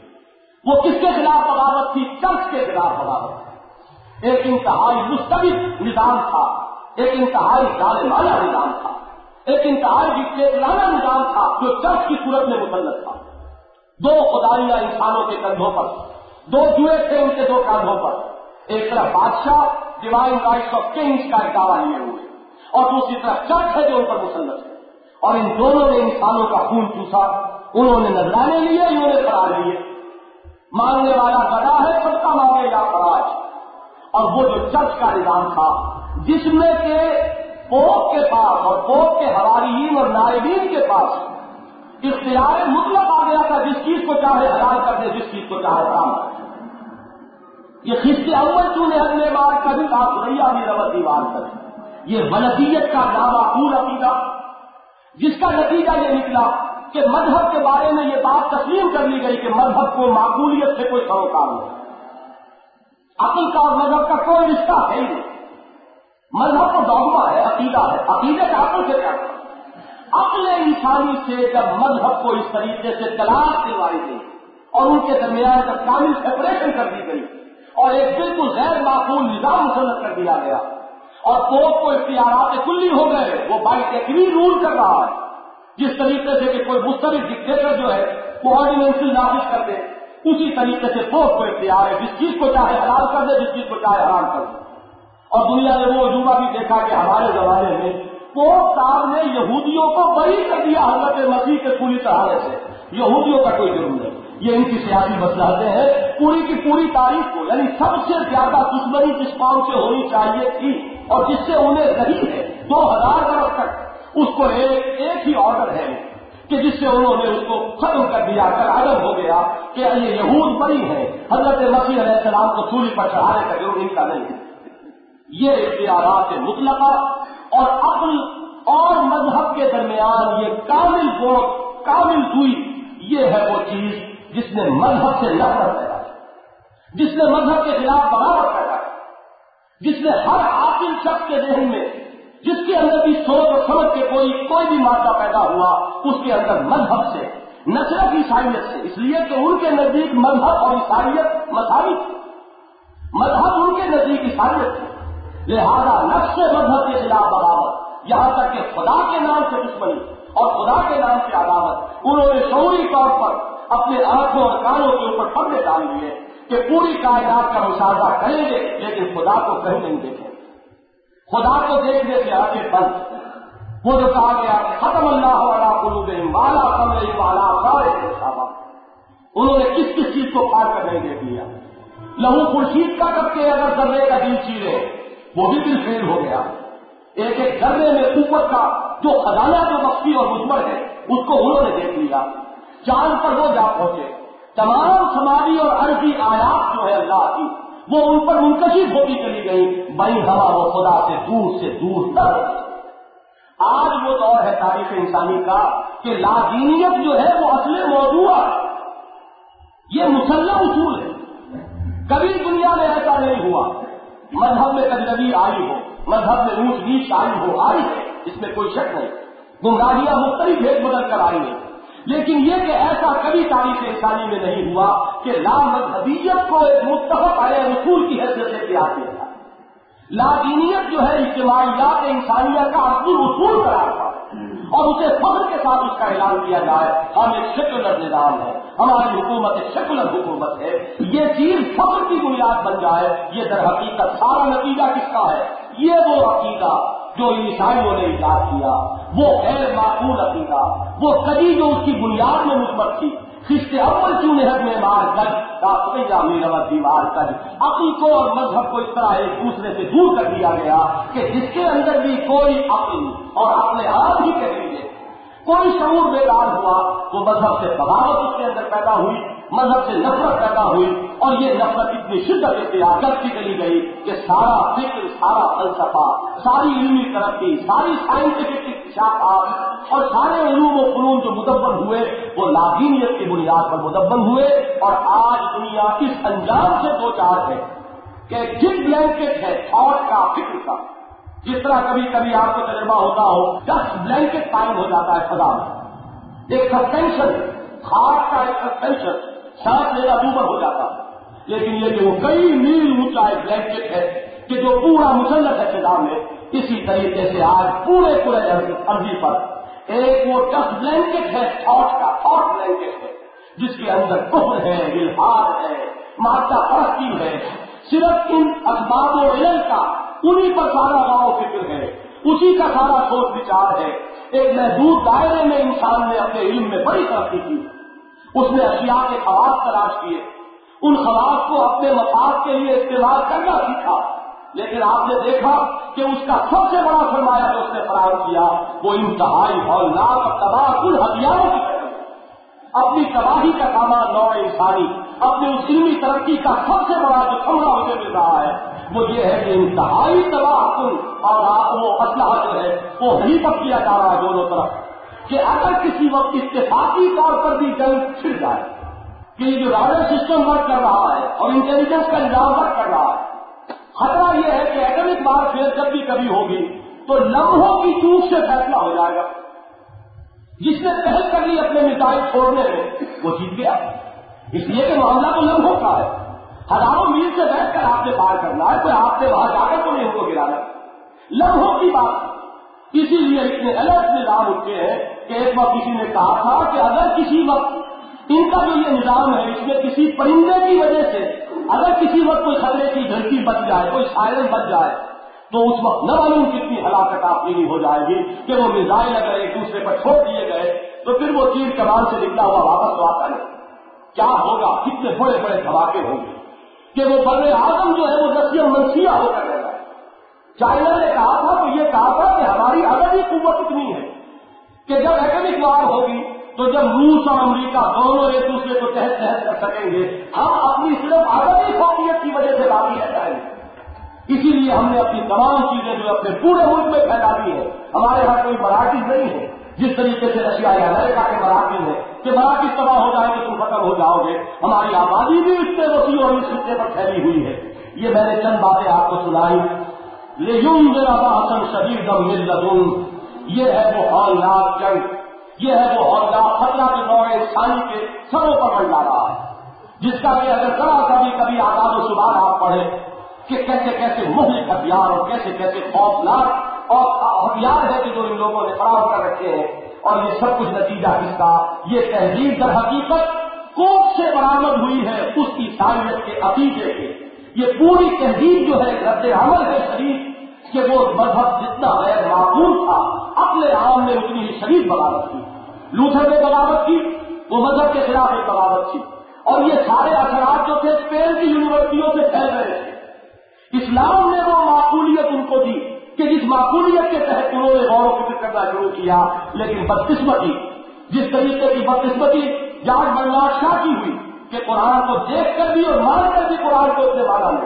[SPEAKER 2] وہ کس کے خلاف بغاوت تھی؟ چرچ کے خلاف بغاوت تھی. ایک انتہائی مستبد نظام تھا، ایک انتہائی ظالمانہ نظام تھا، ایک انتہائی ڈکٹیٹرانہ نظام تھا جو چرچ کی صورت میں مسلط تھا. 2 خدائیاں انسانوں کے کندھوں پر، 2 جوئے تھے ان کے 2 کاندھوں پر. ایک طرف بادشاہ ڈیوائن رائٹس آف کنگز کا دعویٰ لیے ہوئے اور دوسری طرف چرچ ہے جو ان پر مسلط ہے. اور ان دونوں نے انسانوں کا خون چوسا. انہوں نے نذرانے لیے، انہوں نے قرار لیے. مانگنے والا گدا ہے، سب کا مانگے یا خراج. اور وہ جو چرچ کا نظام تھا جس میں کہ پوپ کے پاس اور پوپ کے حواریین اور نائبین کے پاس اختیار مطلق آ گیا تھا، جس چیز کو چاہے حلال کر دے، جس چیز کو چاہے حرام کر دے. یہ خص اول چونے اگلے بار کا بھی آخریا بھی ربط دیوار کر. یہ ولدیت کا نامعقول عقیدہ، جس کا نتیجہ یہ نکلا کہ مذہب کے بارے میں یہ بات تسلیم کر لی گئی کہ مذہب کو معقولیت سے کوئی سروکار نہیں، عقل کا اور مذہب کا کوئی رشتہ ہے ہی نہیں. مذہب تو ڈوگما ہے، عقیدہ ہے، عقیدے کا عقل سے کیا کرنا. عقل انسانی سے جب مذہب کو اس طریقے سے طلاق دلوائی گئی اور ان کے درمیان جب کامل سیپریشن کر دی گئی اور ایک بالکل غیر معقول نظام مسلط کر دیا گیا اور پوپ کو اختیارات کلی ہو گئے، وہ بائی ٹیکنی رول کر رہا ہے، جس طریقے سے کہ کوئی مستقل ڈکٹیٹر جو ہے وہ آرڈیننس نافذ کر دے، اسی طریقے سے پوپ کو اختیار ہے، جس چیز کو چاہے حلال کر دے، جس چیز کو چاہے حرام کر دے. اور دنیا نے وہ عجوبہ بھی دیکھا کہ ہمارے زمانے میں پوپ صاحب نے یہودیوں کو بری کر دیا حضرت مسیح کے پوری طرح سے. یہودیوں کا کوئی جرم نہیں، یہ ان کی سیاسی مصلحتیں ہیں. پوری کی پوری تاریخ کو، یعنی سب سے زیادہ دشمنی جس قوم سے ہونی چاہیے تھی اور جس سے انہیں رہی ہے 2000 برس تک، اس کو ایک ہی آرڈر ہے کہ جس سے انہوں نے اس کو ختم کر دیا، کر عدم ہو گیا کہ یہ یہود بری ہے، حضرت مسیح علیہ السلام کو سولی پر چڑھانے کا جرم ان کا نہیں ہے. یہ اختیارات مطلقہ اور عقل اور مذہب کے درمیان یہ کامل ووٹ، کامل دوئی، یہ ہے وہ چیز جس نے مذہب سے نفرت پیدا کی، جس نے مذہب کے خلاف بغاوت پیدا کی، جس نے ہر عاقل شخص کے ذہن میں، جس کے اندر بھی سوچ اور سمجھ کے کوئی بھی مادہ پیدا ہوا، اس کے اندر مذہب سے، نہ صرف عیسائیت سے، اس لیے کہ ان کے نزدیک مذہب اور عیسائیت مساوی تھے. مذہب ان کے نزدیک عیسائیت تھے، لہذا نفس مذہب کے خلاف بغاوت، یہاں تک کہ خدا کے نام سے دشمنی اور خدا کے نام سے عداوت. انہوں نے شعوری طور پر اپنے آنکھوں اور کانوں کے اوپر پردے ڈال دیے کہ پوری کائنات کا مشاہدہ کریں گے لیکن خدا کو کہیں نہیں دیکھیں. خدا کو دیکھنے سے آگے بند. وہ جو کہا گیا کہ ختم اللہ علی قلوبہم وعلی سمعہم وعلی ابصارہم غشاوہ، انہوں نے کس کس چیز کو پار کر نہیں دیکھ لیا. لہو خورشید کا کر کے اگر ذرے کا دل چیرے وہ بھی دل فیل ہو گیا. ایک ایک ذرے میں قوت کا جو خزانہ جو مخفی اور مجمر ہے اس کو انہوں نے دیکھ لیا. چاند پر وہ جا پہنچے، تمام سماجی اور عرضی آیات جو ہے اللہ کی وہ ان پر منکشف ہوتی چلی گئی. بھائی ہوا وہ خدا سے دور تک. آج وہ دور ہے تاریخ انسانی کا کہ لادینیت جو ہے وہ اصل موضوع ہے. یہ مسلم اصول ہے. کبھی دنیا میں ایسا نہیں ہوا مذہب میں کجروی آئی ہو، مذہب میں اونچ نیچ آئی ہو، آئی ہے، اس میں کوئی شک نہیں. گمراہیاں مختلف بھید بدل کر آئی ہیں، لیکن یہ کہ ایسا کبھی تاریخ انسانی میں نہیں ہوا کہ لا مذہبیت کو ایک متفق علیہ اصول کی حیثیت سے کیا کیا جائے. لادینیت جو ہے اجتماعیات انسانیت کا اصلی اصول قرار تھا اور اسے فخر کے ساتھ اس کا اعلان کیا جائے ہم ایک سیکولر نظام ہے، ہماری حکومت ایک سیکولر حکومت ہے، یہ چیز فخر کی بنیاد بن جائے. یہ در حقیقت سارا نتیجہ کس کا ہے؟ یہ وہ عقیدہ جو عیسائیوں نے ایجاد کیا، وہ غیر معقول عقیدہ، وہ کبھی جو اس کی بنیاد میں مثبت تھی. خشت اول چونہد میں مار کر دیوار کر عقل کو اور مذہب کو اس طرح ایک دوسرے سے دور کر دیا گیا کہ جس کے اندر بھی کوئی عقل اور اپنے آپ ہی کہہ لیجیے کوئی شعور بیدار ہوا، وہ مذہب سے بغاوت اس کے اندر پیدا ہوئی، مذہب سے نفرت پیدا ہوئی اور یہ نفرت اتنی شدت اختیار کرتی چلی گئی کہ سارا فکر، سارا فلسفہ، ساری علمی ترقی، ساری سائنٹیفک اکتشافات اور سارے علوم و فنون جو مدبر ہوئے وہ لادینیت کی بنیاد پر مدبر ہوئے. اور آج دنیا اس انجام سے دو چار ہے کہ جن بلینکٹ ہے تھاٹ کا، فکر کا، جس طرح کبھی کبھی آپ کو تجربہ ہوتا ہو 10 بلینکٹ قائم ہو جاتا ہے فضا میں، ایک سسپینشن، تھاٹ کا ایک سسپینشن، سانس لینا دوبر ہو جاتا ہے. لیکن یہ کہ وہ کئی میل اونچا ایک بلینکٹ ہے کہ جو پورا مسلط ہے فضا میں. اسی طریقے سے آج پورے عرضی پر ایک وہ 10 بلینکٹ ہے تھاٹ کا، تھاٹ بلینکٹ ہے جس کے اندر کفر ہے، الحاد ہے، مادہ پرستی ہے. صرف ان اسباب و علل کا انہی پر سارا غور و فکر ہے، اسی کا سارا سوچ وچار ہے. ایک محدود دائرے میں انسان نے اپنے علم میں بڑی ترقی کی، اس نے اشیاء کے خواص تلاش کیے، ان خواص کو اپنے مفاد کے لیے استعمال کرنا سیکھا. لیکن آپ نے دیکھا کہ اس کا سب سے بڑا سرمایہ جو اس نے فراہم کیا وہ انتہائی ہولناک اور تباہ کن ہتھیاروں کی شکل ہے. اپنی تباہی کا سامان نوع انسانی اپنی اس علمی ترقی کا سب سے بڑا جو کمرہ مجھے مل رہا ہے وہ یہ ہے کہ انتہائی تباہ کن اور وہ اسلحہ جو ہے وہ غنیمت کیا جا رہا ہے دونوں طرف کہ اگر کسی وقت اتفاقی طور پر بھی جنگ چھڑ جائے کہ یہ جو رادار سسٹم ورک کر رہا ہے اور انٹیلیجنس کا نظام ورک کر رہا ہے، خطرہ یہ ہے کہ ایٹمک وارفیئر جب بھی کبھی ہوگی تو لمحوں کی چوک سے فیصلہ ہو جائے گا. جس نے پہل کر لی اپنے میزائل چھوڑنے میں وہ جیت گیا، اس لیے کہ معاملہ تو لمحوں کا ہے. ہزاروں میل سے بیٹھ کر آپ نے پار کرنا ہے، کوئی آپ سے وہاں جا کر تو نہیں ان کو گرانا، لمحوں کی بات. اسی لیے اتنے الگ نظام اٹھے ہیں کہ ایک وقت کسی نے کہا تھا کہ اگر کسی وقت ان کا جو یہ نظام ہے اس میں کسی پرندے کی وجہ سے اگر کسی وقت کوئی خطرے کی گھنٹی بچ جائے، کوئی سائرن بچ جائے، تو اس وقت نہ معلوم کتنی ہلاکت آفرینی ہو جائے گی کہ وہ میزائل اگر ایک دوسرے پر چھوڑ دیے گئے تو پھر وہ تیر کمان سے نکلا ہوا واپس تو آتا نہیں. کیا ہوگا، کتنے بڑے بڑے دھماکے ہوں گے کہ وہ بر اعظم جو ہے وہ نسیم منسیہ ہو کر رہا ہے. چائنا نے کہا تھا تو یہ کہا تھا کہ ہماری عددی قوت اتنی ہے کہ جب ایٹمک وار ہوگی تو جب روس اور امریکہ دونوں ایک دوسرے کو تحت تحت کر سکیں گے ہم اپنی صرف عددی فوقیت کی وجہ سے باقی رہ جائیں گے. اسی لیے ہم نے اپنی تمام چیزیں جو اپنے پورے ملک میں پھیلا دی ہے. ہمارے یہاں کوئی مراکز نہیں ہے جس طریقے سے رشیا یا امریکہ کے مراکز ہیں کہ مراکز تباہ ہو جائے تو تم ختم ہو جاؤ گے. ہماری آبادی بھی اتنے وسیع اور اس خطے پر پھیلی ہوئی ہے. یہ میں نے چند باتیں آپ کو سنائی. لِيُنذِرَ بَأْسًا شَدِيدًا مِّن لَّدُنْهُ، یہ ہے وہ ہولناک جنگ، یہ ہے وہ ہولناک خطرہ جو نوع انسانی کے سروں پر منڈلا رہا ہے، جس کا کہ اگر ذرا کبھی اعداد و شمار آپ پڑھیں کہ کیسے کیسے مہلک ہتھیار اور کیسے کیسے خوفناک اور ہتھیار ہے کہ جو ان لوگوں نے فراہم کر رکھے ہیں، اور یہ سب کچھ نتیجہ کس کا؟ یہ تحریر در حقیقت کوٹ سے برآمد ہوئی ہے اس کی عیسائیت کے عقیدے کے. یہ پوری تحریر جو ہے رد عمل ہے شریف کہ وہ مذہب جتنا غیر معقول تھا اپنے عام میں اتنی ہی شدید بغاوت کی. لوتھر نے بغاوت کی، وہ مذہب کے خلاف ایک بغاوت تھی، اور یہ سارے اثرات جو تھے اسپین کی یونیورسٹیوں سے پھیل رہے تھے. اسلام نے وہ معقولیت ان کو دی کہ جس معقولیت کے تحت انہوں نے غور و فکر کرنا شروع کیا. لیکن بدقسمتی، جس طریقے کی بدقسمتی جارج برنارڈ شاہ کی ہوئی کہ قرآن کو دیکھ کر بھی اور مان کر بھی قرآن کو اس نے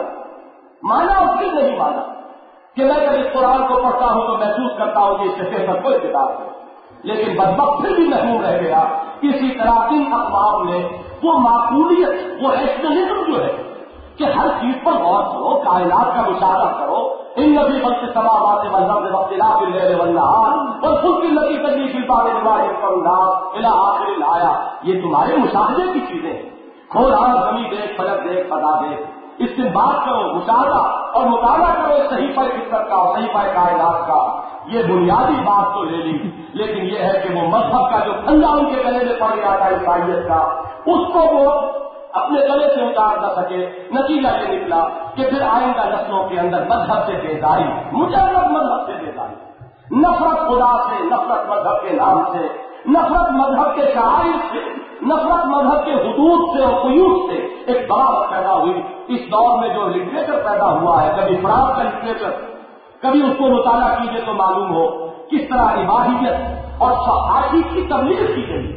[SPEAKER 2] مانا اور پھر نہیں مانا. کہ میں جب اس قرآن کو پڑھتا ہوں تو محسوس کرتا ہوں کہ اس سے بہتر کوئی کتاب ہے، لیکن بدبخت پھر بھی محروم رہ گیا. اسی طرح ان اقوام نے وہ معقولیت، وہ ریشنلزم جو ہے کہ ہر چیز پر غور کرو، کائنات کا مشاہدہ کرو، ان نبی وقت سماوات والارض واختلاف الليل والنهار والفلك التي تجري في البحر بما ينفع الناس الى آخر الآیہ، یہ تمہارے مشاہدے کی چیزیں ہیں. کھول زمین دیکھ، فلک دیکھ، فضا دیکھ، استنباط کرو، مشاہدہ اور مطالعہ کرو صحیفہ فطرت کا اور صحیفہ کائنات کا. یہ بنیادی بات تو لے لی، لیکن یہ ہے کہ وہ مذہب کا جو پھندا ان کے گلے میں پڑ گیا تھا عیسائیت کا، اس کو وہ اپنے گلے سے اتار نہ سکے. نتیجہ یہ نکلا کہ پھر آئندہ نسلوں کے اندر مذہب سے بیزاری، مجرد مذہب سے بیزاری، نفرت خدا سے، نفرت مذہب کے نام سے، نفرت مذہب کے شعائر سے، نفرت مذہب کے حدود سے اور قیود سے ایک بغاوت پیدا ہوئی. اس دور میں جو لٹریچر پیدا ہوا ہے، کبھی فرانس کا لٹریچر، کبھی اس کو مطالعہ کیجیے تو معلوم ہو کس طرح اباحیت اور فحاشی کی تبلیغ کی گئی.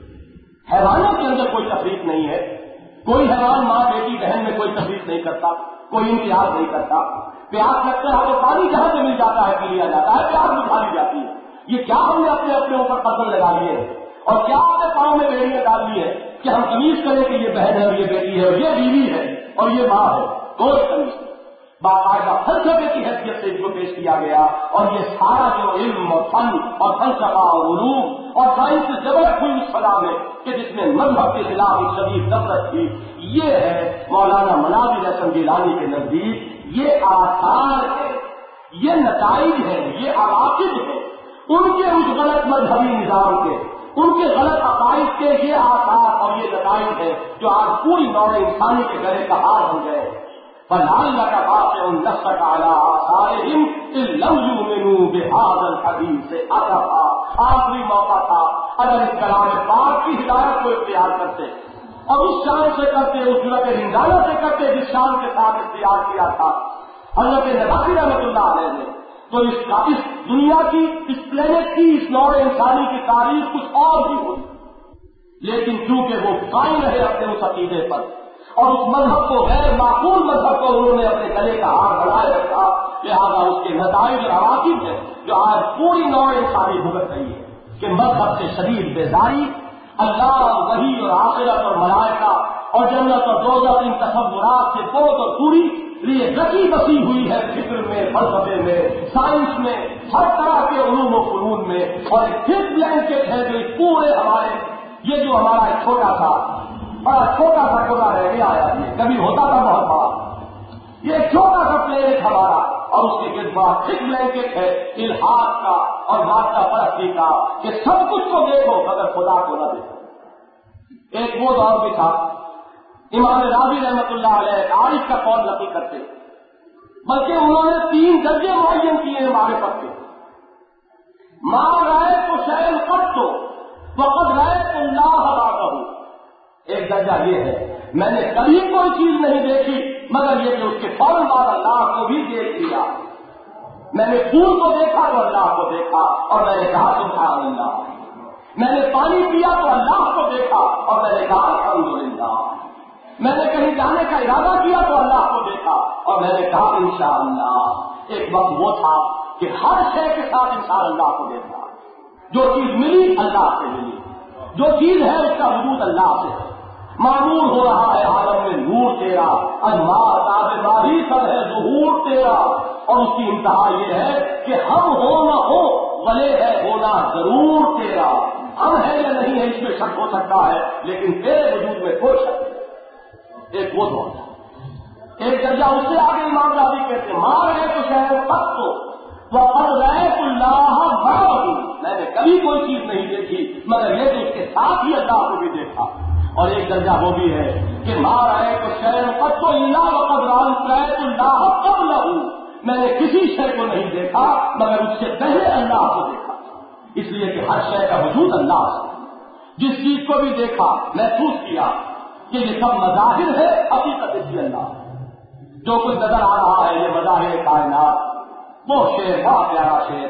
[SPEAKER 2] حیوانوں کے اندر کوئی تفریق نہیں ہے، کوئی حیوان ماں بیٹی بہن میں کوئی تفریق نہیں کرتا، کوئی امتیاز نہیں کرتا. پیاس لگتا ہے تو پانی جہاں سے مل جاتا ہے پی لیا جاتا ہے، پیاس بجھا لی جاتی ہے. یہ کیا ہم نے اپنے اوپر قدر لگا لیے ہیں اور کیا اپنے پاؤں میں بیڑیاں ڈال لی ہے کہ ہم تمیز کریں کہ یہ بہن ہے اور یہ بیٹی ہے اور یہ بیوی ہے اور یہ ماں ہے. کوئی تمیز نہیں. باقاعدہ فلسفے کی حیثیت سے اس کو پیش کیا گیا، اور یہ سارا جو علم اور فن اور فلسفہ اور علوم اور سائنس سے ڈیولپ ہوئی اس فضا میں کہ جس میں مذہب کے خلاف ایک شدید نفرت تھی، یہ ہے مولانا مناظر احسن گیلانی کے نزدیک یہ آثار ہے، یہ نتائج ہیں، یہ عواقب ہیں ان کے اس غلط مذہبی نظام کے، ان کے غلط عقائد کے. یہ آثار اور یہ نتائج ہیں جو آج پوری نوع انسانی کے گلے کا ہار بن گئے. فَلَعَلَّكَ بَاخِعٌ نَفْسَكَ عَلَىٰ آثَارِهِمْ إِن لَّمْ يُؤْمِنُوا بِهَٰذَا الْحَدِيثِ أَسَفًا. آخری موقع تھا، اگر اس کلام پاک کی ہدایت کو اختیار کرتے اور اس شان سے کرتے، اس جرأت رنگانہ سے کرتے جس شان کے ساتھ اختیار کیا تھا حضرت نبوی رحمۃ اللہ علیہ نے، تو اس دنیا کی، اس پلینٹ کی، اس نوع انسانی کی تاریخ کچھ اور بھی ہوئی. لیکن چونکہ وہ قائم رہے اپنے اس عقیدے پر اور اس مذہب کو غیر معقول مذہب کو انہوں نے اپنے گلے کا ہار بنائے رکھا، لہٰذا اس کے نتائج اور عواقب ہیں جو آج پوری نوع انسانی بھگت رہی ہے کہ مذہب سے شدید بیزاری، اللہ، وحی اور آخرت اور ملائکہ اور جنت اور دوزخ ان تصورات سے بہت اور دوری لیے رچی بسی ہوئی ہے فکر میں، فلسفے میں، سائنس میں، ہر طرح کے علوم و فنون میں، اور ایک تھک بلینکٹ ہے جو اس پورے ہمارے یہ جو ہمارا ایک بڑا چھوٹا سا کونا رہ گیا ہے، یہ کبھی ہوتا تھا بہت بڑا، یہ چھوٹا سا پلیٹ ہمارا اور اس کے گرد بڑا تھک بلینکٹ ہے الحاد کا اور مادہ پرستی کا کہ سب کچھ کو دیکھو مگر خدا کو نہ دیکھو۔ ایک وہ دور بھی تھا امام راضی رحمۃ اللہ علیہ عارف کا قول نقل کرتے، بلکہ انہوں نے 3 درجے معین کیے معرفت کے، ما رأیت شیئا قط وقد رأیت اللہ بعدہ۔ ایک درجہ یہ ہے میں نے کبھی کوئی چیز نہیں دیکھی مگر یہ کہ اس کے فوراً بعد اللہ کو بھی دیکھ لیا۔ میں نے پھول کو دیکھا تو اللہ کو دیکھا اور میں نے کہا سبحان اللہ، میں نے پانی پیا تو اللہ کو دیکھا اور میں نے کہا الحمدللہ، میں نے کہیں جانے کا ارادہ کیا تو اللہ کو دیکھا اور میں نے کہا انشاءاللہ۔ ایک وقت وہ تھا کہ ہر شے کے ساتھ انسان اللہ کو دیکھا، جو چیز ملی اللہ سے ملی، جو چیز ہے اس کا وجود اللہ سے ہے، معمور ہو رہا ہے عالم میں نور تیرا، انوار تابداری سب ہے ظہور تیرا، اور اس کی انتہا یہ ہے کہ ہم ہو نہ ہو بھلے ہے ہونا ضرور تیرا، ہم ہے یا نہیں ہے اس میں شک ہو سکتا ہے لیکن تیرے وجود میں کوئی شک نہیں۔ ایک وہ دور تھا، ایک درجہ اس سے آگے امام راضی کہتے مار ہے تو شہر پت تو وقد رأیت اللہ بعدہ، میں نے کبھی کوئی چیز نہیں دیکھی مگر یہ کہ اس کے ساتھ ہی اللہ کو بھی دیکھا۔ اور ایک درجہ وہ بھی ہے کہ ما رأیت شیئا قط الا وقد رأیت اللہ قبلہ، میں نے کسی شے کو نہیں دیکھا مگر اس سے پہلے اللہ کو دیکھا، اس لیے کہ ہر شے کا وجود اللہ سے، جس چیز کو بھی دیکھا محسوس کیا کہ یہ سب مظاہر ہے، حقیقت اسی اللہ ہے۔ جو کچھ نظر آ رہا ہے یہ مظاہر کائنات، وہ شعر بڑا پیارا شعر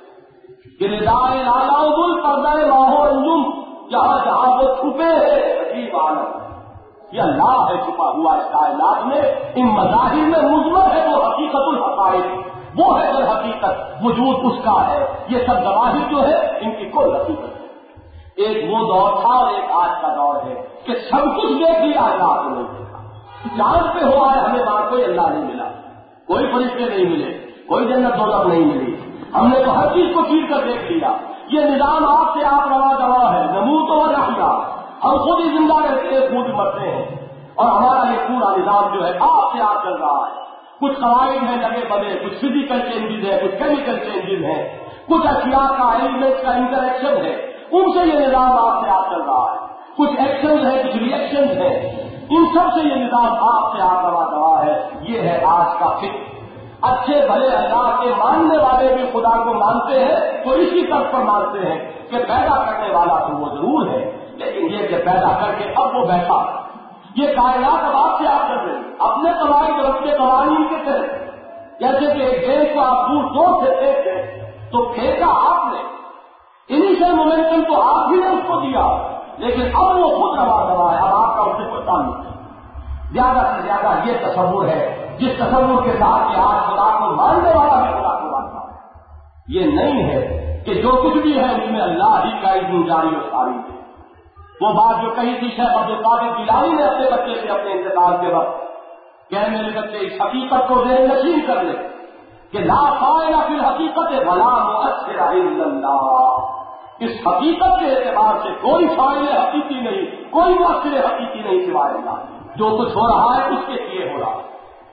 [SPEAKER 2] کہ ردائے لالا گل پردہ ماہو انجم، جہاں جہاں وہ چھپے ہیں عجیب عالم، یہ اللہ ہے چھپا ہوا اس کائنات میں، ان مظاہر میں مضمر ہے وہ حقیقت الحقائق، وہ ہے در حقیقت وجود اس کا ہے، یہ سب ظواہر جو ہے ان کی کوئی حقیقت ہے۔ ایک وہ دور تھا اور ایک آج کا دور ہے کہ سب کچھ دیکھ لیا اللہ کو نہیں دیکھا، چاند پہ ہوا ہے ہمیں وہاں کوئی اللہ نہیں ملا، کوئی فرشتے نہیں ملے، کوئی جنت دوزخ نہیں ملی، ہم نے تو ہر چیز کو چیر کر دیکھ لیا۔ یہ نظام آپ سے آپ روا دوا ہے، نموت و نحیا، ہم خود ہی زندہ رہتے ہیں خود مرتے ہیں، اور ہمارا یہ پورا نظام جو ہے آپ سے آپ چل رہا ہے۔ کچھ قواعد ہیں لگے بنے، کچھ فزیکل چینجز ہیں، کچھ کیمیکل چینجز ہیں، کچھ اشیاء کا ایلیمنٹ کا انٹریکشن ہے، ان سے یہ نظام آپ سے آپ چل رہا ہے، کچھ ایکشنز ہیں، کچھ ری ایکشنز ہیں، ان سب سے یہ نظام آپ سے آپ روا دوا ہے۔ یہ ہے آج کا فکر۔ اچھے بھلے اللہ کے ماننے والے بھی خدا کو مانتے ہیں تو اسی طرح پر مانتے ہیں کہ پیدا کرنے والا تو وہ ضرور ہے، لیکن یہ کہ پیدا کر کے اب وہ بیٹھا، یہ کائنات اب آپ سے آپ کر رہے ہیں اپنے قواعد اور اپنے قوانین کے تحت، جیسے کہ ایک گیند کو آپ دور سے پھینکتے تو پھینکا آپ نے، انیشل مومنٹم تو آپ ہی نے اس کو دیا، لیکن اب وہ خود روا دوا ہے، اب آپ کا اس سے کوئی تعلق نہیں۔ زیادہ سے زیادہ یہ تصور ہے جس تصور کے ساتھ کہ آج خدا کو ماننے والا بھی خدا کو مانتا ہے، یہ نہیں ہے کہ جو کچھ بھی ہے اس میں اللہ ہی کا اذن جاری و ساری ہے۔ وہ بات جو کہی تھی شیخ عبد القادر جیلانی نے اپنے بچے سے اپنے انتقال کے وقت کہ میرے بچے اس حقیقت کو ذہن نشین کر لے کہ لا فاعل فی الحقیقت ولا مؤثر الا اللہ، اس حقیقت کے اعتبار سے کوئی فاعل حقیقی نہیں، کوئی مؤثر حقیقی نہیں سوائے اللہ، جو کچھ ہو رہا ہے اس کے لیے ہو رہا ہے۔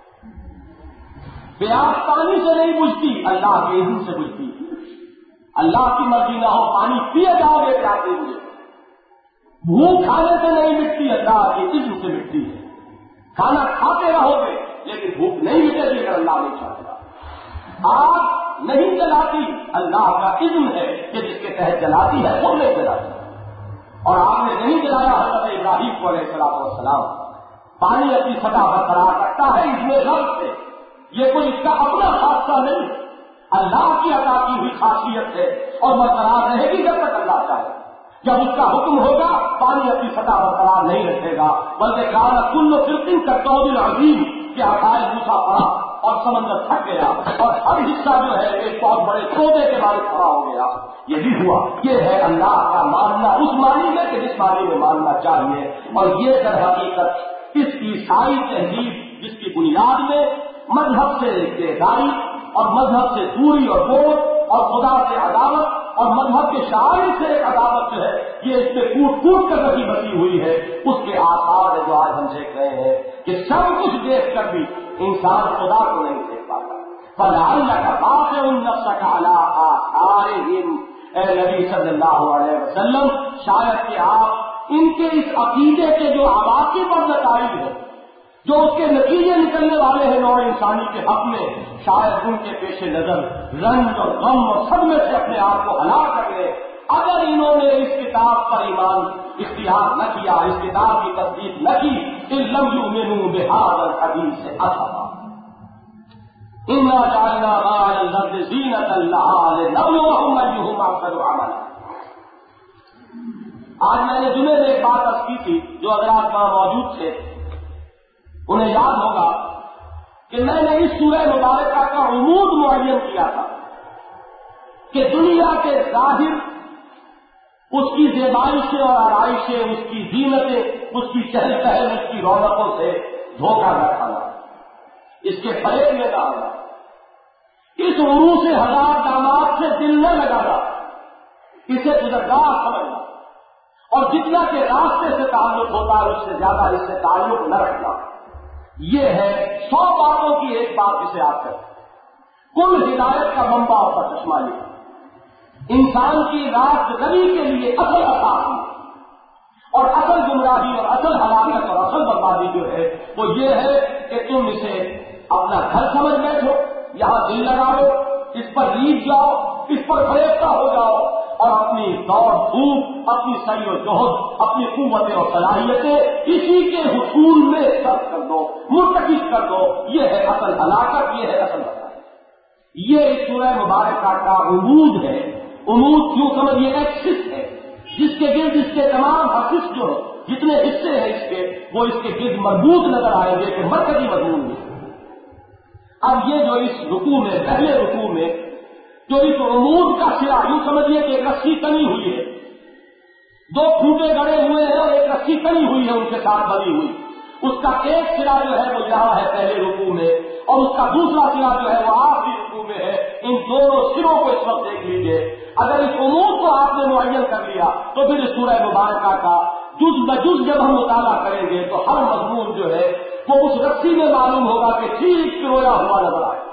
[SPEAKER 2] پیاس پانی سے نہیں بجھتی، اللہ کے اذن سے بجھتی، اللہ کی مرضی نہ ہو پانی پیے جاؤ گے پیاس نہیں بجھے، بھوک کھانے سے نہیں مٹتی، اللہ کے اذن سے مٹتی ہے، کھانا کھاتے رہو گے لیکن بھوک نہیں مٹے گی اگر اللہ نہیں چاہتا، آگ نہیں جلاتی، اللہ کا اذن ہے کہ جس کے تحت جلاتی ہے وہ نہیں جلاتی، اور آپ نے نہیں جلایا حضرت ابراہیم کو علیہ الصلوۃ والسلام، پانی اپنی سطح برقرار رکھتا ہے اس میں رب سے، یہ کوئی اس کا اپنا خاصہ نہیں، اللہ کی عطا کی ہوئی خاصیت ہے اور برقرار رہے گی جب تک اللہ چاہے، جب اس کا حکم ہوگا پانی اپنی سطح برقرار نہیں رکھے گا، بلکہ کالا کل فرقہ کالطود العظیم کہ عصائے موسیٰ پڑا اور سمندر تھک گیا اور ہر حصہ جو ہے ایک بہت بڑے سودے کے بعد کھڑا ہو گیا. یہ بھی ہوا. یہ ہے اللہ کا ماننا اس معنی میں کہ جس معنی میں ماننا چاہیے. اور یہ در حقیقت اس کی ساری تہذیب جس کی بنیاد میں مذہب سے بیداری اور مذہب سے دوری اور بوجھ اور خدا سے عداوت اور مذہب کے شاعری سے ایک عداوت جو ہے یہ اس میں کوٹ کوٹ کر رکھی بسی ہوئی ہے. اس کے آثار ہے جو آج ہم دیکھ رہے ہیں کہ سب کچھ دیکھ کر بھی انسان خدا کو نہیں دیکھ پاتا. فَلَعَلَّكَ بَاخِعٌ نَفْسَكَ عَلَىٰ آثَارِهِمْ، اے نبی صلی اللہ علیہ وسلم شاید کہ آپ ان کے اس عقیدے کے جو عواقب پر نتائج ہیں، جو اس کے نتیجے نکلنے والے ہیں نوع انسانی کے حق میں، شاید ان کے پیش نظر رنج اور غم اور صدمے سے اپنے آپ کو ہلاک کر لے اگر انہوں نے اس کتاب پر ایمان اختیار نہ کیا، اس کتاب کی تصدیق نہ کی. ان لم یؤمنوا بهذا الحدیث اسفا انا جعلنا ما على الارض زینة لها لنبلوهم ايهم احسن عملا. آج میں نے جمعے میں ایک بات عرض کی تھی، جو حضرات وہاں موجود تھے انہیں یاد ہوگا کہ میں نے اس سورہ مبارکہ کا عمود معین کیا تھا کہ دنیا کے ظاہر اس کی زیبائشیں اور آرائشیں، اس کی زینتیں، اس کی چہل پہل، اس کی رونقوں سے دھوکہ نہ کھانا، اس کے فریب میں نہ آنا، اس عروس ہزار داماد سے دل نہ لگانا، اسے گزرگاہ سمجھنا اور جتنا کہ راستے سے تعلق ہوتا ہے اس سے زیادہ اس سے تعلق نہ رکھنا. یہ ہے 100 باتوں کی ایک بات جسے آپ کریں. کل ہدایت کا منبع اور چشمہ یہ انسان کی راست روی کے لیے اصل اساس اور اصل گمراہی اور اصل ہلاکت اور اصل بربادی جو ہے وہ یہ ہے کہ تم اسے اپنا گھر سمجھ بیٹھو، یہاں دل لگاؤ، اس پر ریجھ جاؤ، اس پر فریفتہ ہو جاؤ اور اپنی دوڑ دھوپ، اپنی سعی و جہد، اپنی قوتیں اور صلاحیتیں اسی کے حصول میں صرف کر دو، مرتکز کر دو. یہ ہے اصل ہلاکت، یہ ہے اصل بربادی. یہ اس سورہ مبارکہ کا عمود ہے. عمود کیوں سمجھیے ایکسس ہے جس کے گرد اس کے تمام حصص جو جتنے حصے ہیں اس کے وہ اس کے گرد مربوط نظر آئیں گے کہ مرکزی مضمون میں. اب یہ جو اس رکوع میں پہلے رکوع میں جو اس عمود کا سرا یوں سمجھیے کہ ایک رسی تنی ہوئی ہے، 2 کھوٹے گڑے ہوئے ہیں اور ایک رسی تنی ہوئی ہے ان کے ساتھ بنی ہوئی. اس کا ایک سرا جو ہے وہ یہاں ہے پہلے رکوع میں اور اس کا دوسرا سرا جو ہے وہ آخری رکوع میں ہے. ان دونوں سروں کو اس وقت دیکھ لیجیے. اگر اس عمود کو آپ نے معین کر لیا تو پھر اس سورہ مبارکہ کا جز بجز جب ہم مطالعہ کریں گے تو ہر مضمون جو ہے وہ اس رسی میں معلوم ہوگا کہ ٹھیک پرویا ہوا نظر آئے.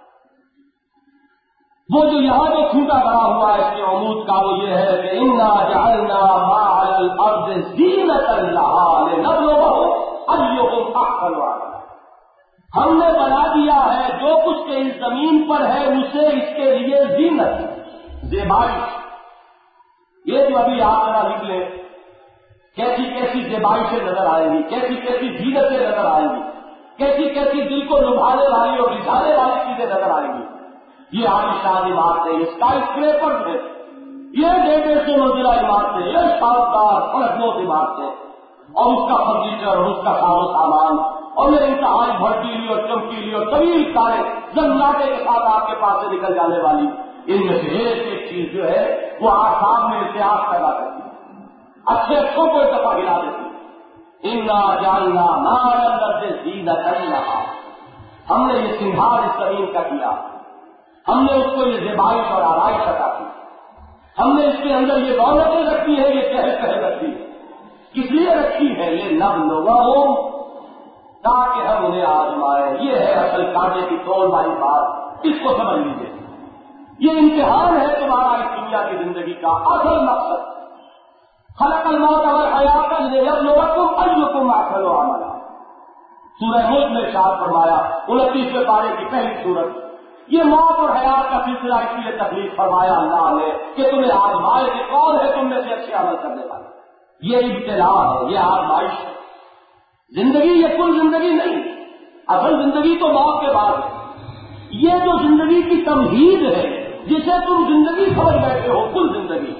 [SPEAKER 2] وہ جو یہاں جو کھوٹا بنا ہوا ہے اس کے عمود کا وہ یہ ہے کہ انا جعلنا ما علی الارض زینۃ لها لنبلوهم ایہم احسن عملا. ہم نے بنا دیا ہے جو کچھ کے اس زمین پر ہے اسے اس کے لیے زینت، زیبائش. یہ جو ابھی آپ ذرا لکھ لیں کیسی کیسی زیبائشیں نظر آئیں گی، کیسی کیسی زینتیں نظر آئیں گی، کیسی کیسی دل کو لبھانے والی اور رجھانے والی چیزیں نظر آئیں گی. یہ عالیشان عمارتیں، یہ اسکائی اسکریپرز ہیں، یہ 150 منزلہ عمارتیں، یہ شاندار فلکنوت عمارتیں اور اس کا فرنیچر اور اس کا ساز و سامان اور یہ انتہائی بھڑکیلی اور چمکیلی اور طویل تارے زناٹے کے ساتھ آپ کے پاس سے نکل جانے والی. ان میں سے ایک چیز جو ہے وہ آسام میں اتحاد پیدا کرتی ہے، اچھے اچھوں کو ایک دفعہ ہلا دیتی ہے. انا جعلنا ما علی الارض زینۃ لها. ہم نے یہ سنگھار اس زمین کا کیا، ہم نے اس کو یہ زیبائش اور آرائش عطا کی، ہم نے اس کے اندر یہ رونقیں رکھی ہے، یہ چہل پہل رکھی ہے. کس لیے رکھی ہے؟ لنبلوهم، تاکہ ہم انہیں آزمائیں. یہ ہے اصل کانٹے کی تول والی بات، اس کو سمجھ لیجیے. یہ امتحان ہے تمہارا اس دنیا کی زندگی کا اصل مقصد. خلق الموت والحیات لیبلوکم ایکم احسن عملا. سورہ ملک میں ارشاد فرمایا 29ویں پارے کی پہلی سورت. یہ موت اور حیات کا سلسلہ اس لیے تخلیق فرمایا اللہ نے کہ تمہیں آزمائے کہ کون ہے تم میں سے اچھے عمل کرنے والا. یہ ابتلا ہے، یہ آزمائش ہے. زندگی یہ کل زندگی نہیں، اصل زندگی تو موت کے بعد ہے. یہ جو زندگی کی تمہید ہے جسے تم زندگی سمجھ بیٹھے ہو کل زندگی،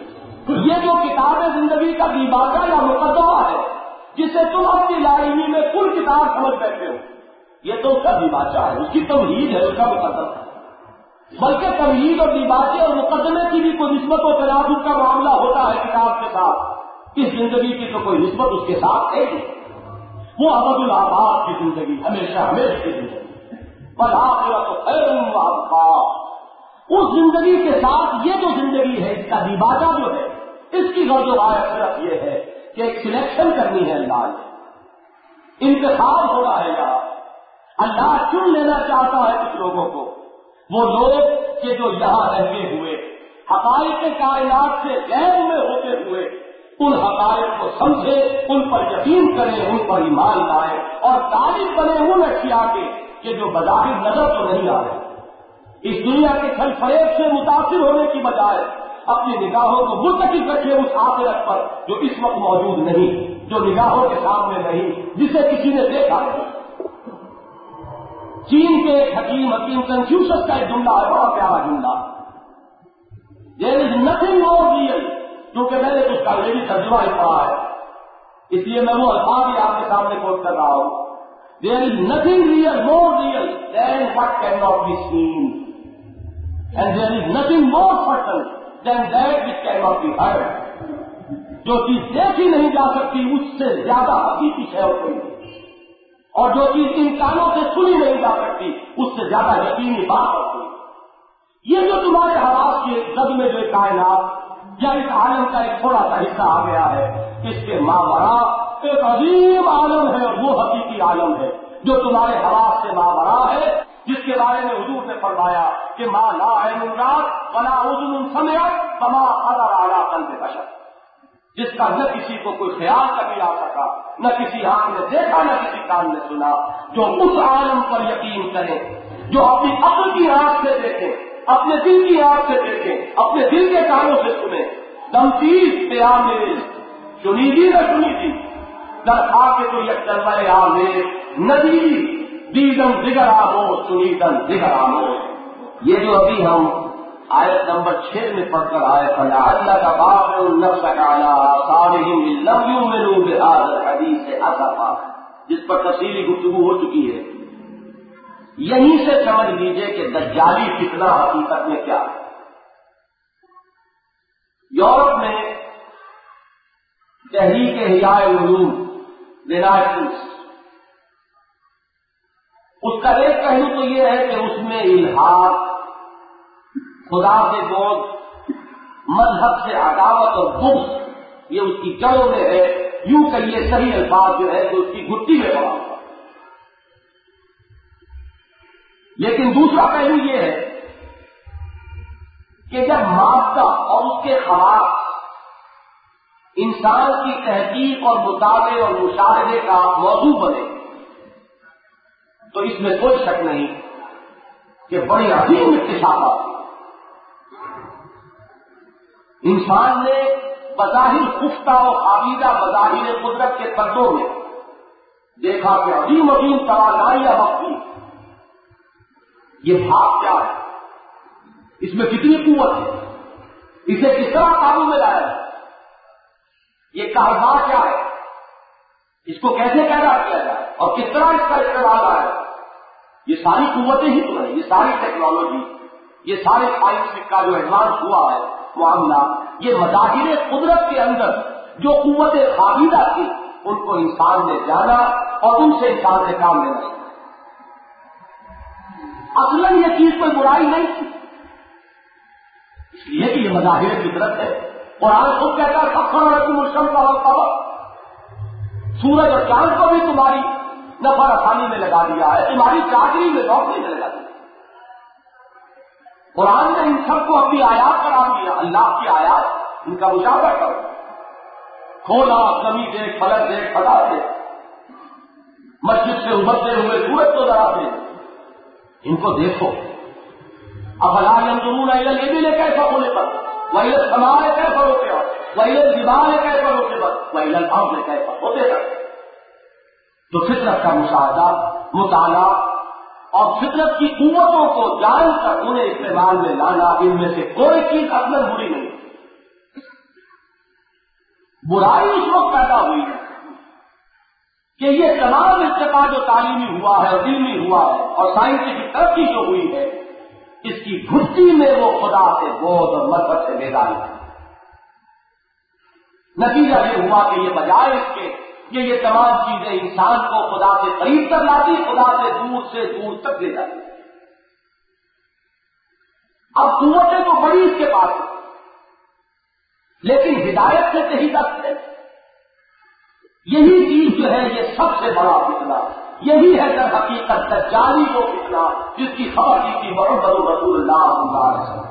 [SPEAKER 2] یہ جو کتاب زندگی کا دیباچہ یا مقدمہ ہے جسے تم اپنی لاعلمی میں کل کتاب سمجھ بیٹھے ہو، یہ تو اس کا دیباچہ ہے، اس کی تمہید ہے، اس کا مقدمہ ہے۔ بلکہ تمہید اور دیباچے اور مقدمے کی بھی کوئی نسبت و تناسب کا معاملہ ہوتا ہے کتاب کے ساتھ، اس زندگی کی تو کوئی نسبت اس کے ساتھ ہے نہیں۔ وہ ابد الآباد کی زندگی، ہمیشہ ہمیشہ کی زندگی، والآخرۃ خیر وابقیٰ، اس زندگی کے ساتھ یہ جو زندگی ہے اس کا دیباچہ جو ہے، اس کی غرض و غایت صرف یہ ہے کہ ایک سلیکشن کرنی ہے، اللہ نے انتخاب ہونا ہے، اللہ چن لینا چاہتا ہے کچھ لوگوں کو، وہ لوگ کہ جو یہاں رہتے ہوئے حقائق کائنات سے غیر میں ہوتے ہوئے ان حقائق کو سمجھے، ان پر یقین کریں، ان پر ایمان لائیں اور طالب بنے ان اشیاء کے کہ جو بظاہر نظر تو نہیں آ رہے۔ اس دنیا کے چھل فریب سے متاثر ہونے کی بجائے اپنی نگاہوں کو مرتکز رکھے اس آخرت پر جو اس وقت موجود نہیں، جو نگاہوں کے سامنے نہیں، جسے کسی نے دیکھا نہیں۔ چین کے ایک حکیم کنفیوشس کا ایک جملہ ہے، بڑا پیارا جملہ، دیر از نتھنگ مور ریئل، کیونکہ میں نے تو اس کا انگریزی ترجمہ ہی پڑھا ہے اس لیے میں وہ الفاظ ہی آپ کے سامنے کوٹ کر رہا ہوں۔ There is nothing real more real than what can not be seen, and there is nothing more certain than that which can not be heard. جو چیز دیکھی نہیں جا سکتی اس سے زیادہ حقیقی ہے اور کوئی نہیں، اور جو چیز ان کانوں سے سنی نہیں جا سکتی اس سے زیادہ یقینی بات ہوتی ہے۔ یہ جو تمہارے حواس کے زد میں جو کائنات یا اس عالم کا ایک تھوڑا سا حصہ آ گیا ہے، اس کے ماورا ایک عظیم عالم ہے، وہ حقیقی عالم ہے جو تمہارے حواس سے ماورا ہے، جس کے بارے میں حضور نے فرمایا کہ ما لا عین رات ولا اذن سمعت وما خطر علی قلب بشر، جس کا نہ کسی کو کوئی خیال کبھی آ سکا، نہ کسی آنکھ نے دیکھا، نہ کسی کان نے سنا، جو اس عالم پر یقین کرے، جو اپنی عقل کی آنکھ سے دیکھے، اپنے دل کی آنکھ سے دیکھیں، اپنے دل کے کانوں سے سنیں، دمتیز پیامل سنیدی نہ سنیدی در خا کے تو یک جلوہ آمیز ندی دیدن دیگر آموز سنیدن دیگر آموز۔ یہ جو ابھی ہم آیت نمبر 6 میں پڑھ کر آئے فَلَعَلَّكَ بَاخِعٌ نَفْسَكَ عَلَىٰ آثَارِهِمْ إِن لَّمْ يُؤْمِنُوا بِهَٰذَا الْحَدِيثِ أَسَفًا، جس پر تفصیلی گفتگو ہو چکی ہے، یہیں سے سمجھ لیجئے کہ دجالی فتنہ حقیقت میں کیا ہے۔ یورپ میں تحریک احیاء علوم رینائسنس، اس کا ایک پہلو تو یہ ہے کہ اس میں الحاد، خدا سے بعد، مذہب سے عداوت اور بغض یہ اس کی جڑوں میں ہے، یوں کہیے صحیح الفاظ جو ہے تو اس کی گٹی میں پڑا ہوا۔ لیکن دوسرا پہلو یہ ہے کہ جب مادہ اور اس کے خواص انسان کی تحقیق اور مطالعے اور مشاہدے کا موضوع بنے تو اس میں کوئی شک نہیں کہ بڑی عظیم اکتشافات تھی۔ انسان نے بظاہر خفتہ و خابیدہ بظاہر قدرت کے پردوں میں دیکھا کہ عظیم عظیم توانائیاں وقتی، یہ بھاگ کیا ہے، اس میں کتنی قوت ہے، اسے کس طرح قابو میں لایا ہے، یہ کاروبار کیا ہے، اس کو کیسے پیدا کیا جائے اور کس طرح اس کا استعمال ہے، یہ ساری قوتیں ہی تو ہیں، یہ ساری ٹیکنالوجی، یہ سارے سائنس کا جو ایڈوانس ہوا ہے معاملہ، یہ مظاہر قدرت کے اندر جو قوت خابیدہ تھی ان کو انسان نے جانا اور ان سے انسان سے کام لینا سیکھا۔ اصلاً یہ چیز کوئی برائی نہیں تھی، اس لیے کہ یہ مظاہر فطرت ہے۔ قرآن خود کہتا ہے سخر لکم الشمس والقمر، سورج اور چاند کو بھی تمہاری نفع آسانی میں لگا دیا ہے، تمہاری چاکری میں نوکری میں لگا دیا۔ قرآن نے ان سب کو اپنی آیات قرار دیا، اللہ کی آیات، ان کا مشاہدہ کرو، کھولا زمین دیکھ، فلک دیکھ، فضا دیکھ، مسجد سے ابھرتے ہوئے سورج کو ذرا دیکھ، ان کو دیکھو۔ افلا ينظرون الى الابل كيف خلقت والى السماء كيف رفعت والى الجبال كيف نصبت والى الارض كيف سطحت۔ تو فطرت کا مشاہدہ، مطالعہ اور فطرت کی قوتوں کو جان کر انہیں استعمال میں لانا، ان میں سے کوئی چیز اصلاً بری نہیں۔ برائی اس وقت پیدا ہوئی کہ یہ تمام ارتقا جو تعلیمی ہوا ہے اور علمی ہوا ہے اور سائنسفک ترقی جو ہوئی ہے، اس کی گھٹی میں وہ خدا سے بودھ اور مذہب سے بیداری ہے۔ نتیجہ یہ ہوا کہ یہ بجائے اس کے کہ یہ تمام چیزیں انسان کو خدا سے قریب تک لاتی، خدا سے دور تک لے جاتی۔ اب قوتیں تو بڑی اس کے پاس ہیں، لیکن ہدایت سے کہیں تک ہے۔ یہی چیز جو ہے یہ سب سے بڑا فتنہ، یہی ہے در حقیقت دجالی وہ فتنہ جس کی خبر دی تھی محمد رسول اللہ صلی اللہ علیہ وسلم۔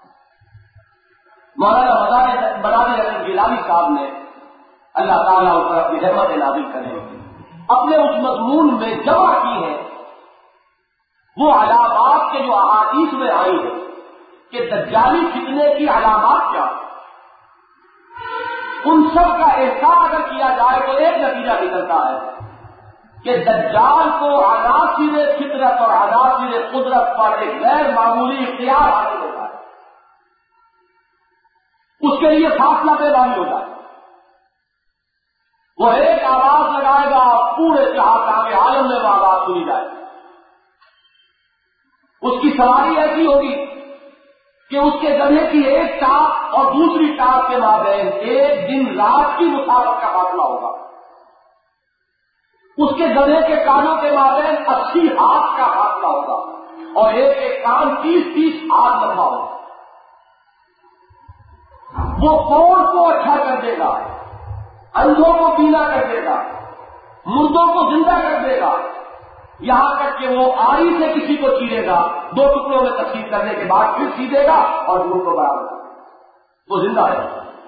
[SPEAKER 2] مولانا مداری احمد گیلانی صاحب نے، اللہ تعالیٰ اس پر اپنی رحمت نازل کریں، اپنے اس مضمون میں جمع کی ہے وہ علامات کے جو احادیث میں آئی ہے کہ دجالی فتنے کی علامات کیا، ان سب کا احساس اگر کیا جائے تو ایک نتیجہ نکلتا ہے کہ دجال کو عناصر فطرت اور عناصر قدرت پر ایک غیر معمولی اختیار حاصل ہوتا ہے، اس کے لیے فاصلہ پیدا ہوتا ہے۔ وہ ایک آواز لگائے گا پورے جہاں عالم میں وہ آواز سنی جائے گی۔ اس کی سواری ایسی ہوگی کہ اس کے گدھے کی ایک ٹاپ اور دوسری ٹاپ کے مابین ایک دن رات کی مسافت کا فاصلہ ہوگا۔ اس کے گدھے کے کانوں کے مابین 80 ہاتھ کا فاصلہ ہوگا اور ایک ایک کان 30 ہاتھ لمبا ہوگا۔ وہ کون کو اچھا کر دے گا، اندھوں کو بینا کر دے گا، مردوں کو زندہ کر دے گا، یہاں تک کہ وہ آری سے کسی کو چیرے گا، 2 ٹکڑوں میں تقسیم کرنے کے بعد پھر سیدھے گا اور دور کو برابر کرے گا، وہ زندہ ہے۔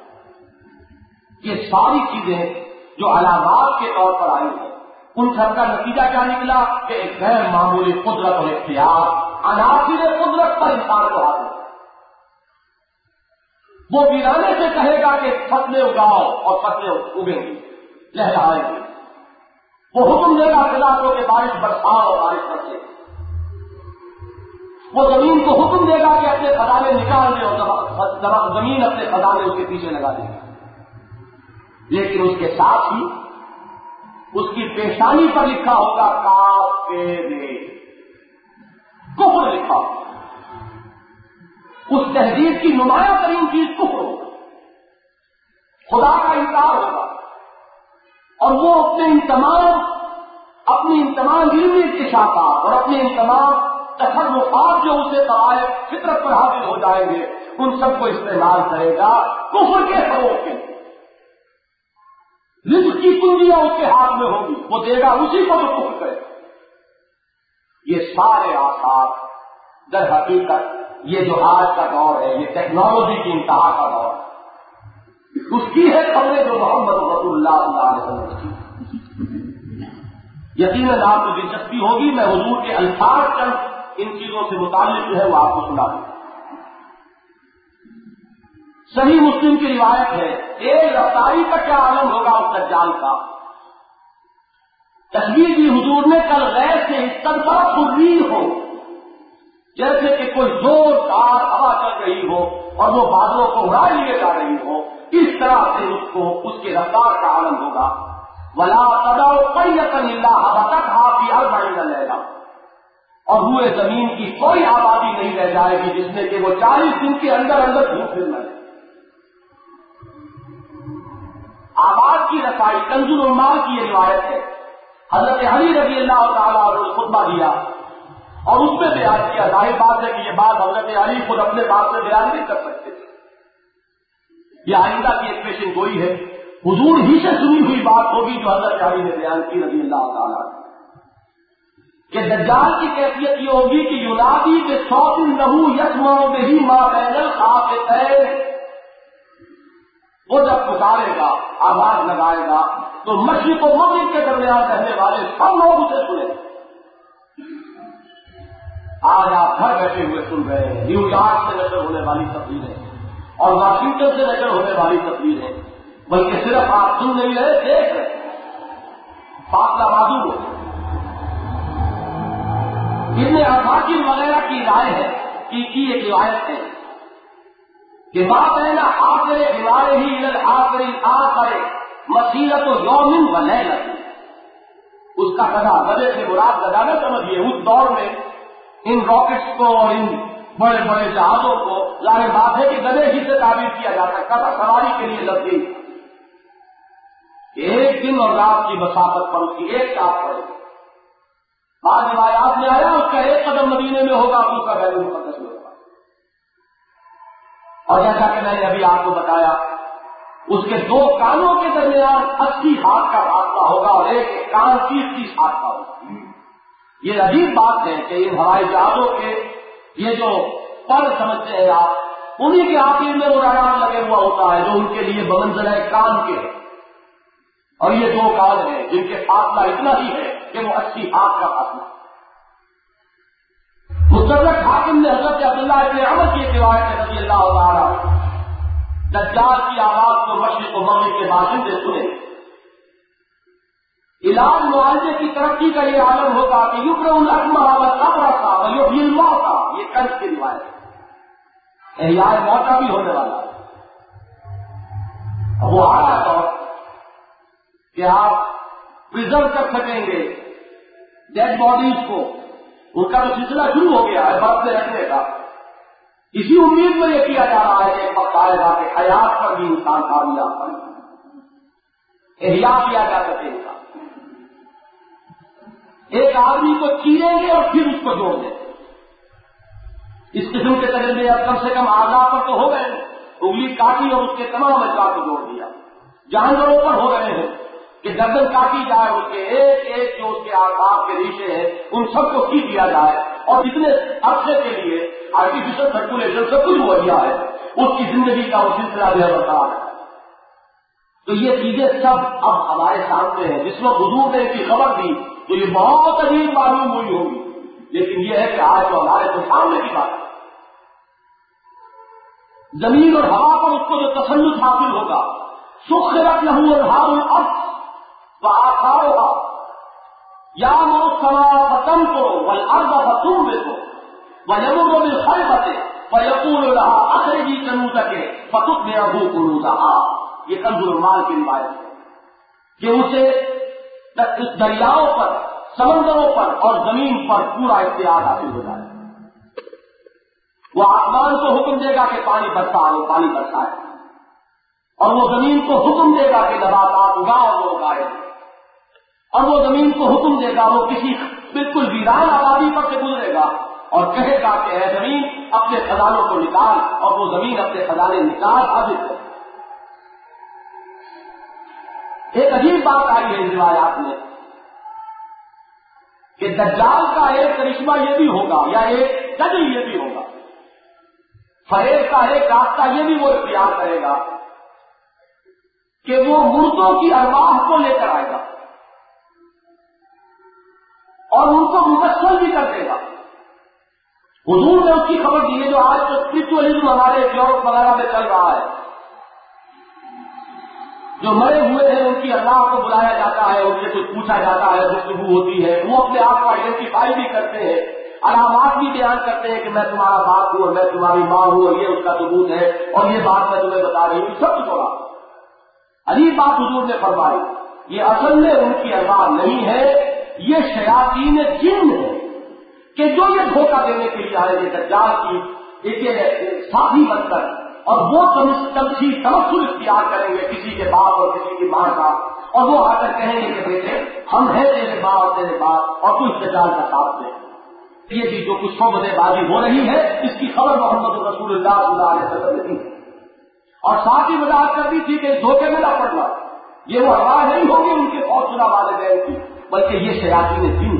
[SPEAKER 2] یہ ساری چیزیں جو علامات کے طور پر آئی ہیں، ان سب کا نتیجہ کیا نکلا کہ ایک غیر معمولی قدرت اور اختیار عناصر قدرت پر انسان کو حاصل ہے۔ وہ ویرانے سے کہے گا کہ فصلیں اگاؤ اور فصلیں اگیں گی، لہرائیں گی۔ وہ حکم دے گا فضاؤں کے بارش برساؤ اور بارش برسے۔ وہ زمین کو حکم دے گا کہ اپنے خزانے نکال دے اور زمین اپنے خزانے اس کے پیچھے لگا دے گا۔ لیکن اس کے ساتھ ہی اس کی پیشانی پر لکھا ہوگا کافر، کفر لکھا ہوگا۔ اس تہذیب کی نمایاں ترین چیز کفر ہوگا، خدا کا انکار ہوگا، اور وہ اپنی ان تمام علمی انکشافات اور اپنے ان تمام تصرفات جو اسے قواعد فطرت پر حاصل ہو جائیں گے، ان سب کو استعمال کرے گا کفر کے فروغ کے۔ رزق کی کنجیاں اس کے ہاتھ میں ہوگی، وہ دے گا اسی کو جو کفر کرے۔ یہ سارے آثار در حقیقت یہ جو آج کا دور ہے، یہ ٹیکنالوجی کی انتہا کا دور ہے، اس کی ہے خبریں جو محمد رسول اللہ صلی اللہ علیہ وسلم کی۔ یقیناً آپ کو دلچسپی ہوگی، میں حضور کے الفاظ چند ان چیزوں سے متعلق جو ہے وہ آپ کو سنا دوں۔ صحیح مسلم کی روایت ہے، ایک رفتاری کا کیا عالم ہوگا اس دجال کا۔ تصویر دی حضور نے کل غیر سے اس طرح خرید ہو، جیسے کہ کوئی زوردار ہوا چل رہی ہو اور وہ بادلوں کو اڑائے لیے جا رہی ہو، اس طرح سے اس کو اس کے رفتار کا عالم ہوگا۔ ولا تدعوا قرية إلا هبطتها في 40 ليلة، اور روئے زمین کی کوئی آبادی نہیں رہ جائے گی جس میں کہ وہ 40 دن کے اندر گھوم پھر نہ لے۔ آواز کی رسائی کنز العمال کی یہ روایت ہے، حضرت علی رضی اللہ تعالیٰ عنہ نے خطبہ دیا اور اس میں بیان کیا۔ ظاہر بات ہے کہ یہ بات حضرت علی خود اپنے بات میں بیان نہیں کر سکتے، یہ آئندہ کی ایک پیشن گوئی ہے، حضور ہی سے سنی ہوئی بات ہوگی جو حضرت علی نے بیان کی رضی اللہ تعالیٰ عنہ، کہ دجال کی کیفیت یہ ہوگی کہ ینادی بصوت لہو یسمع بہ ما بین الخافتین، وہ جب پکارے گا، آواز لگائے گا تو مشرق و مغرب کے درمیان رہنے والے سب لوگ اسے سنیں گے۔ آج آپ گھر بیٹھے ہوئے سن رہے ہیں، نیو یارک سے نشر ہونے والی تصویریں اور واشنگٹن سے نشر ہونے والی تصویریں، بلکہ صرف آپ سن نہیں رہے، دیکھ رہے، فاصلہ معذور ہو۔ ابن عساکر وغیرہ کی رائے ہے کہ ایک روایت ہے کہ ماں بہنا آخر ہمارے ہی الل آخر آخر مسیرت و یومن و لیلت، اس کا گدھا، گدھے سے مراد گدھا نہ سمجھیے، اس دور میں ان راکٹس کو اور ان بڑے بڑے جہازوں کو ظاہر بات ہے کہ گدھے ہی سے تعبیر کیا جا سکتا تھا سواری کے لیے لفظی، ایک دن اور رات کی مسافت پر اس کی ایک رات پڑے گی۔ بعض روایات میں آیا اس کا ایک قدم مدینے میں ہوگا، دوسرا بیت المقدس میں ہوگا، اور جیسا کہ میں نے ابھی آپ کو بتایا اس کے دو کانوں کے درمیان 80 ہاتھ کا فاصلہ ہوگا اور ایک کان 30 ہاتھ کا ہوگا۔ یہ عجیب بات ہے کہ ان ہوائی جہازوں کے یہ جو پر سمجھتے ہیں آپ، انہی کے آخر میں وہ رڈار لگے ہوا ہوتا ہے جو ان کے لیے بمنزل ہے کان کے، اور یہ دو کان ہیں جن کے فاصلہ اتنا ہی ہے کہ وہ 80 ہاتھ کا فاصلہ۔ مستدرک حاکم نے حضرت عبداللہ ابن عمر کی روایت ہے رضی اللہ تعالی، دجال کی آواز کو مشرق و مغرب کے باشندے سنے، علاج معالجے کی ترقی کا یہ عالم ہوگا کہ یقرأ الاکمہ والابرص ویحیی الموتیٰ، یہ کنز کی روایت ہے، احیاء موتیٰ بھی ہونے والا ہے۔ اب وہ آ رہا ہے کہ آپ پرزرو کر سکیں گے ڈیڈ باڈیز کو، ان کا تو سلسلہ شروع ہو گیا ہے برف میں رکھنے کا، اسی امید میں یہ کیا جا رہا ہے کہ ایک وقت آئے گا کہ حیات پر بھی انسان کامیاب بنے، احیاء کیا جا سکے گا، ایک آدمی کو چیریں گے اور پھر اس کو جوڑ دیں گے۔ اس قسم کے تجربے اب کم سے کم اعضاء پر تو ہو گئے ہیں، انگلی کاٹی اور اس کے تمام اجزاء کو جوڑ دیا، جانوروں پر ہو رہے ہیں کہ گردن کاٹی جائے، اس کے ایک ایک جو اس کے اعضاء کے ریشے ہیں ان سب کو کھینچ دیا جائے، اور اتنے عرصے کے لیے آرٹیفیشل سرکولیشن سب کچھ مہیا ہے، اس کی زندگی کا وہ سلسلہ بھی برقرار ہے۔ تو یہ چیزیں سب اب ہمارے سامنے ہیں۔ جس وقت حضور نے اس کی خبر دی تو یہ بہت عجیب معلوم ہوئی ہوگی، لیکن یہ ہے کہ آج تو ہمارے تو سامنے کی بات ہے۔ زمین اور ہوا پر اس کو جو تسلط حاصل ہوگا، سخرت لہ انہار الارض وآثارها یامر السماء فتمطر والارض فتنبت ویمر بالخیبة فیقول لها اخرجی کنوزک فتتبعه کنوزها۔ یہ کنز المال کی روایت ہے کہ اسے دریاؤں پر، سمندروں پر اور زمین پر پورا اختیار حاصل ہو جائے، وہ آسمان کو حکم دے گا کہ پانی برسا، وہ پانی برسائے، اور وہ زمین کو حکم دے گا کہ نباتات اگا اور وہ اگائے، اور وہ زمین کو حکم دے گا وہ کسی بالکل ویران آبادی پر سے گزرے گا اور کہے گا کہ اے زمین اپنے خزانوں کو نکال، اور وہ زمین اپنے خزانے نکال حاضر کر۔ ایک عجیب بات آئی ہے اس روایات میں کہ دجال کا ایک کرشمہ یہ بھی ہوگا یا ایک دلیل یہ بھی ہوگا، فریب کا ایک راستہ یہ بھی وہ اختیار کرے گا کہ وہ مردوں کی ارواح کو لے کر آئے گا اور ان کو ممثل بھی کر دے گا۔ حضور نے اس کی خبر دی ہے جو آج تو اسپرچولیزم ہمارے یورپ وغیرہ میں چل رہا ہے، جو مرے ہوئے ہیں ان کی اللہ کو بلایا جاتا ہے، ان سے کچھ پوچھا جاتا ہے، گفتگو ہوتی ہے، وہ اپنے آپ کو آئیڈینٹیفائی بھی کرتے ہیں، علامات بھی بیان کرتے ہیں کہ میں تمہارا باپ ہوں اور میں تمہاری ماں ہوں اور یہ اس کا ثبوت ہے اور یہ بات میں تمہیں بتا رہی ہوں، سب کچھ ہو رہا۔ عجیب بات حضور نے فرمائی، یہ اصل میں ان کی ارواح نہیں ہے، یہ شیاطین جن ہے کہ جو یہ دھوکہ دینے کے لیے آئے گے دجال کی ایک ساتھی بن کر، اور وہ تمثیل اختیار کریں گے کسی کے باپ اور کسی کی ماں کا، اور وہ آ کر کہیں گے کہ بیٹے ہم ہیں تیرے ماں اور تیرے باپ اور کچھ دجال کا ساتھ دیں۔ یہ بھی جو کچھ شعبدے بازی ہو رہی ہے اس کی خبر محمد رسول اللہ صلی اللہ علیہ وسلم نے دی، اور ساتھ ہی وضاحت کر دی تھی کہ اس دھوکے میں نہ پڑنا، یہ وہ ہوا نہیں ہوگی ان کے حوصلہ والدین کی، بلکہ یہ شیاطین جن۔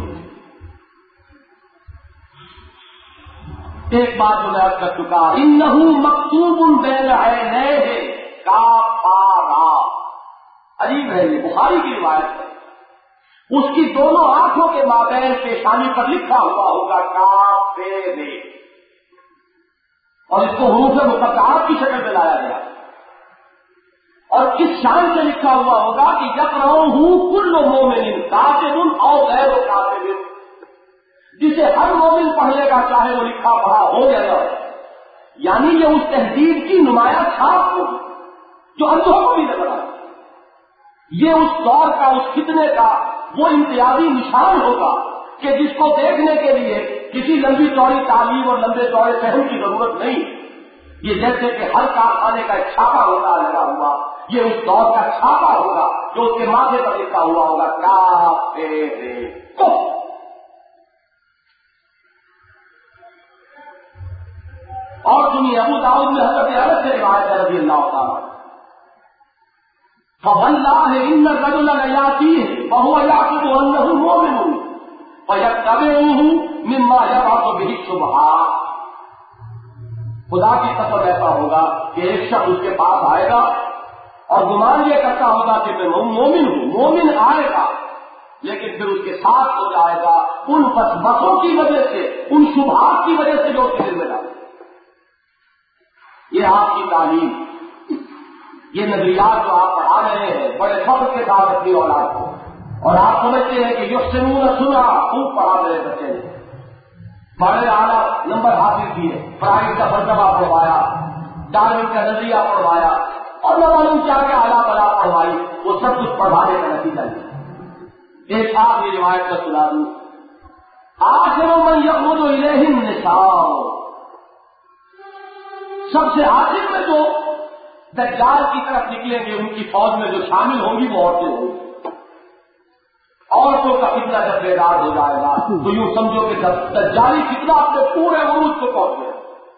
[SPEAKER 2] ایک بات جو میں عرض کر چکا، انہ مکتوب بین عینیہ کافارا، عجیب ہے یہ بخاری کی روایت ہے، اس کی دونوں آنکھوں کے مابین پیشانی پر لکھا ہوا ہوگا کافر، اور اس کو حروف مقطعات کی شکل میں لایا گیا، اور اس شان سے لکھا ہوا ہوگا کہ یقرأہ کل مومن کاتب او غیر کاتب، جسے ہر مومن پڑھ لے گا چاہے وہ لکھا پڑھا ہو یا نہ ہو، یعنی یہ اس تہذیب کی نمایاں چھاپ ہوگی جو اندھوں کو بھی نظر آئے. یہ اس دور کا، اس فتنے کا وہ امتیازی نشان ہوگا کہ جس کو دیکھنے کے لیے کسی لمبی چوڑی تعلیم اور لمبے چوڑے فہم کی ضرورت نہیں. یہ جیسے کہ ہر کارخانے کا ایک چھاپا ہوتا لگا ہوا، یہ اس دور کا چھاپا ہوگا جو اس کے ماتھے پر لکھا ہوا ہوگا کافر. اور سنیے، ابو داؤد میں حضرت انس سے روایت ہے رضی اللہ تعالیٰ، فواللہ ان الرجل لیاتیہ وہو یحسب انہ مؤمن فیتبعہ مما یبعث بہ الشبہات. خدا کی قسم ایسا ہوگا کہ ایک شخص اس کے پاس آئے گا اور گمان یہ کرتا ہوگا کہ میں مومن ہوں. مومن آئے گا لیکن پھر اس کے ساتھ ہو جائے گا ان وسوسوں کی وجہ سے، ان شبہات کی وجہ سے جو اس کے دل میں ڈالے. یہ آپ کی تعلیم، یہ نظریات جو آپ پڑھا رہے ہیں بڑے فخر کے ساتھ اپنی اولاد کو، اور آپ سمجھتے ہیں کہ یحسنون سنا، خوب پڑھا رہے بچے نے، بڑے اعلیٰ نمبر حاصل کیے، پرائز کا مرتبہ پڑھوایا، ڈارون کا نظریہ پڑھوایا، اور نہ معلوم کیا کہ اعلیٰ بلا پڑھوائی، وہ سب کچھ پڑھوانے کا نتیجہ لیا. ایک آپ یہ روایت کا سنا دوں، آخر من یخرج الیہ النساء، سب سے آخر میں جو دجال کی طرف نکلیں گے ان کی فوج میں جو شامل ہوں گی وہ عورتیں ہوں گی. عورتوں کا فتنہ جب بیدار ہو جائے گا تو یوں سمجھو کہ دجالی فتنہ اپنے پورے عروج کو پہنچ گئے.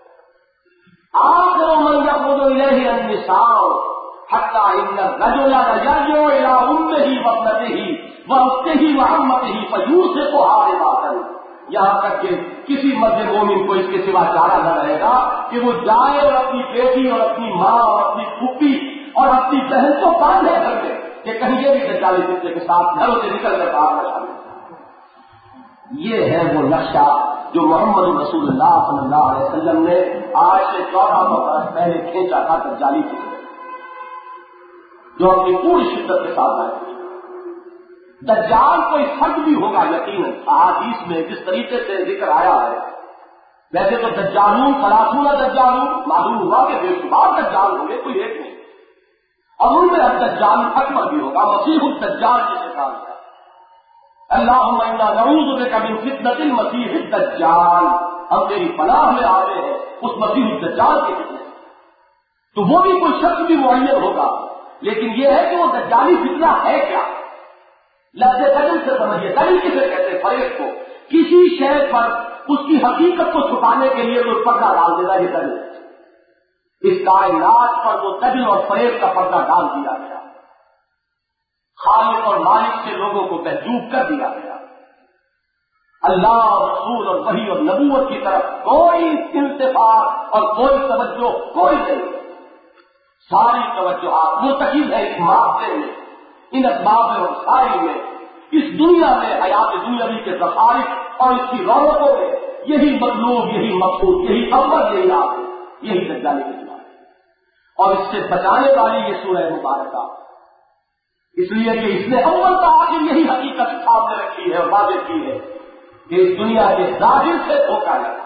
[SPEAKER 2] آخر من یخرج الیہ النساء حتی ان الرجل لیرجع الی امہ وابنتہ واختہ وعمتہ فیوثقها رباطا، یہاں تک کہ کسی مرد مومن کو اس کے سوا چارہ نہ رہے گا کہ وہ جائے اور اپنی بیٹی اور اپنی ماں اور اپنی پھوپھی اور اپنی بہن کو باندھے کر دے کہ کہیں یہ بھی دجالی فتنے کے ساتھ گھروں سے نکل کر باہر نہ شامل. یہ ہے وہ نقشہ جو محمد رسول اللہ صلی اللہ علیہ وسلم نے آج سے 1400 برس پہلے کھینچا تھا دجالی فتنے، جو اپنی پوری شدت کے ساتھ آئے. دجال کوئی فرد بھی ہوگا یقیناً، احادیث میں جس طریقے سے ذکر آیا ہے. ویسے تو دجالون 30 دجالون معلوم ہوا کہ بے شمار دجال ہوں گے، کوئی ایک نہیں، اور ان میں دجال اکبر بھی ہوگا، مسیح الدجال جسے کہا گیا. اللہم انا نعوذ بک من فتنۃ المسیح الدجال، ہم تیری پناہ میں آتے ہیں اس مسیح الدجال کے فتنے. تو وہ بھی کوئی شخص بھی معین ہوگا، لیکن یہ ہے کہ وہ دجالی فتنہ ہے کیا. لفظ دلیل سے سمجھیے، دلیل کسے کہتے ہیں؟ فریب کو، کسی شے پر اس کی حقیقت کو چھپانے کے لیے کوئی پردہ ڈال دینا، یہ دلیل. اس کائنات پر وہ دلیل اور فریب کا پردہ ڈال دیا گیا، خالق اور مالک سے لوگوں کو محجوب کر دیا گیا. اللہ اور رسول اور وحی اور نبوت کی طرف کوئی التفات اور کوئی توجہ کوئی نہیں. ساری توجہات مرتکز ہے اس معاملے میں، ان اسباب اور وسائل میں، اس دنیا میں حیات دنیاوی کے ذخائر اور اس کی رونقوں میں. یہی مطلوب، یہی مقصود، یہی اول، یہی آخر، یہی دجالی فتنہ. اور اس سے بچانے والی یہ سورہ مبارکہ، اس لیے کہ اس نے اول کا آخر یہی حقیقت سامنے رکھی ہے اور واضح کی ہے کہ اس دنیا کے ظاہر سے دھوکہ لگا.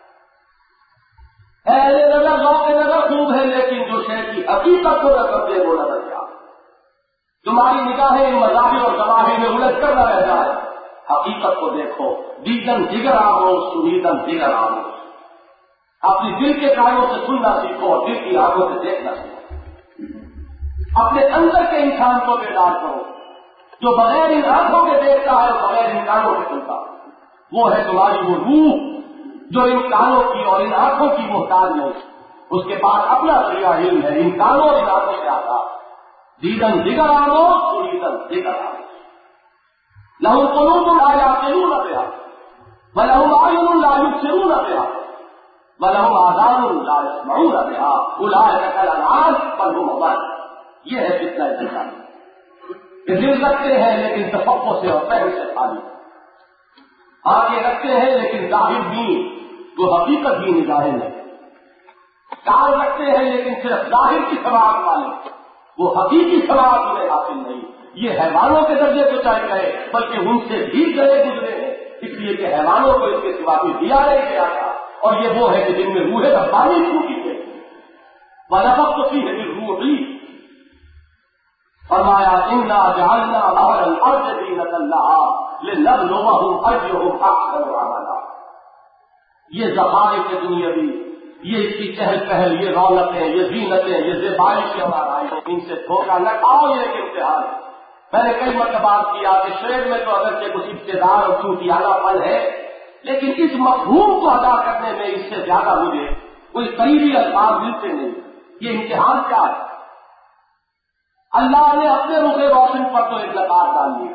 [SPEAKER 2] اہل نظر ذوق نظر خوب ہے، لیکن جو شے کی حقیقت کو نظر دے وہ نظر کیا. تمہاری نگاہیں ان مظاہر اور ظواہر میں الجھ کر نہ رہ جائے، حقیقت کو دیکھو. دیدن دیگر آموز، سنیدن دیگر آموز. اپنی دل کے کانوں سے سننا سیکھو اور دل کی آنکھوں سے دیکھنا سیکھو. اپنے اندر کے انسان کو بیدار کرو جو بغیر ان آنکھوں کے دیکھتا ہے اور بغیر ان کانوں کے سنتا. وہ ہے تمہاری وہ روح جو ان کانوں کی اور ان آنکھوں کی محتاج نہیں. اس کے پاس اپنا ذریعہ علم ہے، ان کانوں اور ان آنکھوں سے آتا. دیدن دیگر آموز، سنیدن دیگر آموز. لہم قلوب لا یعقلون بہا ولہم اعین لا یبصرون بہا ولہم آذان لا یسمعون بہا اولئک کالانعام بل ھم اضل. یہ ہے فتنہ دجال. دل رکھتے ہیں لیکن تفکر سے اور فہم سے خالی، آنکھیں رکھتے ہیں لیکن ظاہر دین جو حقیقت بھی ظاہر ہے. کان رکھتے ہیں لیکن صرف ظاہر کی سماعت والے، وہ حقیقی سماعت انہیں حاصل نہیں. یہ حیوانوں کے درجے کو چاہے گئے بلکہ ان سے بھی گئے گزرے ہیں، اس لیے کہ حیوانوں کو اس کے سوا بھی دیا نہیں گیا تھا. اور یہ وہ ہے کہ جن میں روح ربانی پھوٹی ہے. وَنَفَخْتُ فِيهِ مِن رُّوحِي فرمایا اِنَّا جَعَلْنَا عَلَى الْأَرْضِ زِينَةً لَهَا لِنَبْلُوَهُمْ أَيُّهُمْ أَحْسَنُ عَمَلًا. یہ ذخائر دنیاوی، یہ اس کی چہل پہل، یہ رونقیں، یہ زینتیں، یہ زیبائشیں اور آرائشیں، ان سے دھوکہ نہ کھاؤ. یہ ایک امتحان ہے. میں نے کئی مرتبہ بات کیا کہ شعر میں تو اگرچہ کچھ ابتدار اور چوٹیانہ پن ہے، لیکن اس مفہوم کو ادا کرنے میں اس سے زیادہ مجھے کوئی قریبی الفاظ ملتے نہیں. یہ امتحان کیا ہے؟ اللہ نے اپنے رخ روشن پر تو ایک نقاب ڈال دیا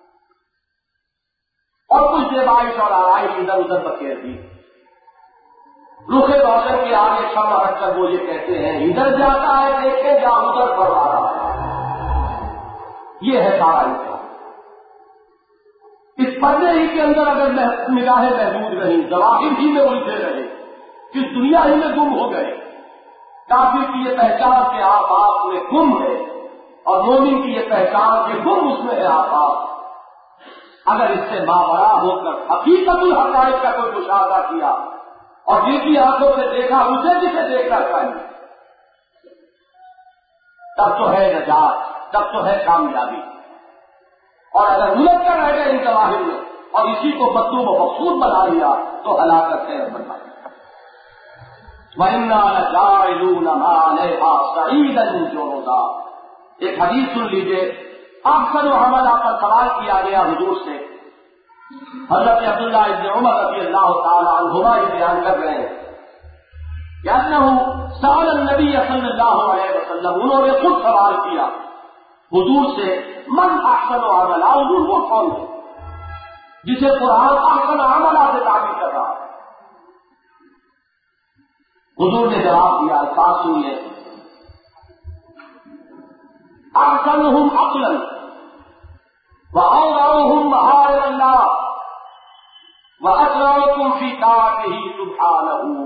[SPEAKER 2] اور کچھ زیبائش اور آرائش ادھر ادھر بکھیر دی. رخ روشن کے آگے شمع رکھ کر وہ یہ کہتے ہیں ادھر جاتا ہے دیکھے جا ادھر بڑھا رہا ہے. یہ ہے سارا امتحان. اس پردے ہی کے اندر اگر نگاہیں محدود رہیں، ظواہر ہی میں الجھے رہے، اس دنیا ہی میں گم ہو گئے. کافر کی یہ پہچان کہ آپ میں گم ہے اور مومن کی یہ پہچان کہ گم اس میں ہے آپ. اگر اس سے ماورا ہو کر حقیقت الحقائق کا کوئی مشاہدہ کیا اور جن کی آنکھوں سے دیکھا اسے جسے دیکھنا چاہیے، تب تو ہے نجات، تب تو ہے کامیابی. اور اگر الٹ کر رہ گئے ان ظواہر میں اور اسی کو مطلوب و مقصود بنا لیا تو ہلاکت ہے بنائی. وَإِنَّا لَجَاعِلُونَ مَا عَلَيْهَا صَعِيدًا جُرُزًا. ایک حدیث سن لیجئے. اکثر عمل آپ پر سوال کیا گیا حضور سے. حضرت عبداللہ ابن عمر رضی اللہ تعالی عنہما یہ بیان کر رہے ہیں کہ انه سأل النبی صلی اللہ علیہ وسلم، انہوں نے خود سوال کیا حضور سے، من احسن عملا، حضور وہ کون ہے جسے قرآن احسن عملا سے تعبیر کر رہا ہے؟ حضور نے جواب دیا، الفاظ سنیے، احسنهم عقلا وأورعهم محارم الله وأسرعكم في طاعته سبحانه.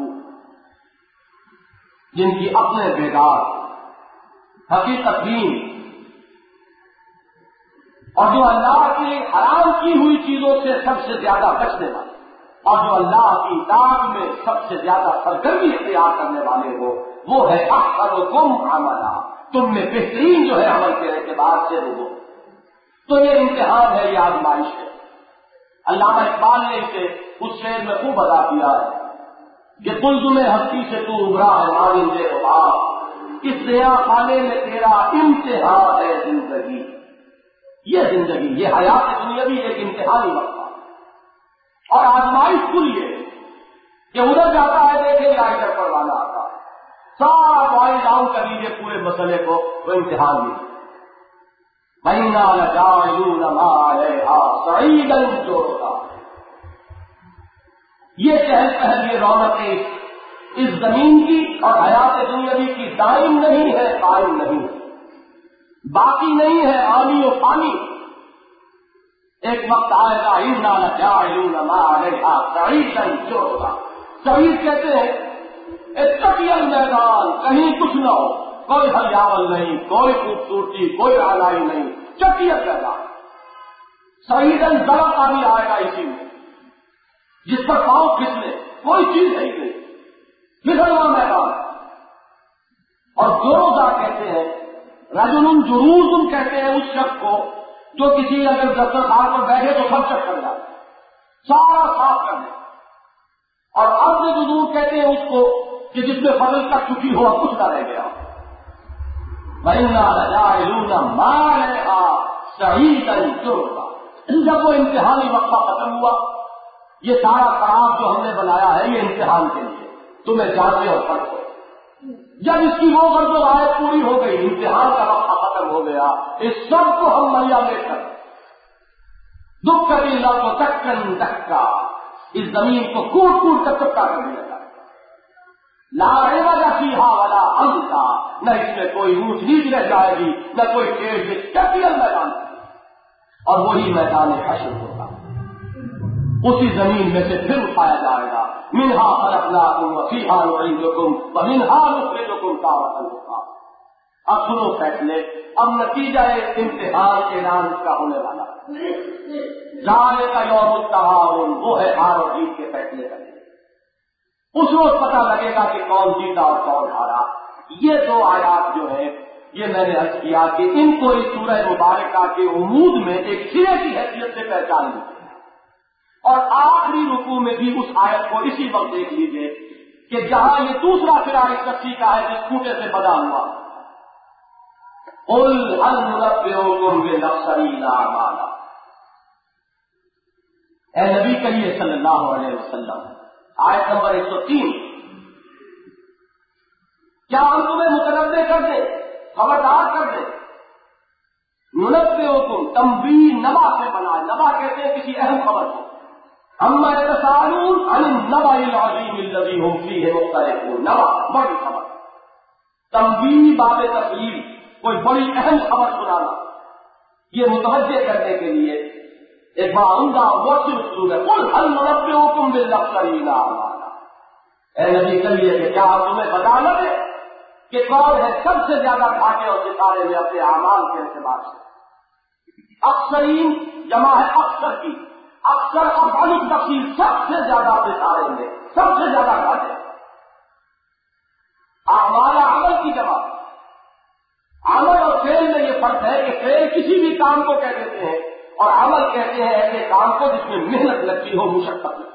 [SPEAKER 2] جن کی اپنے بیدار، حقیقت دین اور جو اللہ کی حرام کی ہوئی چیزوں سے سب سے زیادہ بچنے والے اور جو اللہ کی اطاعت میں سب سے زیادہ سرگرمی اختیار کرنے والے ہو، وہ ہے احسنکم عملا. تم میں بہترین جو ہے عمل کے اعتبار سے وہ. تو یہ امتحان ہے، یہ آزمائش ہے. علامہ اقبال نے اسے اس شعر میں خوب ادا کیا ہے کہ قلزم ہستی سے تو ابھرا ہے مانندے غبار، اس ضیاء خانے میں تیرا امتحان ہے زندگی. یہ زندگی، یہ حیات دنیا بھی ایک امتحانی وقت اور آزمائش کھلی ہے کہ ادھر جاتا ہے دیکھے گا ادھر پروانا آتا ہے. سارا بوائل ڈاؤن کر لیجیے پورے مسئلے کو، وہ امتحان لیجیے. وَإِنَّا لَجَاعِلُونَ مَا عَلَيْهَا صَعِيدًا جُرُزًا. یہ چہل پہل، یہ رونقیں اس زمین کی اور حیات دنیاوی کی دائم نہیں ہے، قائم نہیں ہے، باقی نہیں ہے، آنی و فانی. ایک وقت آئے گا اِنَّا لَجَاعِلُونَ مَا عَلَيْهَا صَعِيدًا جُرُزًا. صعید کہتے ہیں ایک تکیل میدان، کہیں کچھ نہ ہو، کوئی ہریاول نہیں، کوئی خوبصورتی، کوئی اعلائی نہیں، چکیل میدان. صعیداً ذرا پانی آئے گا اسی میں جس پر پاؤں پھسلے، کوئی چیز ہے نہیں، پھسلوا میدان. اور جروزہ کہتے ہیں، رجل جروز کہتے ہیں اس شخص کو جو کسی اگر دسترخوان پر بیٹھے تو سب چک کر جائے، سارا صاف کر دے. اور ارض جذور کہتے ہیں اس کو کہ جس میں فضل تک چکی ہو کچھ نہ رہ گیا. وَإِنَّا لَجَاعِلُونَ مَا عَلَيْهَا صَعِيدًا جُرُزًا. جب وہ امتحانی وقفہ ختم ہوا، یہ سارا خراب جو ہم نے بنایا ہے یہ امتحان کے لیے تمہیں جانچے اور پرکھو. جب اس کی وہ غرض و غایت پوری ہو گئی، امتحان کا وقفہ ختم ہو گیا، اس سب کو ہم میا لے کر دکھ کبھی لفظ و دکن دکا اس زمین کو کوٹ کوٹ کر چپٹا کرنے لگا. لا عوج فیہا ولا امتا، نہ اس میں کوئی اونچ نیچ رہ جائے گی، نہ کوئی ٹیڑھ چپیل میدان. اور وہی میدان حشر ہوگا، اسی زمین میں سے پھر اٹھایا جائے گا. منہا خلقناکم وفیہا نعیدکم ومنہا نخرجکم تارۃ اخری. اب سنو فیصلے، اب نتیجہ امتحان کے اعلان کا ہونے والا. ذالک یوم التغابن، وہ ہے ہار اور جیت کے فیصلے کا. اس روز پتہ لگے گا کہ کون جیتا اور کون ہارا۔ یہ دو آیات جو ہے یہ میں نے عرض کیا کہ ان کو اس سورہ مبارکہ کے عمود میں ایک سرے کی حیثیت سے پہچان لیجیے، اور آخری رکوع میں بھی اس آیت کو اسی وقت دیکھ لیجیے کہ جہاں یہ دوسرا سرا اس کشتی کا ہے جس کھوٹے سے بدا ہوا، قل هل ننبئکم بالاخسرین اعمالا، اے نبی کریے صلی اللہ علیہ وسلم، آیت نمبر 103، کیا ہم تمہیں متنبع کر دیں، خبردار کر دیں؟ ننبئکم تنبیہ نبا سے بنا، نبا کہتے ہیں کسی اہم خبر کو، اما یتساءلون عن النبأ العظیم الذی هم فیہ مختلفون، نبا بڑی خبر، تنبیہ باب تفصیل، کوئی بڑی اہم خبر سنانا، یہ متوجہ کرنے کے لیے ایک بڑا عمدہ موثر اسلوب ہے۔ قل هل ننبئکم بالاخسرین اعمالا، اے نبی کہیے کہ کیا تمہیں بتا نہ دے کہ کون ہے سب سے زیادہ گھاٹے اور ستارے میں اپنے اعمال کے اعتبار سے۔ اکثرین جمع ہے اکثر کی، اکثر افعال التفصیل، سب سے زیادہ ستارے میں، سب سے زیادہ گھاٹے۔ اعمال عمل کی جمع، عمل اور فعل میں یہ فرق ہے کہ فعل کسی بھی کام کو کہہ دیتے ہیں اور عمل کہتے ہیں ایسے کام کو جس میں محنت لگتی ہو، مشقت لگتی،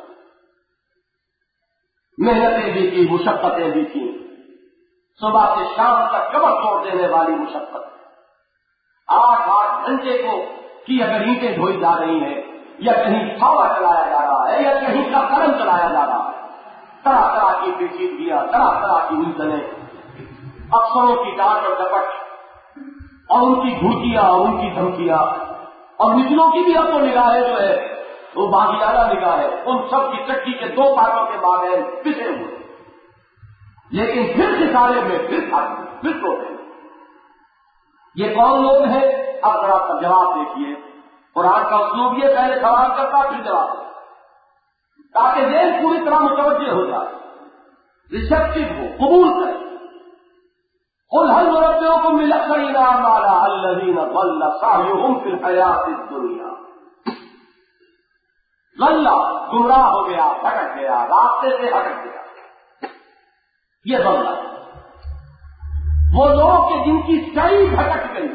[SPEAKER 2] محنتیں بھی کی، مشقتیں بھی کی، صبح سے شام تک کمر توڑ دینے والی مشقت، 8 گھنٹے کی اگر اینٹیں دھوئی جا رہی ہیں یا کہیں پھاوا چلایا جا رہا ہے یا کہیں کا قلم چلایا جا رہا ہے، طرح طرح کی پیچیدگیاں، طرح طرح کی الجھنیں، افسروں کی ڈانٹ اور ڈپٹ اور ان کی گھڑکیاں اور ان کی دھمکیاں، اور نچلوں کی بھی اب تو نگاہیں جو ہے وہ باغیانہ نگاہ ہے، ان سب کی چٹی کے 2 پارٹوں کے باغ پسے ہوئے، لیکن پھر ستارے میں پھر تو یہ کون لوگ ہیں؟ اب ذرا جواب دیکھیے، قرآن کا اسلوب یہ پہلے سوال کرتا پھر جواب دیتا، تاکہ ذہن پوری طرح متوجہ ہو جائے، ریسپٹیو ہو، قبول کرے۔ قل هل ننبئکم بالاخسرین اعمالا الذین ضل سعیهم فی الحیاۃ الدنیا، ضل گمراہ ہو گیا، بھٹک گیا، راستے سے ہٹک گیا، یہ ضل وہ لوگ کہ جن کی سعی بھٹک گئی،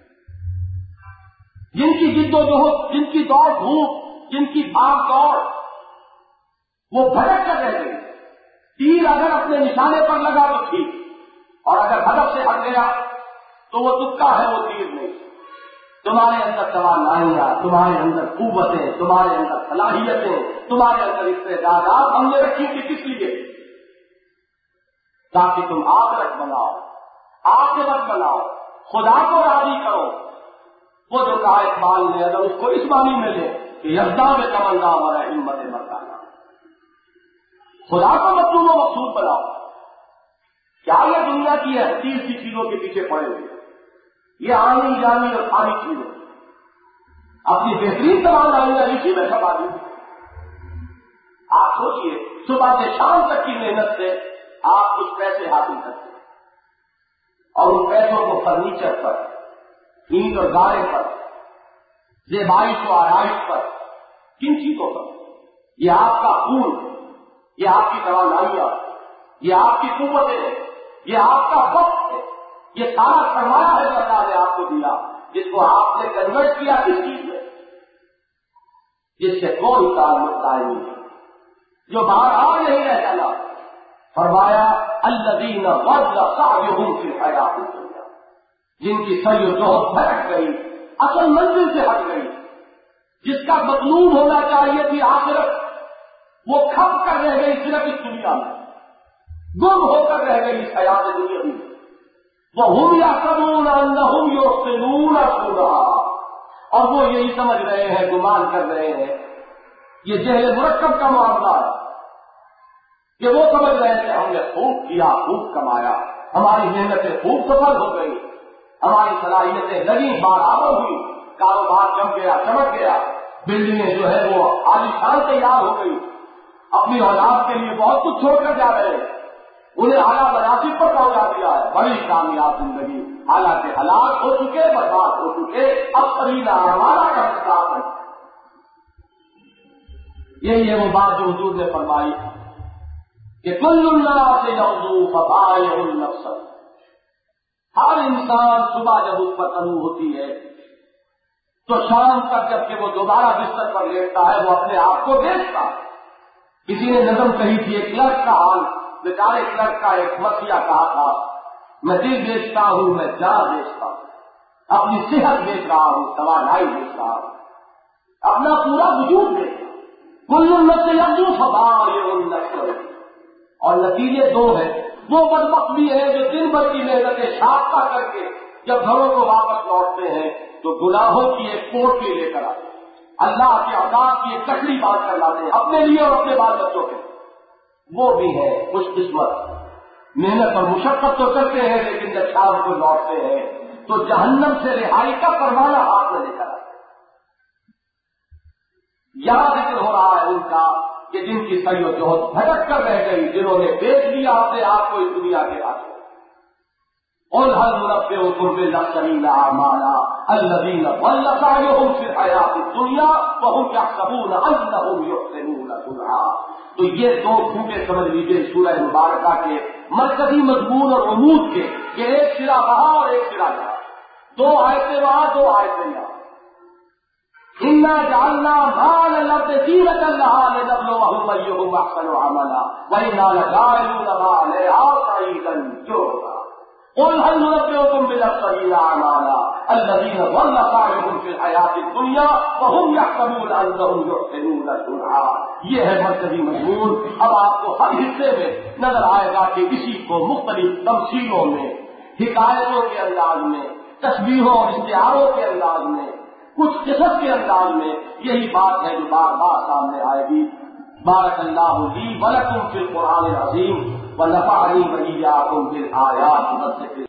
[SPEAKER 2] جن کی جد و جہد، جن کی دوڑ دھوپ، جن کی بھاگ دوڑ وہ بھٹک کر رہ گئی۔ تیر اگر اپنے نشانے پر لگا تو ٹھیک، اور اگر ہدف سے ہٹ گیا تو وہ تکا ہے، وہ تیر نہیں۔ تمہارے اندر توانائیاں، تمہارے اندر قوتیں، تمہارے اندر صلاحیتیں، تمہارے اندر استعدادات ہم نے رکھی تھی کس لیے؟ تاکہ تم آخرت بناؤ، عاقبت بناؤ، خدا کو راضی کرو۔ وہ جو کہا اقبال نے، اگر اس کو اس معنی میں لے کہ یزداں میں تمنا ہمارا ہمت مردانہ، خدا کو مطلوب و مقصود بناؤ۔ کیا یہ دنیا کی حقیر سی چیزوں کے پیچھے پڑے ہوئے، یہ آنی جانی اور خالی چیزیں اپنی بہترین توانائیاں اسی میں کھپا دی۔ آپ سوچئے صبح سے شام تک کی محنت سے آپ کچھ پیسے حاصل کرتے ہیں، اور ان پیسوں کو فرنیچر پر، اینٹ اور گارے پر، زیبائش و آرائش پر، کن چیزوں پر؟ یہ آپ کا خون، یہ آپ کی توانائیاں، یہ آپ کی قوتیں، یہ آپ کا وقت ہے، یہ سارا سرمایہ ہے جو اللہ نے آپ کو دیا، جس کو آپ نے کنورٹ کیا کس چیز میں؟ جس سے کوئی تعلق قائم نہیں، جو باہر آ نہیں رہ جانا۔ فرمایا الذین ضل سعیہم فی الحیاۃ الدنیا، جن کی سعی و جہد بھٹک گئی، اصل منزل سے ہٹ گئی، جس کا مطلوب ہونا چاہیے تھی آخرت، وہ کھپ کر رہ گئی صرف اس دنیا میں، گم ہو کر رہ گئی اس حیات دنیا میں۔ وَهُمْ يَحْسَبُونَ أَنَّهُمْ يُحْسِنُونَ صُنْعًا، اور وہ یہی سمجھ رہے ہیں، گمان کر رہے ہیں، یہ جہل مرکب کا معاملہ ہے کہ وہ سمجھ رہے ہیں ہم نے خوب کیا، خوب کمایا، ہماری محنتیں خوب سفل ہو گئی، ہماری صلاحیتیں لگی، برابر ہوئی، کاروبار جم گیا، چمک گیا، بلڈنگیں جو ہے وہ عالیشان تیار ہو گئی، اپنی اولاد کے لیے بہت کچھ چھوڑ کر جا رہے ہیں، انہیں اعلیٰ مناصب پر پہنچا دیا ہے، بڑی کامیاب زندگی، حالانکہ ہلاک ہو چکے، برباد ہو چکے، اب قریب ہمارا کا حساب ہے۔ یہی ہے وہ بات جو حضور نے فرمائی کہ کل الناس یغدو فبائع النفس، ہر انسان صبح جب اس پر طلوع ہوتی ہے تو شام تک جب کہ وہ دوبارہ بستر پر لیٹتا ہے وہ اپنے آپ کو بیچتا ہے۔ کسی نے نظم کہی تھی، ایک کلرک کا حال، بیچارے کلرک کا ایک مسئلہ کہا تھا، میں دل بیچتا ہوں، میں جان بیچتا ہوں، اپنی صحت بیچ رہا ہوں، توانائی بیچ رہا ہوں، اپنا پورا وجود بیچ رہا ہوں۔ کل النفس یغدو فبائع النفس، اور نتیجے دو ہیں۔ وہ بدبخت بھی ہے جو دن بھر کی محنتیں شاختہ کر کے جب گھروں کو واپس لوٹتے ہیں تو گناہوں کی ایک پوٹلی لے کر آتے ہیں، اللہ کے عذاب کی ایک ککڑی باندھ کر لاتے ہیں اپنے لیے اور اپنے بال بچوں کے۔ وہ بھی ہے خوش قسمت، محنت اور مشقت تو کرتے ہیں لیکن جب شام کو لوٹتے ہیں تو جہنم سے رہائی کا پروانہ ہاتھ میں لے کر آتے ہیں۔ یہاں ذکر ہو رہا ہے ان کا کہ جن کی سعی و جہد بھٹک کر رہ گئی، جنہوں نے بیچ لیا اپنے آپ کو اس دنیا کے ہاتھ۔ قل هل ننبئكم بالأخسرين أعمالا الذين ضل سعيهم في الحياة الدنيا وهم يحسبون أنهم يحسنون صنعا۔ تو یہ دو کھوٹے سمجھ لیجیے سورہ مبارکہ کے مرکزی مضمون اور عمود کے، کہ ایک سرا وہاں اور ایک سرا یہاں، دو آیتیں وہاں، دو آیتیں یہاں۔ اِنَّا جَعَلْنَا مَا لَلْأَرْضِ زِينَةً لَهَا لِنَبْلُوَهُمْ أَيُّهُمْ أَحْسَنُ عَمَلًا وَإِنَّا لَجَاعِلُونَ مَا عَلَيْهَا صَعِيدًا جُرُزًا۔ قل هل ننبئكم بالأخسرين أعمالا الذين ضل سعيهم في الحياة الدنيا وهم يحسبون أنهم يحسنون صنعا۔ یہ ہے مرکزی مضمون۔ اب آپ کو ہر حصے میں نظر آئے گا کہ اسی کو مختلف تمثیلوں میں، حکایتوں کے انداز میں، تشبیہوں اور استعاروں کے انداز میں، کچھ قصص کے انداز میں یہی بات ہے جو بار بار سامنے آئے گی۔ بارک اللہ لی ولکم فی القرآن العظیم ونفعنی وإیاکم بالآیات والذکر